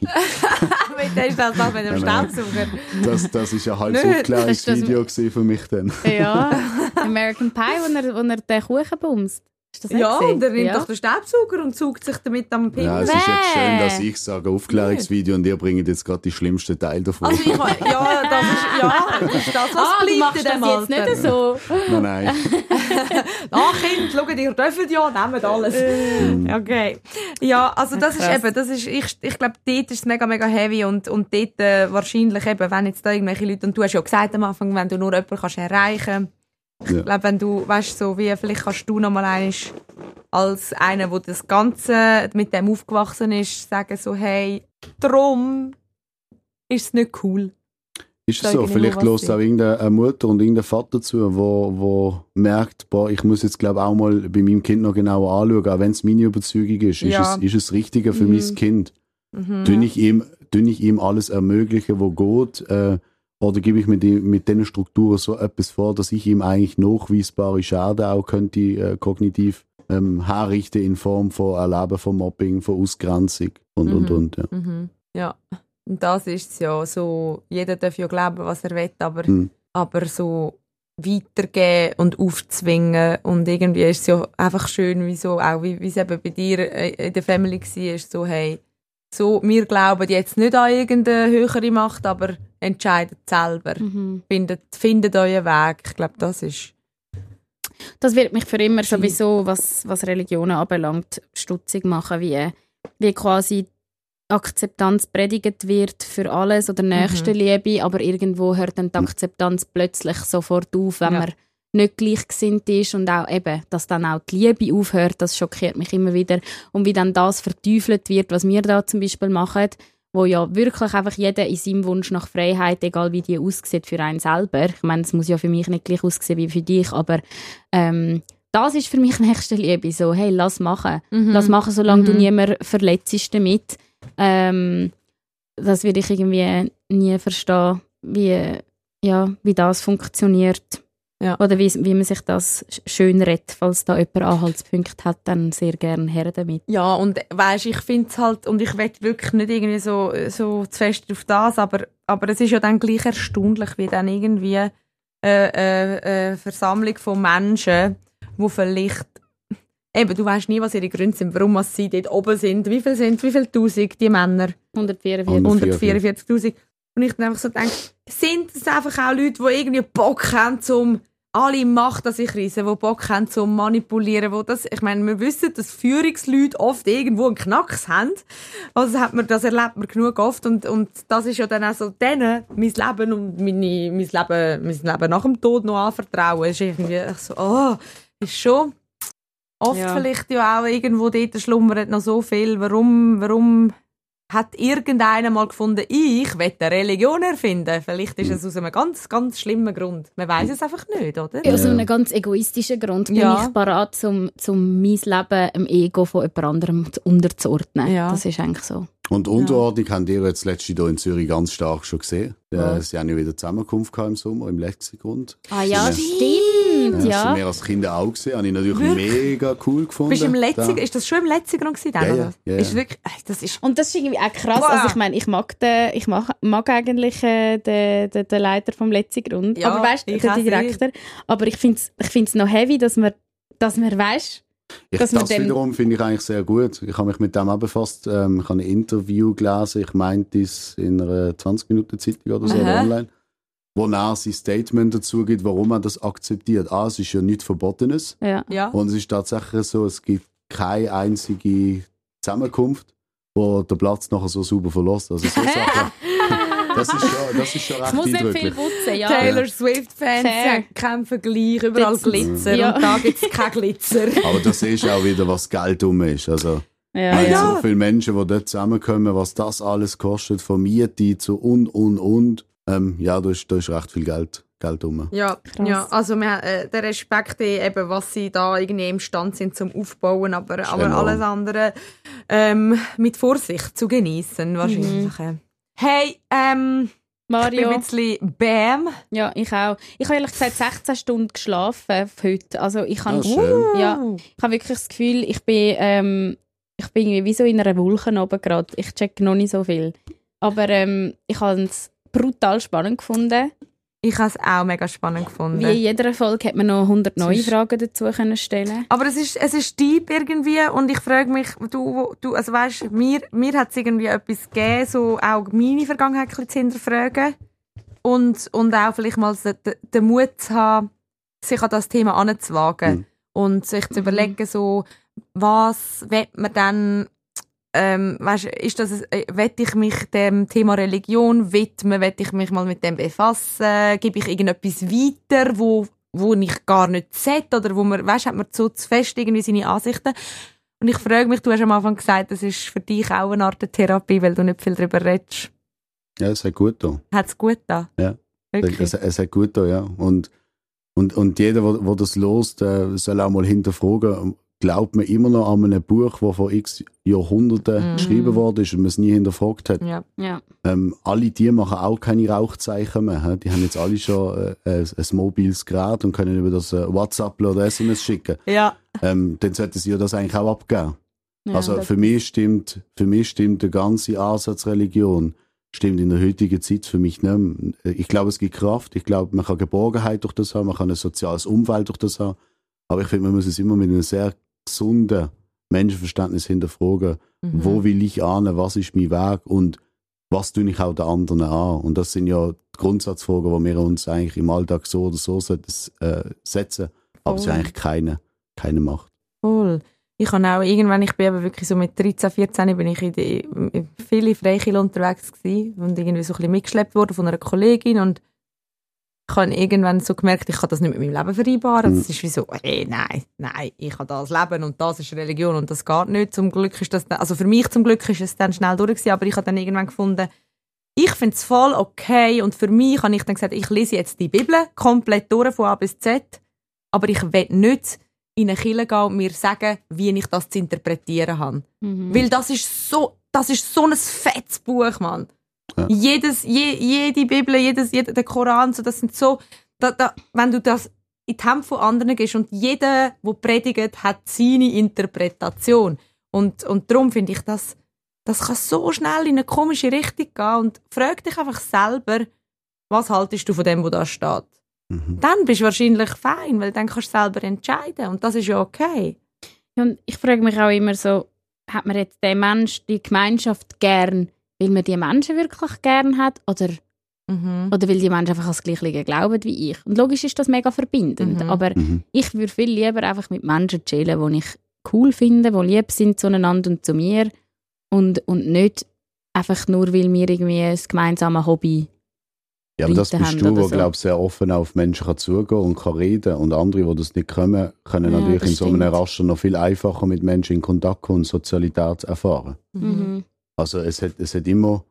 Mit ist das noch mit dem Staubsauger. Das ist ein halbes Aufklärungsvideo für mich dann. Ja, American Pie, wo er den Kuchen bumst. Hast du das Ja, gesehen? und er nimmt doch den Staubsauger und saugt sich damit am Pimmel. Ja, es ist jetzt schön, dass ich sage Aufklärungsvideo und ihr bringt jetzt gerade die schlimmsten Teile davon. Also das ist das, was Du bleibt machst in das dem jetzt Alter. nicht so. Nein. Kind, schaut, ihr dürft ja, nehmt alles. Okay. Ja, also das ist Krass. eben, ich glaube, dort ist es mega, mega heavy und dort wahrscheinlich eben, wenn jetzt da irgendwelche Leute, und du hast ja gesagt am Anfang, wenn du nur jemanden kannst erreichen, ich glaube, wenn du, weißt so wie, vielleicht kannst du noch mal als einer, der das Ganze mit dem aufgewachsen ist, sagen so, hey, drum ist es nicht cool. Ist es Sag so? ich Vielleicht nicht, was lässt auch irgendeine Mutter und irgendein Vater zu, wo merkt, boah, ich muss jetzt glaube auch mal bei meinem Kind noch genauer anschauen, auch wenn es meine Überzeugung ist. Ja. Ist es richtiger für mein Kind? Tue ich ihm alles ermöglichen, wo geht? Oder gebe ich mir mit diesen Strukturen so etwas vor, dass ich ihm eigentlich nachweisbare Schäden auch könnte kognitiv herrichten in Form von Erleben von Mobbing, von Ausgrenzung und. Ja. Ja, und das ist es ja. So, jeder darf ja glauben, was er will, aber so weitergeben und aufzwingen und irgendwie ist es ja einfach schön, wie es eben bei dir in der Family war, so, hey, so, wir glauben jetzt nicht an irgendeine höhere Macht, aber entscheidet selber. Findet euren Weg. Ich glaube, das ist... Das wird mich für immer sowieso, was Religionen anbelangt, stutzig machen, wie quasi Akzeptanz predigt wird für alles oder Nächstenliebe, aber irgendwo hört dann die Akzeptanz plötzlich sofort auf, wenn man nicht gleichgesinnt ist und auch eben, dass dann auch die Liebe aufhört, das schockiert mich immer wieder. Und wie dann das verteufelt wird, was wir da zum Beispiel machen, wo ja wirklich einfach jeder in seinem Wunsch nach Freiheit, egal wie die aussieht, für einen selber. Ich meine, es muss ja für mich nicht gleich aussehen wie für dich, aber das ist für mich Nächstenliebe. So, hey, lass machen. Lass machen, solange du niemanden verletzt damit. Das würde ich irgendwie nie verstehen, wie das funktioniert. Ja. Oder wie man sich das schön redet. Falls da jemand Anhaltspunkte hat, dann sehr gerne her damit. Ja, und weisst, ich finde es halt, und ich will wirklich nicht irgendwie so zu fest auf das, aber es ist ja dann gleich erstaunlich, wie dann irgendwie eine Versammlung von Menschen, die vielleicht, eben, du weißt nie, was ihre Gründe sind, warum sie dort oben sind. Wie viele Tausend, die Männer? 144'000. Und ich dann einfach so denke, sind es einfach auch Leute, die irgendwie Bock haben, um alle Macht an sich reissen, die Bock haben, zum manipulieren, ich meine, wir wissen, dass Führungsleute oft irgendwo einen Knacks haben. Also das erlebt man genug oft und das ist ja dann auch so denen mein Leben und mein Leben nach dem Tod noch anvertrauen. Ist irgendwie so, ist schon oft vielleicht ja auch irgendwo dort schlummert noch so viel. Warum hat irgendeiner mal gefunden, ich will eine Religion erfinden? Vielleicht ist es aus einem ganz, ganz schlimmen Grund. Man weiss es einfach nicht, oder? Aus einem ganz egoistischen Grund bin ich bereit, um mein Leben dem Ego von jemand anderem unterzuordnen. Ja. Das ist eigentlich so. Und Unterordnung haben die jetzt letztes Jahr in Zürich ganz stark schon gesehen. Sie haben ja wieder Zusammenkunft im Sommer im Lexikon. Ah ja, stimmt. Das haben wir als Kinder auch gesehen. Habe ich natürlich mega cool gefunden. Bist du im Letzigrund? Ist das schon im Letzigrund gewesen? Ja. Ist wirklich, das ist... Und das ist irgendwie auch krass. Also ich meine, ich mag eigentlich den Leiter vom Letzigrund. Ja, aber weißt du, der Direktor. Aber ich find's noch heavy, dass man weißt. Das wiederum finde ich eigentlich sehr gut. Ich habe mich mit dem auch befasst. Ich habe ein Interview gelesen, ich meinte es in einer 20-Minuten-Zeitung oder so online, wo er sein Statement dazu gibt, warum er das akzeptiert. Es ist ja nichts Verbotenes. Ja. Und es ist tatsächlich so, es gibt keine einzige Zusammenkunft, wo der Platz nachher so sauber verlässt. Also so Sachen. Das ist schon recht muss nicht eindrücklich. viel putzen, ja. Taylor Swift-Fans haben keinen Vergleich, überall Glitzer und da gibt es keinen Glitzer. Aber da siehst du auch wieder, was Geld um ist. Also, so viele Menschen, die dort zusammenkommen, was das alles kostet, von Miete zu und. Da ist recht viel Geld um. Ja, also der Respekt, eben, was sie da irgendwie imstande sind zum Aufbauen, aber alles andere mit Vorsicht zu genießen wahrscheinlich. Hey, Mario. Ich bin ein bisschen Bam. Ja, ich auch. Ich habe ehrlich gesagt 16 Stunden geschlafen heute. Also ich habe ich habe wirklich das Gefühl, ich bin irgendwie wie so in einer Wolke oben gerade. Ich check noch nicht so viel. Aber ich habe es brutal spannend gefunden. Ich habe es auch mega spannend gefunden. Wie in jeder Folge hat man noch 100 neue Fragen dazu können stellen. Aber es ist deep irgendwie und ich frage mich, du also weißt, mir hat es irgendwie etwas gegeben, so auch meine Vergangenheit ein bisschen zu hinterfragen und auch vielleicht mal den Mut zu haben, sich an das Thema anzuwagen und sich zu überlegen, so, was will man dann weißt, will ich mich dem Thema Religion widmen, will ich mich mal mit dem befassen, gebe ich irgendetwas weiter, wo ich gar nicht sollte, oder wo man, weißt, hat man so zu fest irgendwie seine Ansichten. Und ich frage mich, du hast am Anfang gesagt, das ist für dich auch eine Art Therapie, weil du nicht viel darüber redest. Ja, es hat gut da. Hat es gut da? Ja, es hat gut da, ja. Und jeder, der das hört, soll auch mal hinterfragen, glaubt man immer noch an einem Buch, das vor x Jahrhunderten geschrieben worden ist und man es nie hinterfragt hat. Ja. Alle die machen auch keine Rauchzeichen mehr. Die haben jetzt alle schon ein mobiles Gerät und können über das WhatsApp oder SMS schicken. Ja. Dann sollten sie ja das eigentlich auch abgeben. Ja, also für mich stimmt der ganze Ansatz Religion stimmt in der heutigen Zeit für mich nicht mehr. Ich glaube, es gibt Kraft. Ich glaube, man kann Geborgenheit durch das haben, man kann ein soziales Umfeld durch das haben. Aber ich finde, man muss es immer mit einem sehr gesunden Menschenverständnis hinterfragen, wo will ich an, was ist mein Weg und was tue ich auch den anderen an. Und das sind ja die Grundsatzfragen, die wir uns eigentlich im Alltag so oder so setzen, aber sie eigentlich keine macht. Voll. Ich habe auch irgendwann, ich bin eben wirklich so mit 13, 14 bin ich in viele Freikirchen unterwegs gewesen und irgendwie so ein bisschen mitgeschleppt worden von einer Kollegin und ich habe irgendwann so gemerkt, ich kann das nicht mit meinem Leben vereinbaren. Das ist wie so, nein, ich habe das Leben und das ist Religion und das geht nicht. Zum Glück ist das, also für mich zum Glück ist es dann schnell durch gewesen, aber ich habe dann irgendwann gefunden, ich finde es voll okay und für mich habe ich dann gesagt, ich lese jetzt die Bibel komplett durch, von A bis Z, aber ich will nicht in eine Kirche gehen und mir sagen, wie ich das zu interpretieren habe. Weil das ist so ein fettes Buch, Mann. Ja. Jede Bibel, der Koran, so, das sind so, wenn du das in die Hände von anderen gehst und jeder, der predigt, hat seine Interpretation. Und darum finde ich, das kann so schnell in eine komische Richtung gehen und frag dich einfach selber, was haltest du von dem, was da steht. Dann bist du wahrscheinlich fein, weil dann kannst du selber entscheiden und das ist ja okay. Und ich frage mich auch immer so, hat man jetzt den Mensch, die Gemeinschaft gern, weil man die Menschen wirklich gern hat oder weil die Menschen einfach das Gleiche glauben wie ich. Und logisch ist das mega verbindend, aber ich würde viel lieber einfach mit Menschen chillen, die ich cool finde, die lieb sind zueinander und zu mir und nicht einfach nur, weil wir irgendwie ein gemeinsames Hobby ja, aber das bist du, der so. Glaub, sehr offen auf Menschen kann zugehen und kann reden. Und andere, die das nicht können natürlich in so einem Raster noch viel einfacher mit Menschen in Kontakt kommen und Sozialität erfahren. Also es hat immer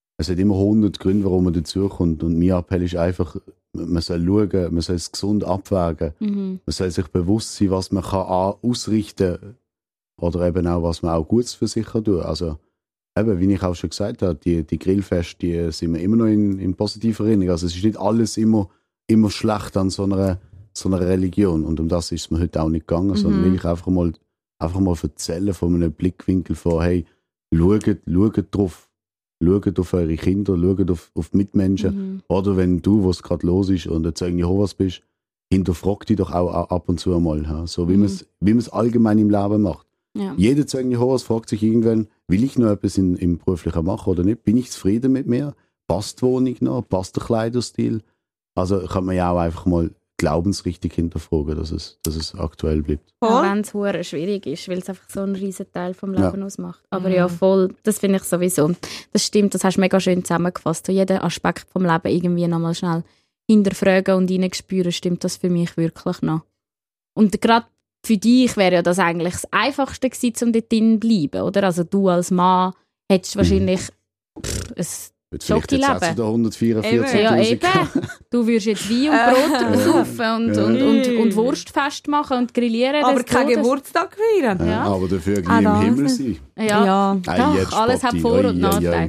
100 Gründe, warum man dazukommt. Und mein Appell ist einfach, man soll schauen, man soll es gesund abwägen. Man soll sich bewusst sein, was man kann ausrichten kann oder eben auch, was man auch Gutes für sich kann tun. Also eben, wie ich auch schon gesagt habe, die Grillfeste, die sind wir immer noch in positiver Erinnerung. Also es ist nicht alles immer schlecht an so einer Religion. Und um das ist es mir heute auch nicht gegangen, sondern will ich einfach mal erzählen von einem Blickwinkel von, hey, schaut drauf. Schaut auf eure Kinder, schaut auf die Mitmenschen. Oder wenn du, was gerade los ist und ein Zeuge Jehovas bist, hinterfrag dich doch auch ab und zu einmal. So wie man es allgemein im Leben macht. Ja. Jeder Zeuge Jehovas fragt sich irgendwann, will ich noch etwas im Beruflichen machen oder nicht? Bin ich zufrieden mit mir? Passt die Wohnung noch? Passt der Kleiderstil? Also kann man ja auch einfach mal glaubensrichtig hinterfragen, dass es aktuell bleibt. Auch wenn es verdammt schwierig ist, weil es einfach so einen riesen Teil vom Leben ausmacht. Aber ja, voll, das finde ich sowieso. Das stimmt, das hast du mega schön zusammengefasst. Jeden Aspekt vom Leben irgendwie nochmal schnell hinterfragen und reinspüren, stimmt das für mich wirklich noch. Und gerade für dich wäre ja das eigentlich das Einfachste gewesen, um dort drin zu bleiben, oder? Also du als Mann hättest wahrscheinlich ein Schocki-Leben. Jetzt 144 ja, eben. Du würdest jetzt Wein und Brot saufen und Wurstfest machen und grillieren. Aber kein Geburtstag feiern. Ja. Aber dafür gleich im Himmel sein. Ja. Doch, alles hat Vor- und Nachteile.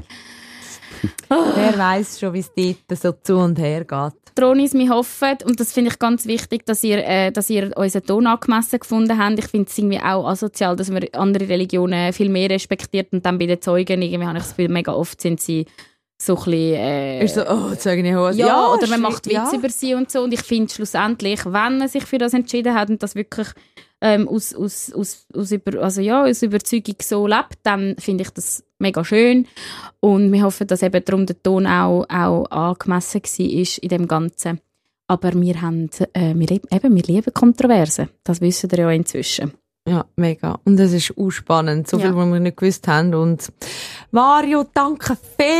Wer weiss schon, wie es dort so zu und her geht. Tronis, wir hoffen, und das finde ich ganz wichtig, dass ihr unseren Ton angemessen gefunden habt. Ich finde es irgendwie auch asozial, dass man andere Religionen viel mehr respektiert und dann bei den Zeugen, irgendwie habe ich das Gefühl, mega oft sind sie so ein bisschen, ist so, oh, jetzt sage ich Hose. ja, oder man macht Witze ja. über sie und so. Und ich finde schlussendlich, wenn man sich für das entschieden hat und das wirklich aus Überzeugung so lebt, dann finde ich das mega schön. Und wir hoffen, dass eben darum der Ton auch angemessen war in dem Ganzen. Aber wir lieben Kontroversen. Das wissen wir ja inzwischen. Ja, mega. Und es ist auch spannend. So viel, was wir nicht gewusst haben. Und Mario, danke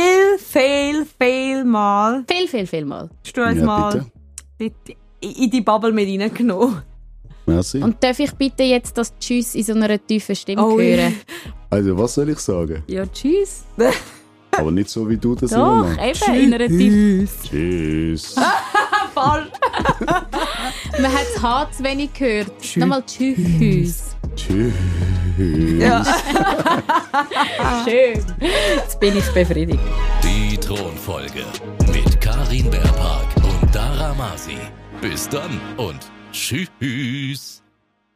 viel mal. Viel mal. Hast du uns mal in die Bubble mit reingenommen? Merci. Und darf ich bitte jetzt das Tschüss in so einer tiefen Stimme hören? Also, was soll ich sagen? Ja, tschüss. Aber nicht so, wie du das Doch, immer machst. eben, in einer tiefen... Tschüss. Falsch. Man hat das H zu wenig gehört. Nochmal tschüss. Tschüss. Ja. Schön. Jetzt bin ich befriedigt. Die Thronfolge mit Karin Beerpark und Dara Masi. Bis dann und tschüss.